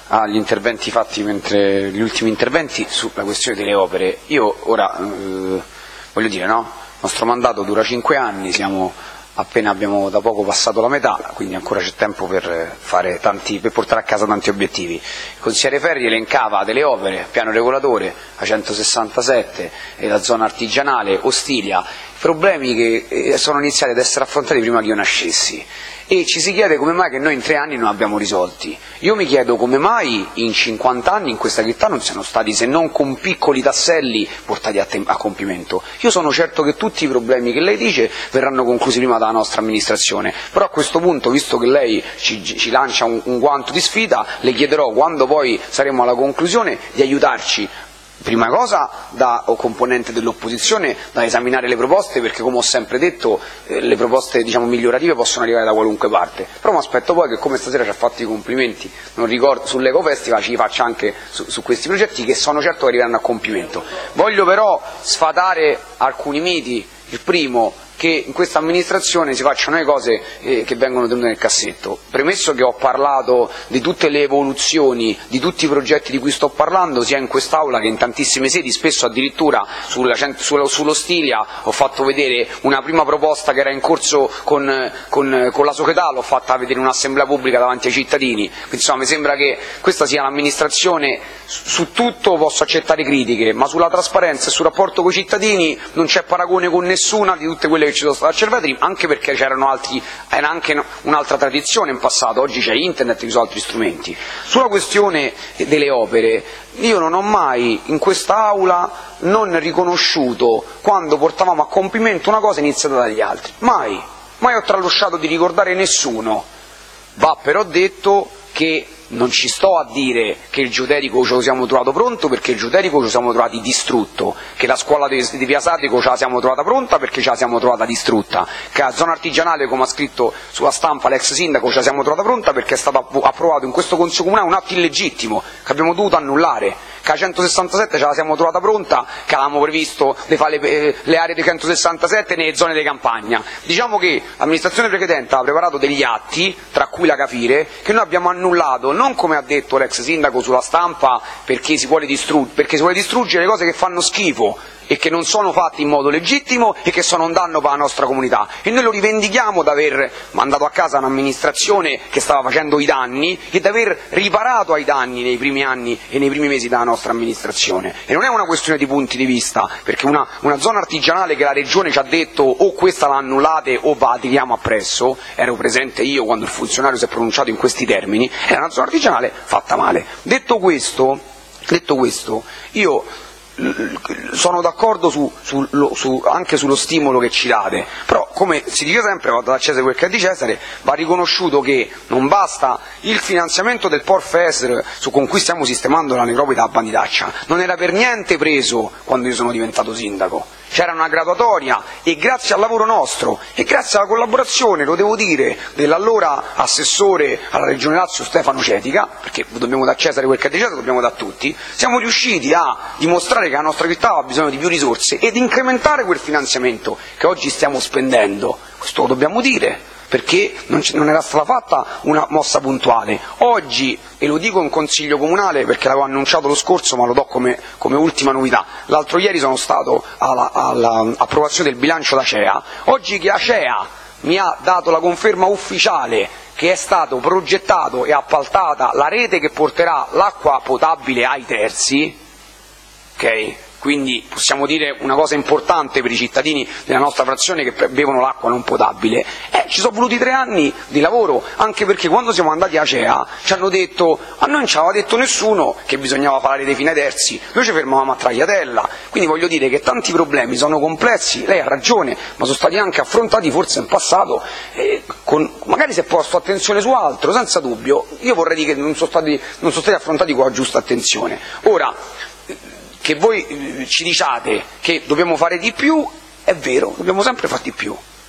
agli interventi fatti mentre gli ultimi interventi sulla questione delle opere. Io ora eh, voglio dire, no? Il nostro mandato dura cinque anni, siamo appena abbiamo da poco passato la metà, quindi ancora c'è tempo per fare tanti, per portare a casa tanti obiettivi. Il consigliere Ferri elencava delle opere, piano regolatore, A centosessantasette e la zona artigianale, Ostilia, problemi che sono iniziati ad essere affrontati prima che io nascessi. E ci si chiede come mai che noi in tre anni non abbiamo risolti. Io mi chiedo come mai in cinquanta anni in questa città non siano stati, se non con piccoli tasselli, portati a, a compimento. Io sono certo che tutti i problemi che lei dice verranno conclusi prima dalla nostra amministrazione, però a questo punto, visto che lei ci, ci lancia un, un guanto di sfida, le chiederò, quando poi saremo alla conclusione, di aiutarci. Prima cosa da componente dell'opposizione da esaminare le proposte, perché come ho sempre detto eh, le proposte diciamo migliorative possono arrivare da qualunque parte, però mi aspetto poi che, come stasera ci ha fatto i complimenti, non ricordo, sull'Eco Festival, ci faccia anche su, su questi progetti che sono certo che arriveranno a compimento. Voglio però sfatare alcuni miti. Il primo, che in questa amministrazione si facciano le cose eh, che vengono tenute nel cassetto. Premesso che ho parlato di tutte le evoluzioni, di tutti i progetti di cui sto parlando, sia in quest'Aula che in tantissime sedi, spesso addirittura sulla, sulla, sullo Stilia ho fatto vedere una prima proposta che era in corso con, con, con la società, l'ho fatta vedere in un'assemblea pubblica davanti ai cittadini. Quindi, insomma, mi sembra che questa sia l'amministrazione, su tutto posso accettare critiche, ma sulla trasparenza e sul rapporto con i cittadini non c'è paragone con nessuna di tutte quelle che ci sono state osservate, anche perché c'erano altri, era anche un'altra tradizione in passato, oggi c'è internet e ci sono altri strumenti. Sulla questione delle opere, io non ho mai in quest'Aula non riconosciuto quando portavamo a compimento una cosa iniziata dagli altri, mai, mai ho tralasciato di ricordare nessuno. Va però detto che non ci sto a dire che il Geoterico ce lo siamo trovato pronto perché il Geoterico ce lo siamo trovati distrutto, che la scuola di, di Via Satico ce la siamo trovata pronta perché ce la siamo trovata distrutta, che la zona artigianale, come ha scritto sulla stampa l'ex sindaco, ce la siamo trovata pronta perché è stato approvato in questo Consiglio Comunale un atto illegittimo che abbiamo dovuto annullare, che a centosessantasette ce la siamo trovata pronta, che avevamo previsto di fare le, le aree di centosessantasette nelle zone di campagna. Diciamo che l'amministrazione precedente ha preparato degli atti, tra cui la Cafire, che noi abbiamo annullato, non come ha detto l'ex sindaco sulla stampa perché si vuole distruggere, perché si vuole distruggere le cose che fanno schifo e che non sono fatte in modo legittimo e che sono un danno per la nostra comunità, e noi lo rivendichiamo d'aver mandato a casa un'amministrazione che stava facendo i danni e d'aver riparato ai danni nei primi anni e nei primi mesi della nostra amministrazione. E non è una questione di punti di vista, perché una, una zona artigianale che la Regione ci ha detto o questa la annullate o va la tiriamo appresso, ero presente io quando il funzionario si è pronunciato in questi termini, era una zona artigianale fatta male. Detto questo, detto questo io sono d'accordo su, su, su, anche sullo stimolo che ci date, però come si dice sempre, vado da Cesare quel che è di Cesare, va riconosciuto che non basta il finanziamento del P O R F E S R su con cui stiamo sistemando la necropoli da Banditaccia, non era per niente preso quando io sono diventato sindaco, c'era una graduatoria e grazie al lavoro nostro e grazie alla collaborazione, lo devo dire, dell'allora assessore alla Regione Lazio Stefano Cetica, perché dobbiamo da Cesare quel che è di Cesare, dobbiamo da tutti, siamo riusciti a dimostrare che la nostra città ha bisogno di più risorse ed incrementare quel finanziamento che oggi stiamo spendendo, questo lo dobbiamo dire, perché non, non era stata fatta una mossa puntuale. Oggi, e lo dico in Consiglio Comunale perché l'avevo annunciato lo scorso ma lo do come, come ultima novità, l'altro ieri sono stato all'approvazione del bilancio da C E A, oggi che A C E A mi ha dato la conferma ufficiale che è stato progettato e appaltata la rete che porterà l'acqua potabile ai terzi, ok? Quindi possiamo dire una cosa importante per i cittadini della nostra frazione che bevono l'acqua non potabile, eh, ci sono voluti tre anni di lavoro, anche perché quando siamo andati a C E A ci hanno detto, a noi non ci aveva detto nessuno che bisognava fare le reti fine terzi, noi ci fermavamo a Tragliatella, quindi voglio dire che tanti problemi sono complessi, lei ha ragione, ma sono stati anche affrontati forse in passato, eh, con, magari si è posto attenzione su altro, senza dubbio, io vorrei dire che non sono stati, non sono stati affrontati con la giusta attenzione. Ora, che voi ci diciate che dobbiamo fare di più, è vero, dobbiamo sempre fare di più,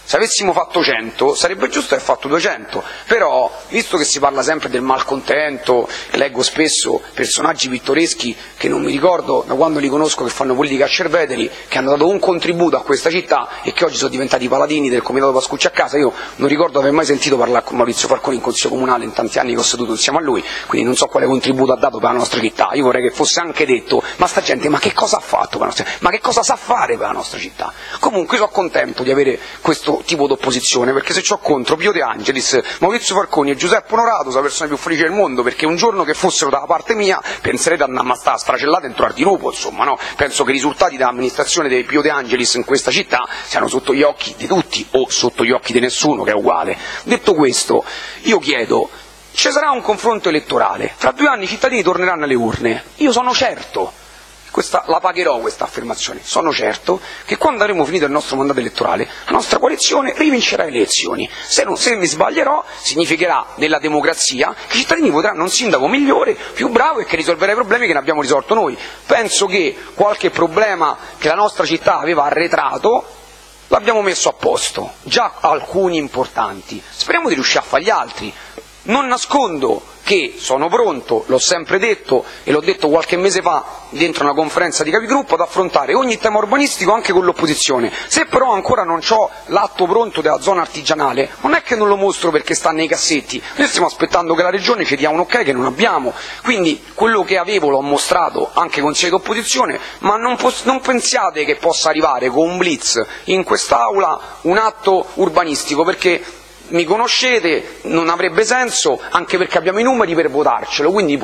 Se avessimo fatto cento sarebbe giusto aver fatto duecento, però visto che si parla sempre del malcontento, leggo spesso personaggi pittoreschi che non mi ricordo da quando li conosco che fanno politica a Cerveteri, che hanno dato un contributo a questa città e che oggi sono diventati paladini del comitato Pascucci a casa. Io non ricordo di aver mai sentito parlare con Maurizio Falconi in Consiglio Comunale in tanti anni che ho seduto insieme a lui, quindi non so quale contributo ha dato per la nostra città. Io vorrei che fosse anche detto, ma sta gente ma che cosa ha fatto per la nostra città? Ma che cosa sa fare per la nostra città? Comunque sono contento di avere questo tipo d'opposizione, perché se c'ho contro Pio De Angelis, Maurizio Falconi e Giuseppe Onorato sono la persona più felice del mondo, perché un giorno che fossero dalla parte mia penserete a andare a stare sfracellate dentro al dirupo, insomma, no? Penso che i risultati dell'amministrazione di Pio De Angelis in questa città siano sotto gli occhi di tutti o sotto gli occhi di nessuno, che è uguale. Detto questo, io chiedo, ci sarà un confronto elettorale, fra due anni i cittadini torneranno alle urne, io sono certo, questa, la pagherò questa affermazione, sono certo che quando avremo finito il nostro mandato elettorale la nostra coalizione rivincerà le elezioni. Se, non, se mi sbaglierò significherà nella democrazia che i cittadini voteranno un sindaco migliore, più bravo e che risolverà i problemi che ne abbiamo risolto noi. Penso che qualche problema che la nostra città aveva arretrato l'abbiamo messo a posto, già alcuni importanti, speriamo di riuscire a fare gli altri. Non nascondo che sono pronto, l'ho sempre detto e l'ho detto qualche mese fa dentro una conferenza di capigruppo, ad affrontare ogni tema urbanistico anche con l'opposizione. Se però ancora non ho l'atto pronto della zona artigianale, non è che non lo mostro perché sta nei cassetti, noi stiamo aspettando che la Regione ci dia un ok che non abbiamo, quindi quello che avevo l'ho mostrato anche con consiglieri d'opposizione, ma non, non pensiate che possa arrivare con un blitz in quest'Aula un atto urbanistico, perché mi conoscete, non avrebbe senso, anche perché abbiamo i numeri per votarcelo, quindi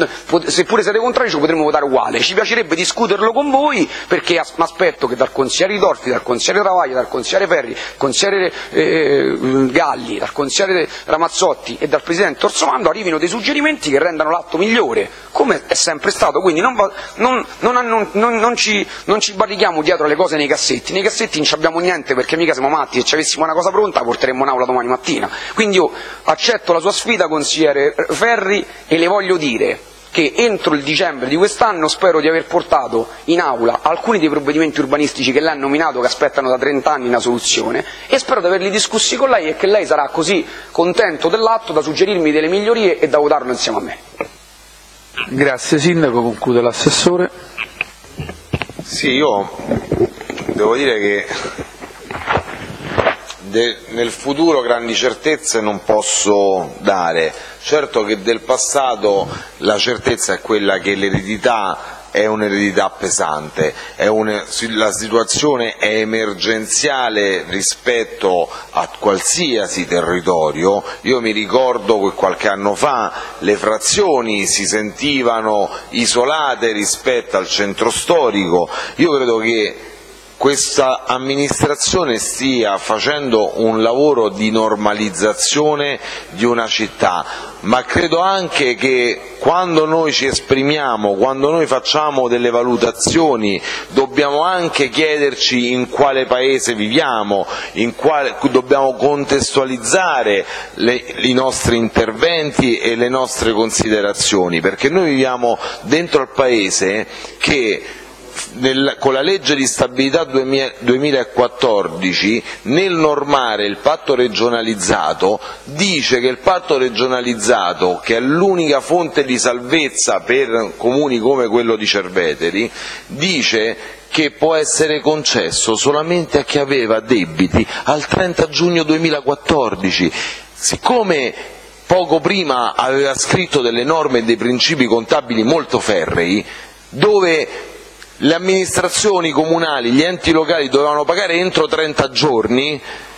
se pure siete contrari ci potremmo votare uguale. Ci piacerebbe discuterlo con voi, perché mi aspetto che dal consigliere Ridolfi, dal consigliere Travaglia, dal consigliere Ferri, dal consigliere eh, Galli, dal consigliere Ramazzotti e dal presidente Orsolando arrivino dei suggerimenti che rendano l'atto migliore, come è sempre stato. Quindi non, non, non, non, non, ci, non ci barrichiamo dietro le cose nei cassetti, nei cassetti non abbiamo niente, perché mica siamo matti, se ci avessimo una cosa pronta la porteremmo in aula domani mattina. Quindi io accetto la sua sfida, consigliere Ferri, e le voglio dire che entro il dicembre di quest'anno spero di aver portato in aula alcuni dei provvedimenti urbanistici che lei ha nominato, che aspettano da trent'anni una soluzione, e spero di averli discussi con lei e che lei sarà così contento dell'atto da suggerirmi delle migliorie e da votarlo insieme a me. Grazie Sindaco, conclude l'assessore. Sì, io devo dire che De, nel futuro grandi certezze non posso dare. Certo che del passato la certezza è quella che l'eredità è un'eredità pesante, è un, la situazione è emergenziale rispetto a qualsiasi territorio. Io mi ricordo che qualche anno fa le frazioni si sentivano isolate rispetto al centro storico. Io credo che questa amministrazione stia facendo un lavoro di normalizzazione di una città, ma credo anche che quando noi ci esprimiamo, quando noi facciamo delle valutazioni, dobbiamo anche chiederci in quale paese viviamo, in quale, dobbiamo contestualizzare le, i nostri interventi e le nostre considerazioni, perché noi viviamo dentro al paese che Nel, con la legge di stabilità duemilaquattordici, nel normare il patto regionalizzato, dice che il patto regionalizzato, che è l'unica fonte di salvezza per comuni come quello di Cerveteri, dice che può essere concesso solamente a chi aveva debiti al trenta giugno duemilaquattordici. Siccome poco prima aveva scritto delle norme e dei principi contabili molto ferrei, dove le amministrazioni comunali, gli enti locali dovevano pagare entro trenta giorni,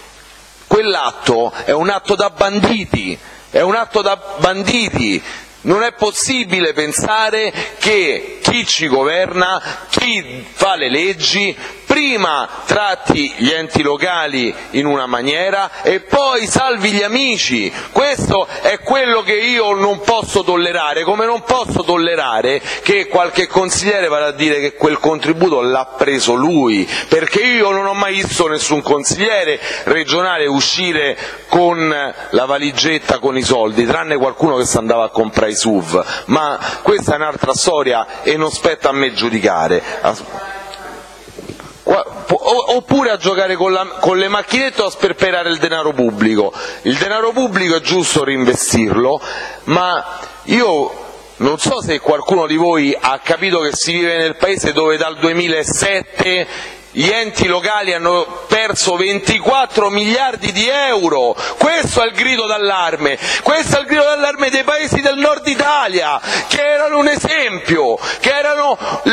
quell'atto è un atto da banditi, è un atto da banditi. Non è possibile pensare che chi ci governa, chi fa le leggi, prima tratti gli enti locali in una maniera e poi salvi gli amici. Questo è quello che io non posso tollerare, come non posso tollerare che qualche consigliere vada a dire che quel contributo l'ha preso lui, perché io non ho mai visto nessun consigliere regionale uscire con la valigetta con i soldi, tranne qualcuno che si andava a comprare i S U V, ma questa è un'altra storia e non spetta a me giudicare. Qua oppure a giocare con, la, con le macchinette o a sperperare il denaro pubblico. Il denaro pubblico è giusto reinvestirlo, ma io non so se qualcuno di voi ha capito che si vive nel paese dove dal duemilasette gli enti locali hanno perso ventiquattro miliardi di euro. Questo è il grido d'allarme, questo è il grido d'allarme dei paesi del nord Italia, che erano un esempio, che erano l-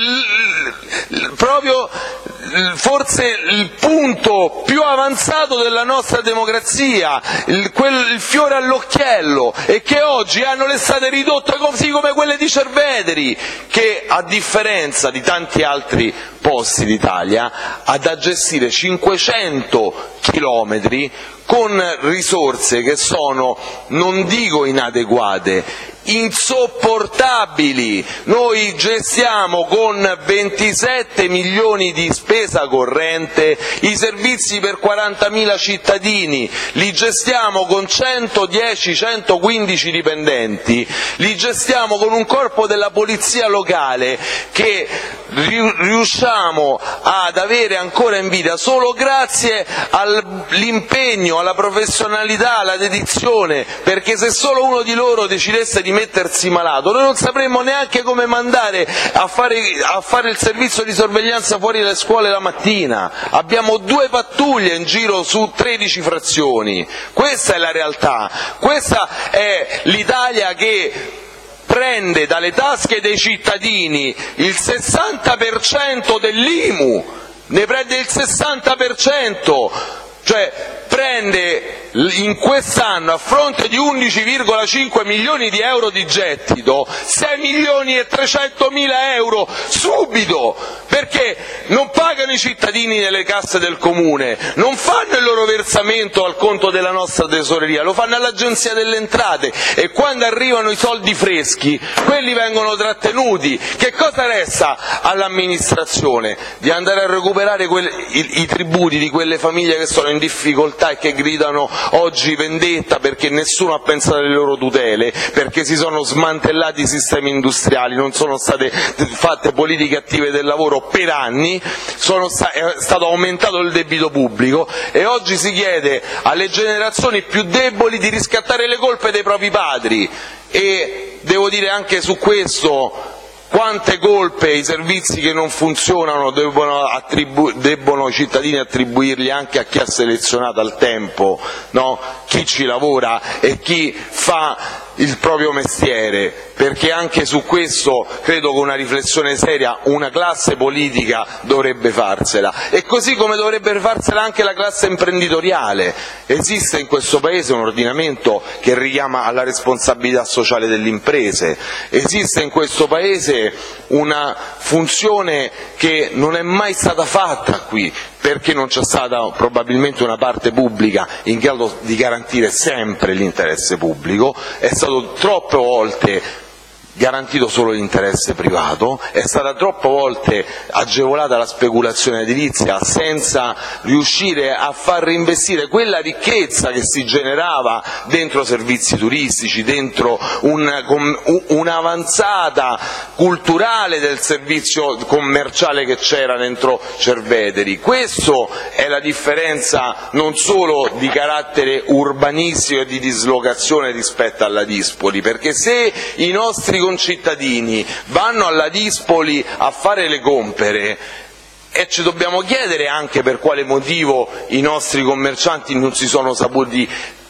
l- l- proprio forse il punto più avanzato della nostra democrazia, il, quel, il fiore all'occhiello, e che oggi hanno le strade ridotte così come quelle di Cerveteri, che a differenza di tanti altri posti d'Italia ha da gestire cinquecento chilometri con risorse che sono, non dico inadeguate, insopportabili. Noi gestiamo con ventisette milioni di spesa corrente i servizi per quarantamila cittadini, li gestiamo con centodieci centoquindici dipendenti, li gestiamo con un corpo della polizia locale che riusciamo ad avere ancora in vita solo grazie all'impegno, alla professionalità, alla dedizione, perché se solo uno di loro decidesse di mettersi malato noi non sapremmo neanche come mandare a fare, a fare il servizio di sorveglianza fuori dalle scuole la mattina. Abbiamo due pattuglie in giro su tredici frazioni. Questa è la realtà, questa è l'Italia che prende dalle tasche dei cittadini il sessanta per cento dell'I M U, ne prende il sessanta per cento, cioè prende in quest'anno, a fronte di undici virgola cinque milioni di euro di gettito, sei milioni e trecentomila euro subito, perché non pagano i cittadini nelle casse del comune, non fanno il loro versamento al conto della nostra tesoreria, lo fanno all'Agenzia delle Entrate, e quando arrivano i soldi freschi quelli vengono trattenuti. Che cosa resta all'amministrazione? Di andare a recuperare quel, i, i tributi di quelle famiglie che sono in difficoltà e che gridano oggi vendetta perché nessuno ha pensato alle loro tutele, perché si sono smantellati i sistemi industriali, non sono state fatte politiche attive del lavoro per anni, sono sta- è stato aumentato il debito pubblico, e oggi si chiede alle generazioni più deboli di riscattare le colpe dei propri padri. E devo dire anche su questo, quante colpe i servizi che non funzionano debbono, attribu- debbono i cittadini attribuirli anche a chi ha selezionato al tempo, no? Chi ci lavora e chi fa il proprio mestiere, perché anche su questo credo che una riflessione seria una classe politica dovrebbe farsela, e così come dovrebbe farsela anche la classe imprenditoriale. Esiste in questo Paese un ordinamento che richiama alla responsabilità sociale delle imprese, esiste in questo Paese una funzione che non è mai stata fatta qui, perché non c'è stata probabilmente una parte pubblica in grado di garantire sempre l'interesse pubblico, è stato troppe volte garantito solo l'interesse privato, è stata troppe volte agevolata la speculazione edilizia senza riuscire a far reinvestire quella ricchezza che si generava dentro servizi turistici, dentro un, un'avanzata culturale del servizio commerciale che c'era dentro Cerveteri. Questa è la differenza non solo di carattere urbanistico e di dislocazione rispetto alla Dispoli, perché se i nostri concittadini vanno alla Dispoli a fare le compere, e ci dobbiamo chiedere anche per quale motivo i nostri commercianti non si sono saputi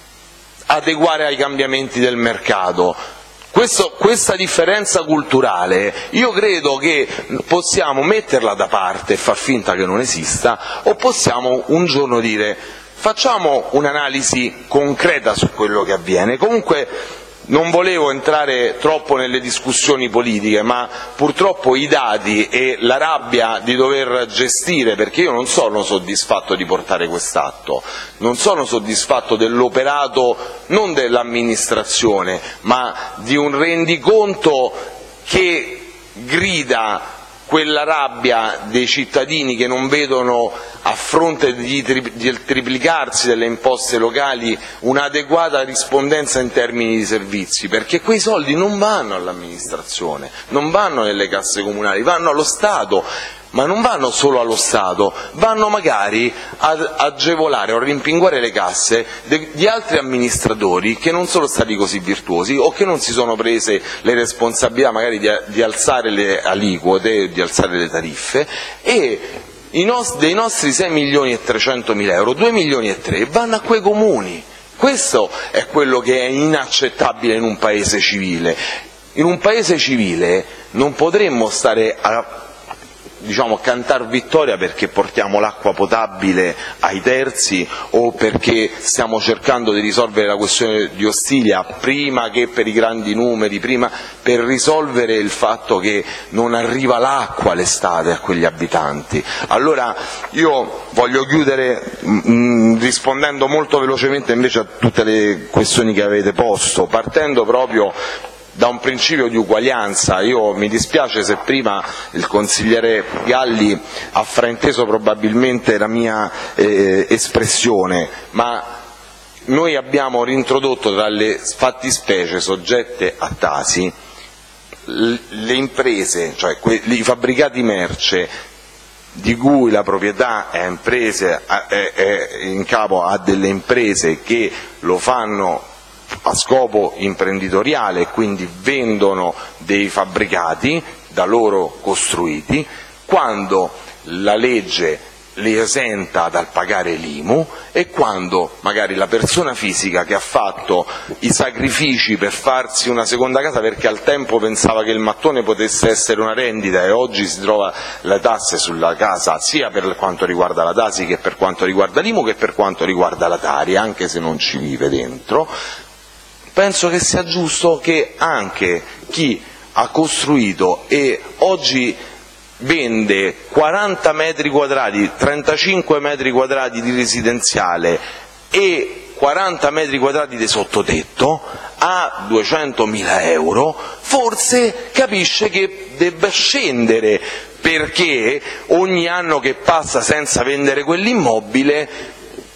adeguare ai cambiamenti del mercato. Questo, questa differenza culturale io credo che possiamo metterla da parte e far finta che non esista, o possiamo un giorno dire facciamo un'analisi concreta su quello che avviene. Comunque non volevo entrare troppo nelle discussioni politiche, ma purtroppo i dati e la rabbia di dover gestire, perché io non sono soddisfatto di portare quest'atto, non sono soddisfatto dell'operato non dell'amministrazione, ma di un rendiconto che grida quella rabbia dei cittadini che non vedono, a fronte di tri- del triplicarsi delle imposte locali, un'adeguata rispondenza in termini di servizi, perché quei soldi non vanno all'amministrazione, non vanno nelle casse comunali, vanno allo Stato. ma non vanno solo allo Stato, vanno magari ad agevolare o rimpinguare le casse di altri amministratori che non sono stati così virtuosi o che non si sono prese le responsabilità magari di, di alzare le aliquote, di alzare le tariffe, e i nostri, dei nostri sei milioni e trecentomila euro, due milioni e tre vanno a quei comuni. Questo è quello che è inaccettabile in un paese civile. In un paese civile non potremmo stare a diciamo cantar vittoria perché portiamo l'acqua potabile ai terzi o perché stiamo cercando di risolvere la questione di Ostiglia prima che per i grandi numeri, prima per risolvere il fatto che non arriva l'acqua l'estate a quegli abitanti. Allora io voglio chiudere mh, rispondendo molto velocemente invece a tutte le questioni che avete posto, partendo proprio da un principio di uguaglianza. Io mi dispiace se prima il consigliere Galli ha frainteso probabilmente la mia eh, espressione, ma noi abbiamo reintrodotto tra le fattispecie soggette a tasi le imprese, cioè i fabbricati merce di cui la proprietà è, imprese, è, è in capo a delle imprese che lo fanno a scopo imprenditoriale e quindi vendono dei fabbricati da loro costruiti, quando la legge li esenta dal pagare l'I M U e quando magari la persona fisica che ha fatto i sacrifici per farsi una seconda casa perché al tempo pensava che il mattone potesse essere una rendita e oggi si trova le tasse sulla casa sia per quanto riguarda la Tasi che per quanto riguarda l'I M U che per quanto riguarda la Tari, anche se non ci vive dentro, penso che sia giusto che anche chi ha costruito e oggi vende quaranta metri quadrati, trentacinque metri quadrati di residenziale e quaranta metri quadrati di sottotetto a duecentomila euro, forse capisce che debba scendere, perché ogni anno che passa senza vendere quell'immobile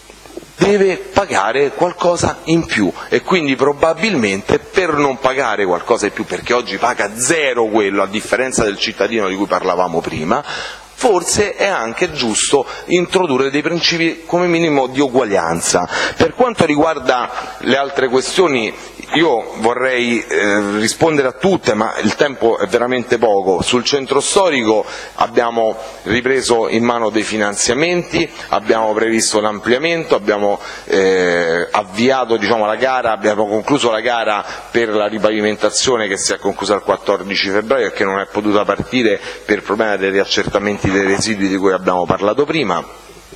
deve pagare qualcosa in più e quindi probabilmente per non pagare qualcosa in più, perché oggi paga zero quello, a differenza del cittadino di cui parlavamo prima, forse è anche giusto introdurre dei principi come minimo di uguaglianza. Per quanto riguarda le altre questioni io vorrei eh, rispondere a tutte, ma il tempo è veramente poco. Sul centro storico abbiamo ripreso in mano dei finanziamenti, abbiamo previsto l'ampliamento, abbiamo eh, avviato diciamo, la gara, abbiamo concluso la gara per la ripavimentazione che si è conclusa il quattordici febbraio e che non è potuta partire per il problema dei riaccertamenti dei residui di cui abbiamo parlato prima.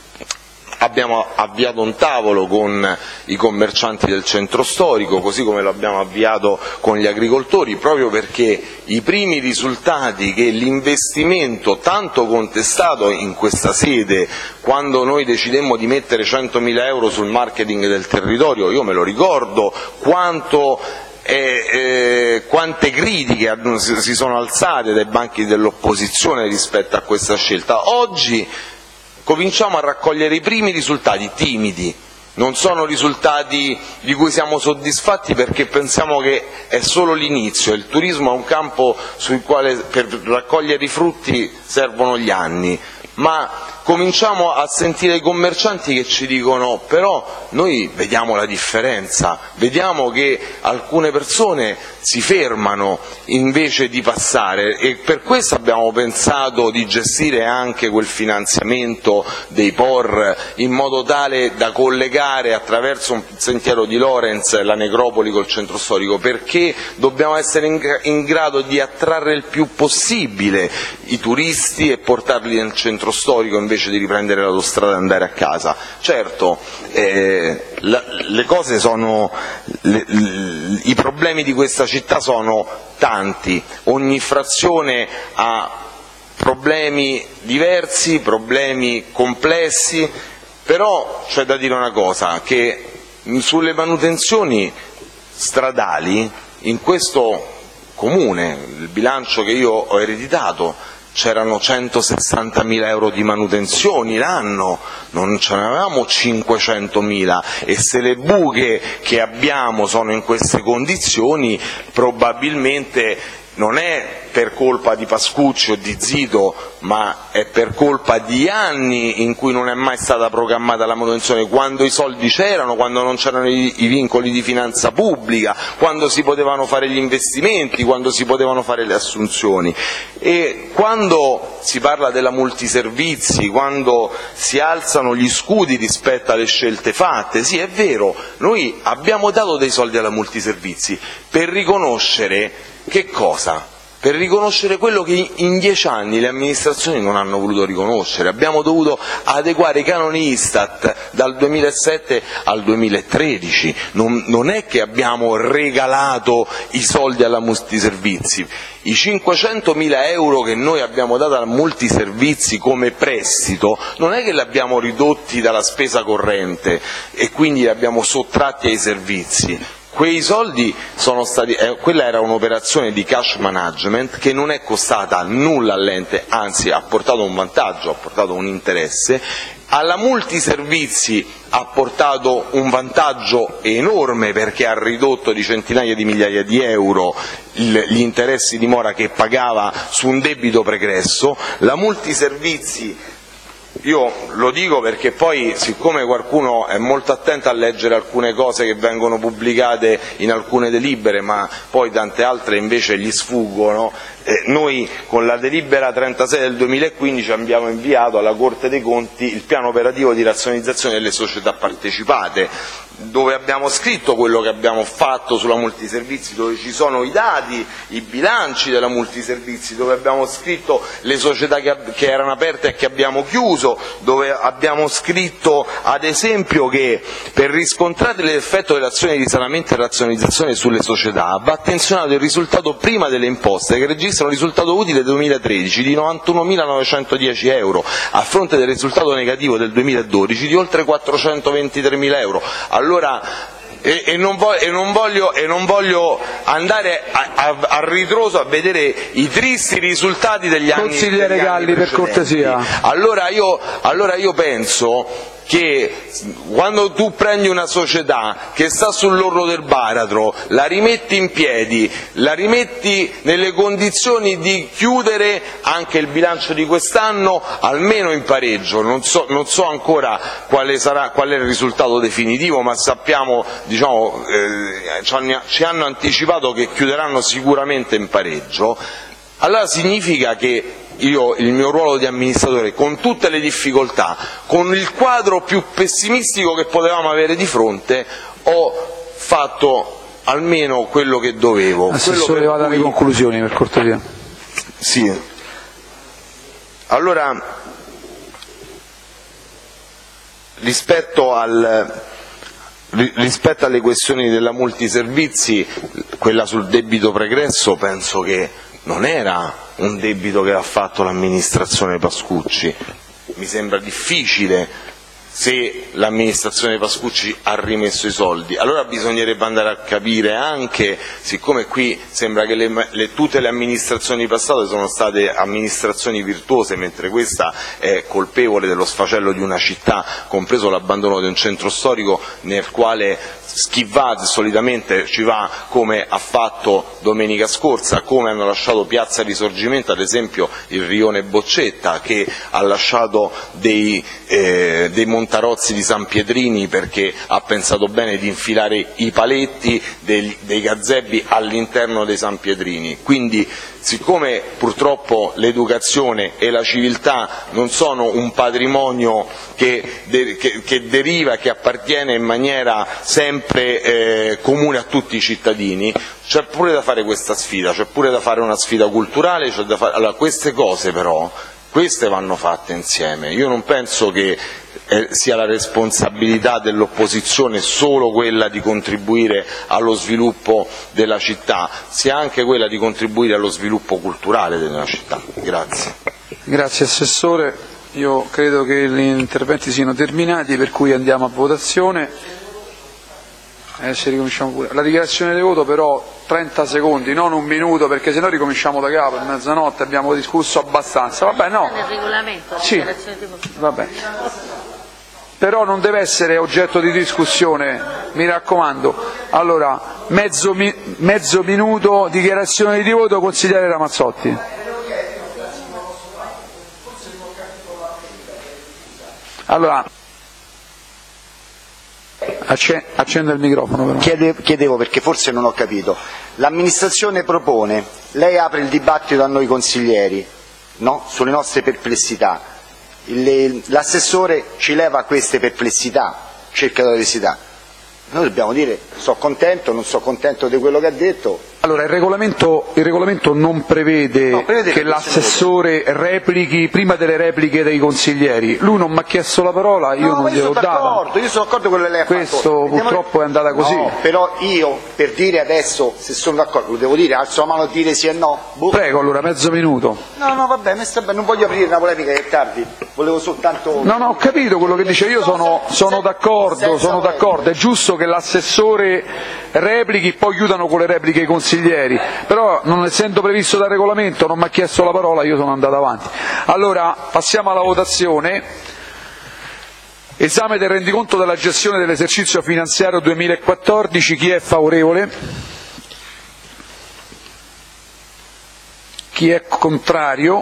Abbiamo avviato un tavolo con i commercianti del centro storico, così come lo abbiamo avviato con gli agricoltori, proprio perché i primi risultati che l'investimento tanto contestato in questa sede, quando noi decidemmo di mettere centomila euro sul marketing del territorio, io me lo ricordo quanto E, eh, quante critiche si sono alzate dai banchi dell'opposizione rispetto a questa scelta. Oggi cominciamo a raccogliere i primi risultati timidi, non sono risultati di cui siamo soddisfatti perché pensiamo che è solo l'inizio, il turismo è un campo sul quale per raccogliere i frutti servono gli anni, ma cominciamo a sentire i commercianti che ci dicono però noi vediamo la differenza, vediamo che alcune persone si fermano invece di passare e per questo abbiamo pensato di gestire anche quel finanziamento dei P O R in modo tale da collegare attraverso un sentiero di Lorenz la necropoli col centro storico, perché dobbiamo essere in, in grado di attrarre il più possibile i turisti e portarli nel centro storico invece di riprendere l'autostrada e andare a casa. Certo, eh, la, le cose sono, le, le, i problemi di questa città sono tanti, ogni frazione ha problemi diversi, problemi complessi, però c'è da dire una cosa, che sulle manutenzioni stradali in questo comune, il bilancio che io ho ereditato, c'erano centosessantamila euro di manutenzioni l'anno, non ce ne avevamo cinquecentomila e se le buche che abbiamo sono in queste condizioni probabilmente non è per colpa di Pascucci o di Zito, ma è per colpa di anni in cui non è mai stata programmata la manutenzione, quando i soldi c'erano, quando non c'erano i, i vincoli di finanza pubblica, quando si potevano fare gli investimenti, quando si potevano fare le assunzioni. E quando si parla della multiservizi, quando si alzano gli scudi rispetto alle scelte fatte, sì, è vero, noi abbiamo dato dei soldi alla multiservizi per riconoscere che cosa? Per riconoscere quello che in dieci anni le amministrazioni non hanno voluto riconoscere. Abbiamo dovuto adeguare i canoni Istat dal duemilasette al duemilatredici, non, non è che abbiamo regalato i soldi alla multiservizi. I cinquecentomila euro che noi abbiamo dato alla multiservizi come prestito non è che li abbiamo ridotti dalla spesa corrente e quindi li abbiamo sottratti ai servizi. Quei soldi sono stati, eh, quella era un'operazione di cash management che non è costata nulla all'ente, anzi ha portato un vantaggio, ha portato un interesse. Alla multiservizi ha portato un vantaggio enorme perché ha ridotto di centinaia di migliaia di euro gli interessi di mora che pagava su un debito pregresso. La multiservizi, io lo dico perché poi, siccome qualcuno è molto attento a leggere alcune cose che vengono pubblicate in alcune delibere, ma poi tante altre invece gli sfuggono, eh, noi con la delibera trentasei del duemilaquindici abbiamo inviato alla Corte dei Conti il piano operativo di razionalizzazione delle società partecipate, dove abbiamo scritto quello che abbiamo fatto sulla multiservizi, dove ci sono i dati, i bilanci della multiservizi, dove abbiamo scritto le società che, che erano aperte e che abbiamo chiuso, dove abbiamo scritto ad esempio che per riscontrare l'effetto dell'azione di risanamento e razionalizzazione sulle società va attenzionato il risultato prima delle imposte, che registra un risultato utile del duemilatredici di novantunomilanovecentodieci euro a fronte del risultato negativo del duemiladodici di oltre quattrocentoventitremila euro. Allora, e, e, non voglio, e, non voglio, e non voglio andare a, a, a ritroso a vedere i tristi risultati degli anni. Consigliere Galli, per cortesia. Allora io, allora io penso che quando tu prendi una società che sta sull'orlo del baratro, la rimetti in piedi, la rimetti nelle condizioni di chiudere anche il bilancio di quest'anno almeno in pareggio, non so, non so ancora quale sarà, qual è il risultato definitivo, ma sappiamo, diciamo, eh, ci hanno anticipato che chiuderanno sicuramente in pareggio, allora significa che io, il mio ruolo di amministratore, con tutte le difficoltà, con il quadro più pessimistico che potevamo avere di fronte, ho fatto almeno quello che dovevo. Assessore, vada alle conclusioni, per cortesia. Sì. Allora, rispetto al... rispetto alle questioni della multiservizi, quella sul debito pregresso penso che non era un debito che ha fatto l'amministrazione Pascucci. Mi sembra difficile se l'amministrazione Pascucci ha rimesso i soldi. Allora bisognerebbe andare a capire anche, siccome qui sembra che le, le, tutte le amministrazioni passate sono state amministrazioni virtuose, mentre questa è colpevole dello sfacelo di una città, compreso l'abbandono di un centro storico nel quale chi va solitamente ci va come ha fatto domenica scorsa, come hanno lasciato Piazza Risorgimento, ad esempio il rione Boccetta, che ha lasciato dei, eh, dei Montarozzi di San Pietrini perché ha pensato bene di infilare i paletti dei, dei gazebbi all'interno dei San Pietrini. Quindi, siccome purtroppo l'educazione e la civiltà non sono un patrimonio che, de, che, che deriva, che appartiene in maniera sempre eh, comune a tutti i cittadini, c'è pure da fare questa sfida, c'è pure da fare una sfida culturale, c'è da fare... Allora, queste cose però, queste vanno fatte insieme. Io non penso che eh, sia la responsabilità dell'opposizione solo quella di contribuire allo sviluppo della città, sia anche quella di contribuire allo sviluppo culturale della città. Grazie. Grazie Assessore, io credo che gli interventi siano terminati, per cui andiamo a votazione. Adesso ricominciamo pure. La dichiarazione di voto però trenta secondi, non un minuto, perché sennò ricominciamo da capo, è mezzanotte, abbiamo discusso abbastanza. Vabbè, no. Nel regolamento, la sì. dichiarazione di voto. Vabbè. Però non deve essere oggetto di discussione, mi raccomando. Allora, mezzo, mi, mezzo minuto, dichiarazione di voto, consigliere Ramazzotti. Allora, accenda il microfono però. Chiede, chiedevo perché forse non ho capito. L'amministrazione propone, lei apre il dibattito a noi consiglieri, no? Sulle nostre perplessità. Il- L'assessore ci leva queste perplessità, cerca la diversità. Noi dobbiamo dire sono contento, non sono contento di quello che ha detto. Allora, il regolamento, il regolamento non prevede, No, prevede che che l'assessore replichi prima delle repliche dei consiglieri. Lui non mi ha chiesto la parola, io No, non ma io gliel'ho sono data. d'accordo, io sono d'accordo con quello che lei ha Questo fatto. Vediamo- purtroppo è andata così. No, però io per dire adesso se sono d'accordo, lo devo dire, alzo la mano a dire sì e no. Boh. Prego, allora, mezzo minuto. No, no, vabbè, mi sta bene, non voglio aprire una polemica che è tardi, volevo soltanto... No, no, ho capito quello che dice, io sono, sono d'accordo, sono d'accordo, è giusto che l'assessore replichi, poi chiudano con le repliche i consiglieri, però non essendo previsto dal regolamento non mi ha chiesto la parola, io sono andato avanti. Allora, passiamo alla votazione. Esame del rendiconto della gestione dell'esercizio finanziario duemilaquattordici, chi è favorevole? Chi è contrario?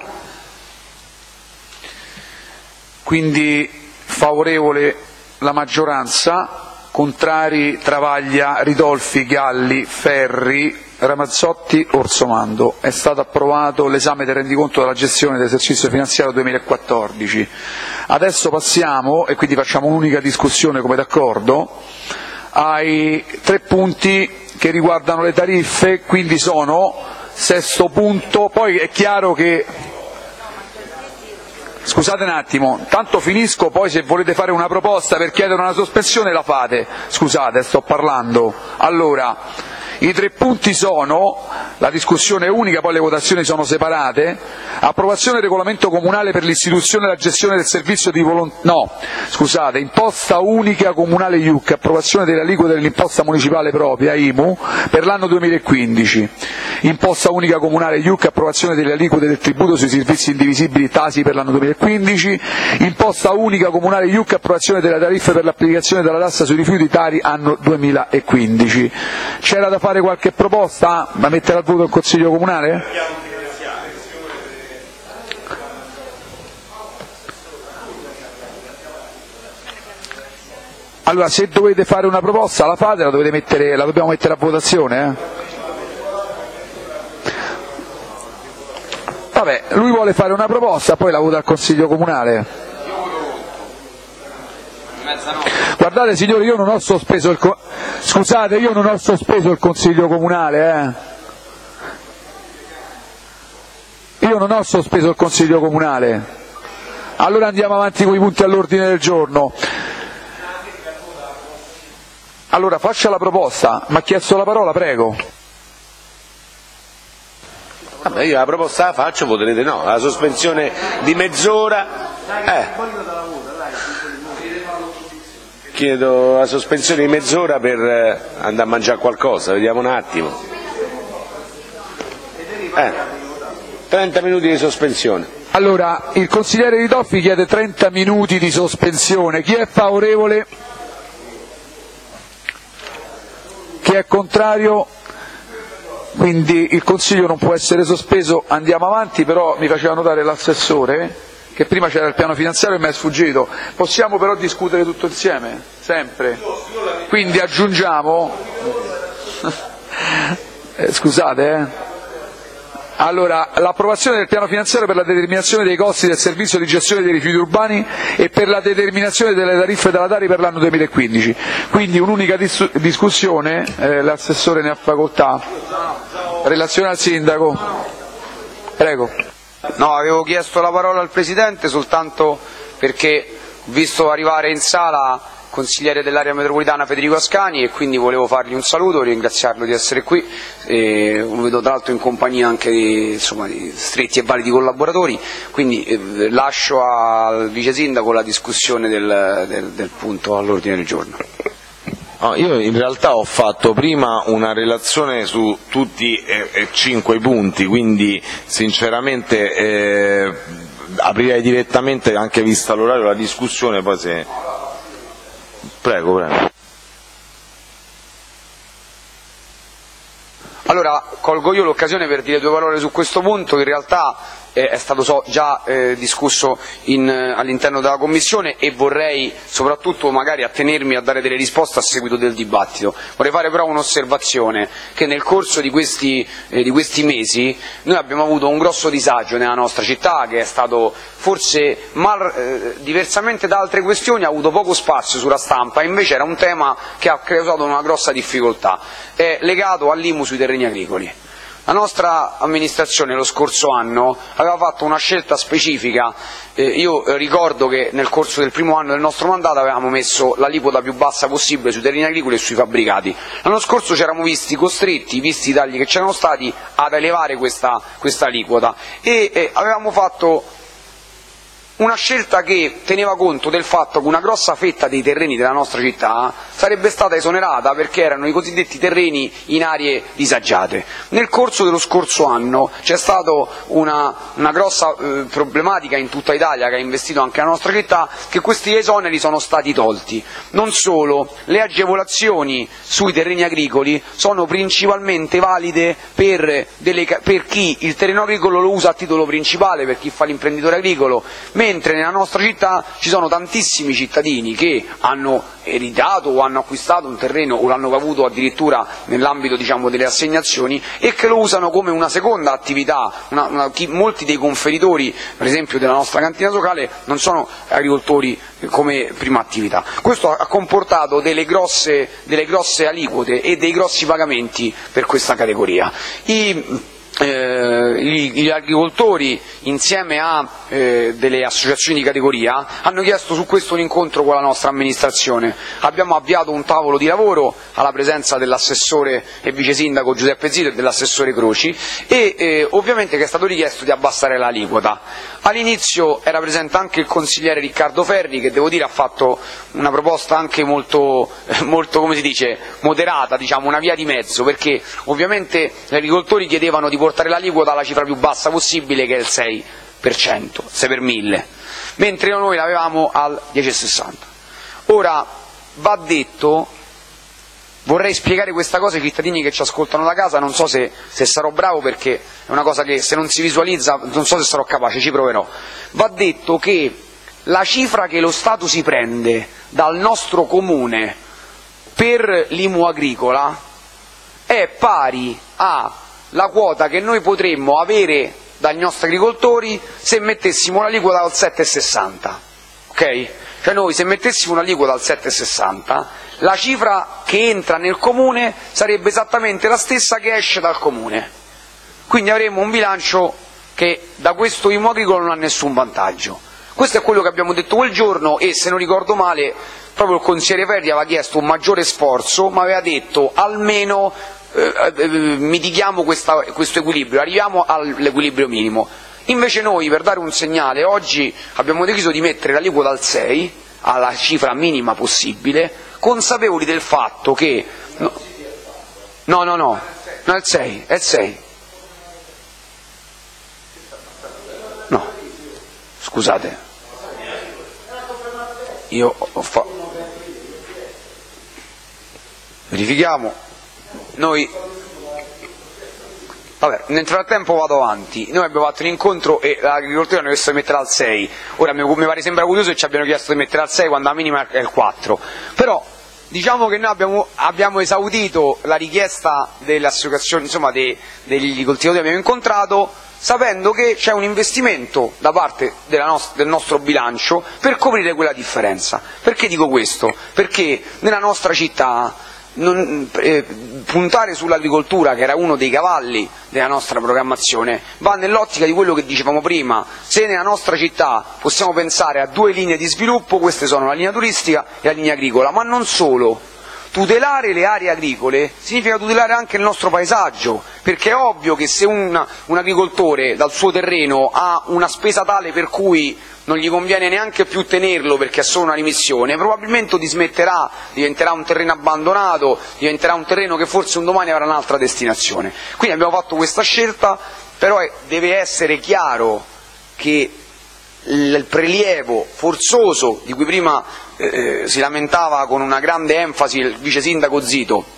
Quindi favorevole la maggioranza, contrari Travaglia, Ridolfi, Galli, Ferri, Ramazzotti, Orsomando. È stato approvato l'esame del rendiconto della gestione dell'esercizio finanziario duemilaquattordici. Adesso passiamo, e quindi facciamo un'unica discussione come d'accordo, ai tre punti che riguardano le tariffe, quindi sono sesto punto, poi è chiaro che... Scusate un attimo, tanto finisco, poi se volete fare una proposta per chiedere una sospensione la fate. Scusate, sto parlando. Allora, i tre punti sono, la discussione è unica, poi le votazioni sono separate, approvazione del regolamento comunale per l'istituzione e la gestione del servizio di volontà, no, scusate, imposta unica comunale I U C, approvazione delle aliquote dell'imposta municipale propria, I M U, per l'anno duemilaquindici, imposta unica comunale I U C, approvazione delle aliquote del tributo sui servizi indivisibili T A S I per l'anno duemilaquindici, imposta unica comunale I U C, approvazione delle tariffe per l'applicazione della tassa sui rifiuti Tari anno duemilaquindici. C'era da fare qualche proposta da mettere al voto il Consiglio Comunale? Allora, se dovete fare una proposta la fate, la, dovete mettere, la dobbiamo mettere a votazione? Eh? Vabbè, lui vuole fare una proposta, poi la vota al Consiglio Comunale. Guardate signori, io non ho sospeso il co- scusate, io non ho sospeso il Consiglio Comunale, eh. Io non ho sospeso il Consiglio Comunale. Allora andiamo avanti con i punti all'ordine del giorno. Allora faccia la proposta, mi ha chiesto la parola, prego. Vabbè, io la proposta la faccio, voterete no, la sospensione di mezz'ora. Eh. Chiedo la sospensione di mezz'ora per andare a mangiare qualcosa, vediamo un attimo. Eh, trenta minuti di sospensione. Allora, il consigliere Ridolfi chiede trenta minuti di sospensione. Chi è favorevole? Chi è contrario? Quindi il Consiglio non può essere sospeso, andiamo avanti, però mi faceva notare l'assessore che prima c'era il piano finanziario e mi è sfuggito. Possiamo però discutere tutto insieme, sempre. Quindi aggiungiamo... eh, scusate, eh. Allora, l'approvazione del piano finanziario per la determinazione dei costi del servizio di gestione dei rifiuti urbani e per la determinazione delle tariffe della Tari per l'anno duemilaquindici. Quindi un'unica dis- discussione, eh, l'assessore ne ha facoltà. Relazione al sindaco. Prego. No, avevo chiesto la parola al Presidente soltanto perché ho visto arrivare in sala il consigliere dell'area metropolitana Federico Ascani e quindi volevo fargli un saluto, ringraziarlo di essere qui, e lo vedo tra l'altro in compagnia anche di, insomma, di stretti e validi collaboratori, quindi eh, lascio al Vice Sindaco la discussione del, del, del punto all'ordine del giorno. No, io in realtà ho fatto prima una relazione su tutti e, e cinque i punti, quindi sinceramente eh, aprirei direttamente, anche vista l'orario, la discussione, poi se... Prego, prego. colgo io l'occasione per dire due parole su questo punto, che in realtà eh, è stato so, già eh, discusso in, eh, all'interno della Commissione, e vorrei soprattutto magari attenermi a dare delle risposte a seguito del dibattito. Vorrei fare però un'osservazione, che nel corso di questi, eh, di questi mesi noi abbiamo avuto un grosso disagio nella nostra città, che è stato forse mal, eh, diversamente da altre questioni, ha avuto poco spazio sulla stampa, e invece era un tema che ha causato una grossa difficoltà, è legato all'I M U sui terreni agricoli. La nostra amministrazione lo scorso anno aveva fatto una scelta specifica, eh, io ricordo che nel corso del primo anno del nostro mandato avevamo messo l'aliquota più bassa possibile sui terreni agricoli e sui fabbricati. L'anno scorso ci eravamo visti costretti, visti i tagli che c'erano stati, ad elevare questa, questa aliquota, e eh, avevamo fatto una scelta che teneva conto del fatto che una grossa fetta dei terreni della nostra città sarebbe stata esonerata, perché erano i cosiddetti terreni in aree disagiate. Nel corso dello scorso anno c'è stata una, una grossa eh, problematica in tutta Italia, che ha investito anche la nostra città, che questi esoneri sono stati tolti. Non solo, le agevolazioni sui terreni agricoli sono principalmente valide per, delle, per chi il terreno agricolo lo usa a titolo principale, per chi fa l'imprenditore agricolo, mentre nella nostra città ci sono tantissimi cittadini che hanno ereditato o hanno acquistato un terreno o l'hanno avuto addirittura nell'ambito, diciamo, delle assegnazioni, e che lo usano come una seconda attività. Una, una, chi, molti dei conferitori, per esempio della nostra cantina locale, non sono agricoltori come prima attività. Questo ha comportato delle grosse, delle grosse aliquote e dei grossi pagamenti per questa categoria. I, Eh, gli, gli agricoltori, insieme a eh, delle associazioni di categoria, hanno chiesto su questo un incontro con la nostra amministrazione. Abbiamo avviato un tavolo di lavoro alla presenza dell'assessore e vice sindaco Giuseppe Zito e dell'assessore Croci, e eh, ovviamente che è stato richiesto di abbassare l'aliquota. All'inizio era presente anche il consigliere Riccardo Ferri, che devo dire ha fatto una proposta anche molto, molto come si dice, moderata, diciamo una via di mezzo, perché ovviamente gli agricoltori chiedevano di portare l'aliquota alla cifra più bassa possibile, che è il sei per cento, sei per mille, mentre noi l'avevamo al dieci virgola sessanta. Ora va detto, vorrei spiegare questa cosa ai cittadini che ci ascoltano da casa, non so se, se sarò bravo, perché è una cosa che se non si visualizza non so se sarò capace, ci proverò. Va detto che la cifra che lo Stato si prende dal nostro comune per l'I M U agricola è pari alla quota che noi potremmo avere dai nostri agricoltori se mettessimo l'aliquota al sette virgola sessanta, ok? Cioè noi se mettessimo un'aliquota al sette virgola sessanta, la cifra che entra nel comune sarebbe esattamente la stessa che esce dal comune, quindi avremmo un bilancio che da questo I M U agricolo non ha nessun vantaggio. Questo è quello che abbiamo detto quel giorno, e se non ricordo male proprio il consigliere Ferri aveva chiesto un maggiore sforzo, ma aveva detto almeno eh, eh, mitighiamo questa, questo equilibrio, arriviamo all'equilibrio minimo. Invece noi, per dare un segnale, oggi abbiamo deciso di mettere l'aliquota al sei, alla cifra minima possibile, consapevoli del fatto che no no no, no, no è il sei, è il sei. No, scusate, io ho fatto, verifichiamo, noi, vabbè, nel frattempo vado avanti. Noi abbiamo fatto un incontro e l'agricoltura hanno chiesto di mettere al sei, ora mi, mi pare sembra curioso che ci abbiano chiesto di mettere al sei quando la minima è il quattro, però diciamo che noi abbiamo, abbiamo esaudito la richiesta delle associazioni, insomma dei, degli coltivatori che abbiamo incontrato, sapendo che c'è un investimento da parte della nost- del nostro bilancio per coprire quella differenza. Perché dico questo? Perché nella nostra città non, eh, puntare sull'agricoltura, che era uno dei cavalli della nostra programmazione, va nell'ottica di quello che dicevamo prima. Se nella nostra città possiamo pensare a due linee di sviluppo, queste sono la linea turistica e la linea agricola, ma non solo. Tutelare le aree agricole significa tutelare anche il nostro paesaggio, perché è ovvio che se un, un agricoltore dal suo terreno ha una spesa tale per cui non gli conviene neanche più tenerlo perché è solo una rimissione, probabilmente dismetterà, diventerà un terreno abbandonato, diventerà un terreno che forse un domani avrà un'altra destinazione. Quindi abbiamo fatto questa scelta, però è, deve essere chiaro che il prelievo forzoso di cui prima eh, si lamentava con una grande enfasi il vice sindaco Zito,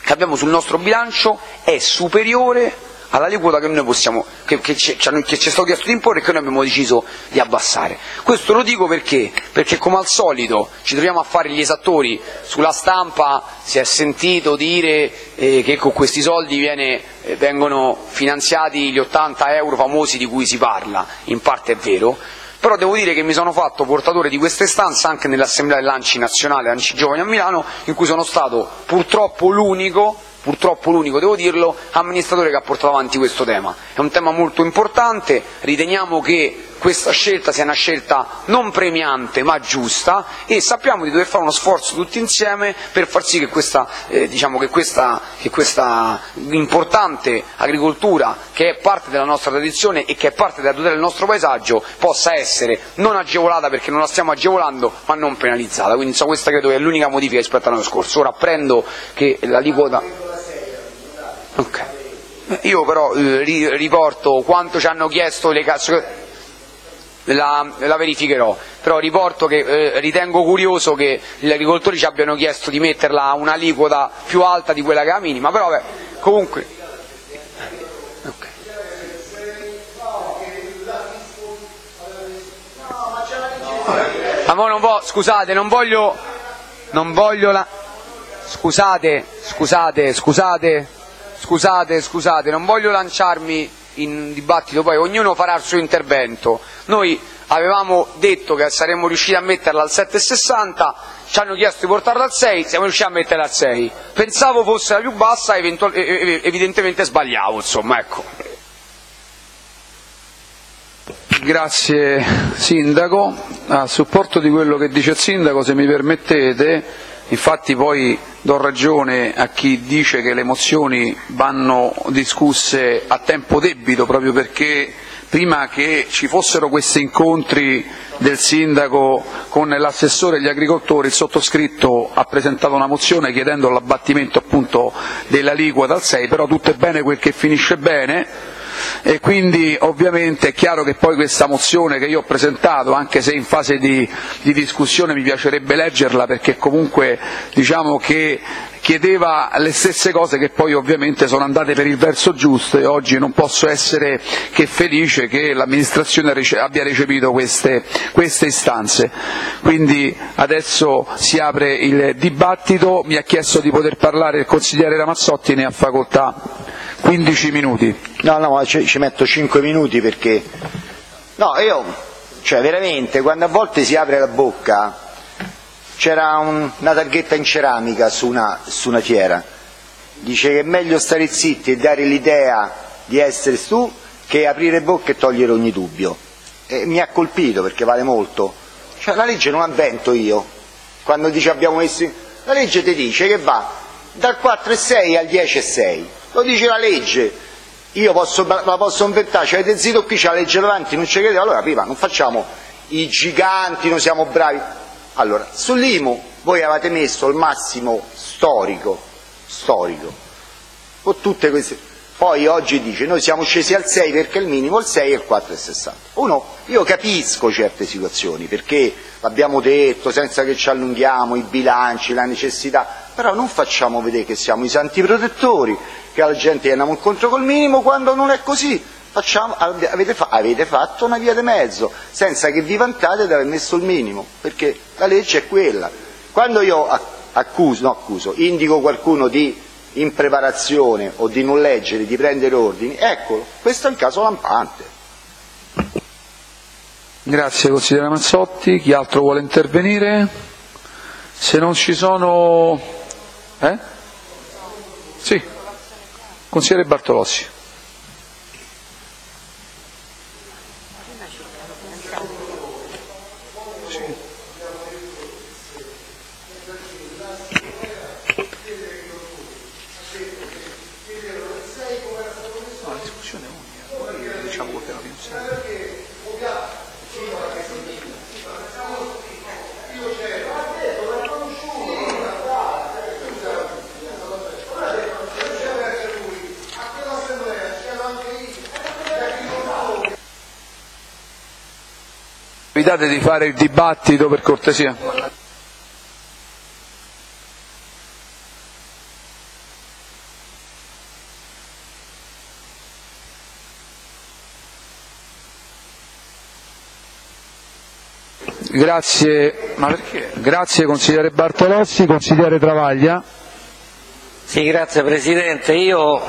che abbiamo sul nostro bilancio è superiore all'aliquota che noi possiamo, che, che, ci, che ci è stato chiesto di imporre e che noi abbiamo deciso di abbassare. Questo lo dico perché? Perché come al solito ci troviamo a fare gli esattori, sulla stampa si è sentito dire eh, che con questi soldi viene, eh, vengono finanziati gli ottanta euro famosi di cui si parla, in parte è vero, però devo dire che mi sono fatto portatore di questa istanza anche nell'assemblea dell'Anci nazionale, Anci Giovani a Milano, in cui sono stato purtroppo l'unico purtroppo l'unico, devo dirlo, amministratore che ha portato avanti questo tema. È un tema molto importante, riteniamo che questa scelta sia una scelta non premiante ma giusta e sappiamo di dover fare uno sforzo tutti insieme per far sì che questa, eh, diciamo che questa, che questa importante agricoltura, che è parte della nostra tradizione e che è parte della tutela del nostro paesaggio, possa essere non agevolata perché non la stiamo agevolando ma non penalizzata. Quindi insomma, questa credo che è l'unica modifica rispetto all'anno scorso. Ora apprendo che l'aliquota... Okay. Io però eh, riporto quanto ci hanno chiesto le casse, la, la verificherò, però riporto che eh, ritengo curioso che gli agricoltori ci abbiano chiesto di metterla a un'aliquota più alta di quella che è la minima, però vabbè, comunque... Okay. Ma mo non vo- scusate, non voglio... non voglio la... scusate, scusate, scusate... Scusate, scusate, non voglio lanciarmi in dibattito, poi ognuno farà il suo intervento. Noi avevamo detto che saremmo riusciti a metterla al sette virgola sessanta, ci hanno chiesto di portarla al sei, siamo riusciti a metterla al sei. Pensavo fosse la più bassa, eventual- evidentemente sbagliavo, insomma, ecco. Grazie Sindaco. A supporto di quello che dice il Sindaco, se mi permettete, infatti poi do ragione a chi dice che le mozioni vanno discusse a tempo debito, proprio perché prima che ci fossero questi incontri del Sindaco con l'assessore e gli agricoltori, il sottoscritto ha presentato una mozione chiedendo l'abbattimento appunto dell'aliquota al sei, però tutto è bene quel che finisce bene. E quindi ovviamente è chiaro che poi questa mozione che io ho presentato, anche se in fase di, di discussione mi piacerebbe leggerla perché comunque diciamo che chiedeva le stesse cose che poi ovviamente sono andate per il verso giusto e oggi non posso essere che felice che l'amministrazione abbia recepito queste, queste istanze. Quindi adesso si apre il dibattito, mi ha chiesto di poter parlare il consigliere Ramazzotti, ne ha facoltà. quindici minuti. No, no, ci, ci metto cinque minuti perché... No, io, cioè veramente, quando a volte si apre la bocca, c'era un, una targhetta in ceramica su una, su una fiera, dice che è meglio stare zitti e dare l'idea di essere su che aprire bocca e togliere ogni dubbio. E mi ha colpito perché vale molto. Cioè, la legge non la invento io. Quando dice abbiamo messo... La legge ti dice che va dal quattro virgola sei al dieci virgola sei. Lo dice la legge, io posso, la posso inventare, cioè avete zitto qui, c'è la legge davanti, non ci credete, allora prima non facciamo i giganti, non siamo bravi. Allora, sull'I M U voi avete messo il massimo storico, storico, con tutte queste... Poi oggi dice, noi siamo scesi al sei perché il minimo, il sei e il quattro virgola sessanta. Uno, io capisco certe situazioni, perché l'abbiamo detto, senza che ci allunghiamo, i bilanci, la necessità, però non facciamo vedere che siamo i santi protettori, che alla gente andiamo incontro col minimo quando non è così. Facciamo, avete, fa, avete fatto una via di mezzo, senza che vi vantate di aver messo il minimo, perché la legge è quella. Quando io accuso, no accuso, indico qualcuno di impreparazione o di non leggere, di prendere ordini, eccolo, questo è il caso lampante. Grazie consigliere Mazzotti. Chi altro vuole intervenire? Se non ci sono... Eh? Sì. Consigliere Bartolozzi. Evitate di fare il dibattito, per cortesia. Grazie, ma perché? Grazie consigliere Bartolozzi. Consigliere Travaglia. Sì, grazie Presidente. Io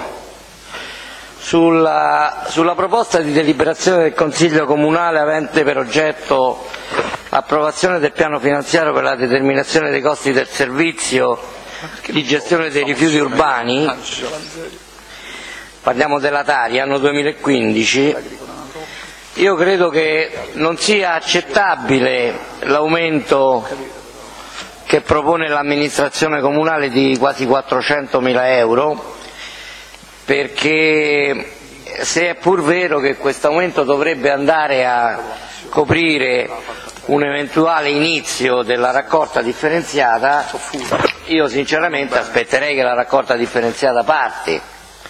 sulla, sulla proposta di deliberazione del Consiglio Comunale avente per oggetto approvazione del piano finanziario per la determinazione dei costi del servizio di gestione dei rifiuti urbani, parliamo della Tari, anno duemilaquindici, io credo che non sia accettabile l'aumento che propone l'amministrazione comunale di quasi quattrocentomila euro, perché se è pur vero che questo aumento dovrebbe andare a coprire un eventuale inizio della raccolta differenziata, io sinceramente aspetterei che la raccolta differenziata parti.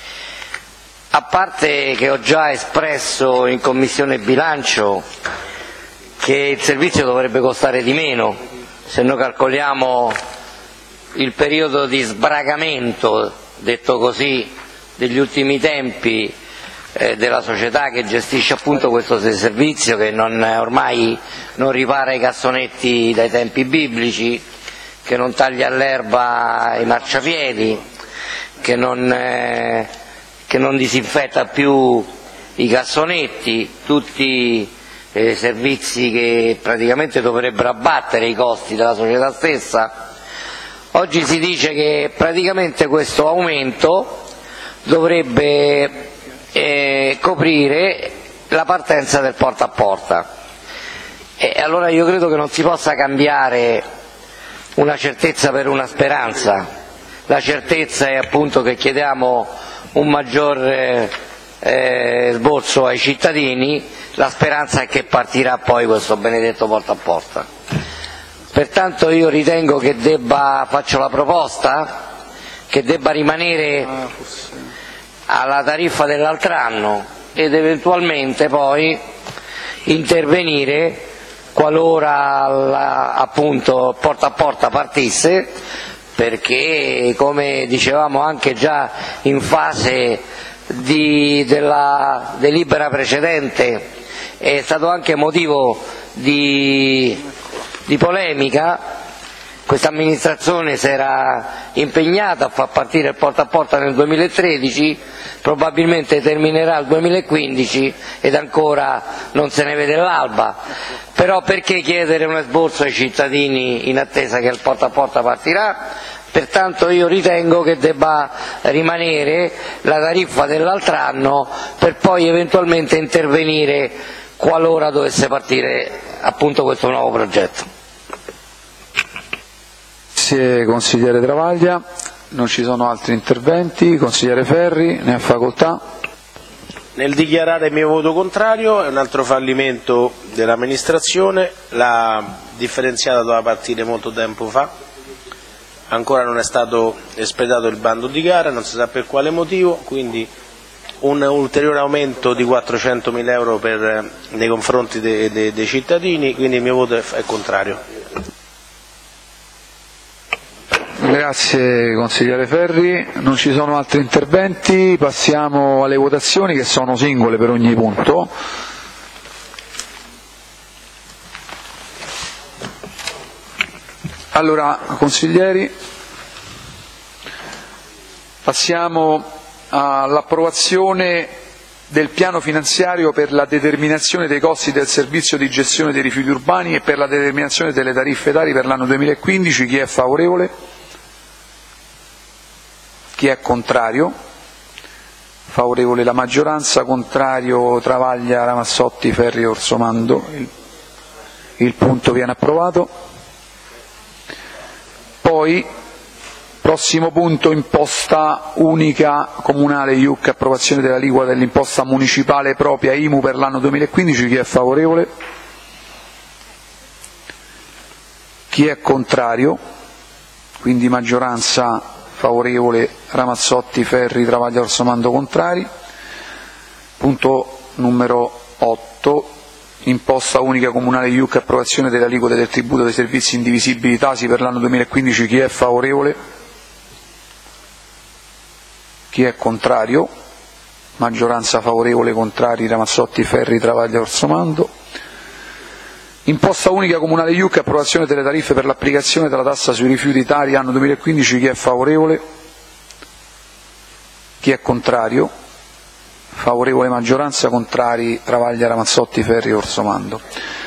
A parte che ho già espresso in Commissione Bilancio che il servizio dovrebbe costare di meno, se noi calcoliamo il periodo di sbragamento, detto così, degli ultimi tempi eh, della società che gestisce appunto questo servizio, che non, ormai non ripara i cassonetti dai tempi biblici, che non taglia all'erba i marciapiedi, che non, eh, che non disinfetta più i cassonetti, tutti eh, servizi che praticamente dovrebbero abbattere i costi della società stessa. Oggi si dice che praticamente questo aumento dovrebbe eh, coprire la partenza del porta a porta, e allora io credo che non si possa cambiare una certezza per una speranza. La certezza è appunto che chiediamo un maggior eh, eh, sborso ai cittadini, la speranza è che partirà poi questo benedetto porta a porta. Pertanto io ritengo che debba, faccio la proposta, che debba rimanere alla tariffa dell'altro anno ed eventualmente poi intervenire qualora la, appunto porta a porta partisse, perché come dicevamo anche già in fase di, della delibera precedente è stato anche motivo di, di polemica. Questa amministrazione si era impegnata a far partire il porta a porta nel duemilatredici, probabilmente terminerà il duemilaquindici ed ancora non se ne vede l'alba. Però perché chiedere un esborso ai cittadini in attesa che il porta a porta partirà? Pertanto io ritengo che debba rimanere la tariffa dell'altro anno per poi eventualmente intervenire qualora dovesse partire appunto questo nuovo progetto. Grazie consigliere Travaglia, non ci sono altri interventi. Consigliere Ferri, ne ha facoltà. Nel dichiarare il mio voto contrario è un altro fallimento dell'amministrazione, la differenziata doveva partire molto tempo fa, ancora non è stato espletato il bando di gara, non si sa per quale motivo, quindi un ulteriore aumento di quattrocentomila euro per, nei confronti dei, dei, dei cittadini, quindi il mio voto è, è contrario. Grazie consigliere Ferri, non ci sono altri interventi, passiamo alle votazioni che sono singole per ogni punto. Allora, consiglieri, passiamo all'approvazione del piano finanziario per la determinazione dei costi del servizio di gestione dei rifiuti urbani e per la determinazione delle tariffe Tari per l'anno duemilaquindici. Chi è favorevole? Chi è contrario? Favorevole la maggioranza, contrario Travaglia, Ramazzotti, Ferri, Orsomando. Il, il punto viene approvato. Poi, prossimo punto, imposta unica comunale I U C, approvazione dell'aliquota dell'imposta municipale propria I M U per l'anno duemilaquindici. Chi è favorevole? Chi è contrario? Quindi maggioranza favorevole, Ramazzotti, Ferri, Travaglia, Orsomando contrari. Punto numero otto, imposta unica comunale I U C, approvazione delle aliquote del tributo dei servizi indivisibili Tasi per l'anno duemilaquindici. Chi è favorevole? Chi è contrario? Maggioranza favorevole, contrari Ramazzotti, Ferri, Travaglia, Orsomando. Imposta unica comunale I U C, approvazione delle tariffe per l'applicazione della tassa sui rifiuti Tari anno duemilaquindici. Chi è favorevole? Chi è contrario? Favorevole maggioranza, contrari Travaglia, Ramazzotti, Ferri e Orsolando.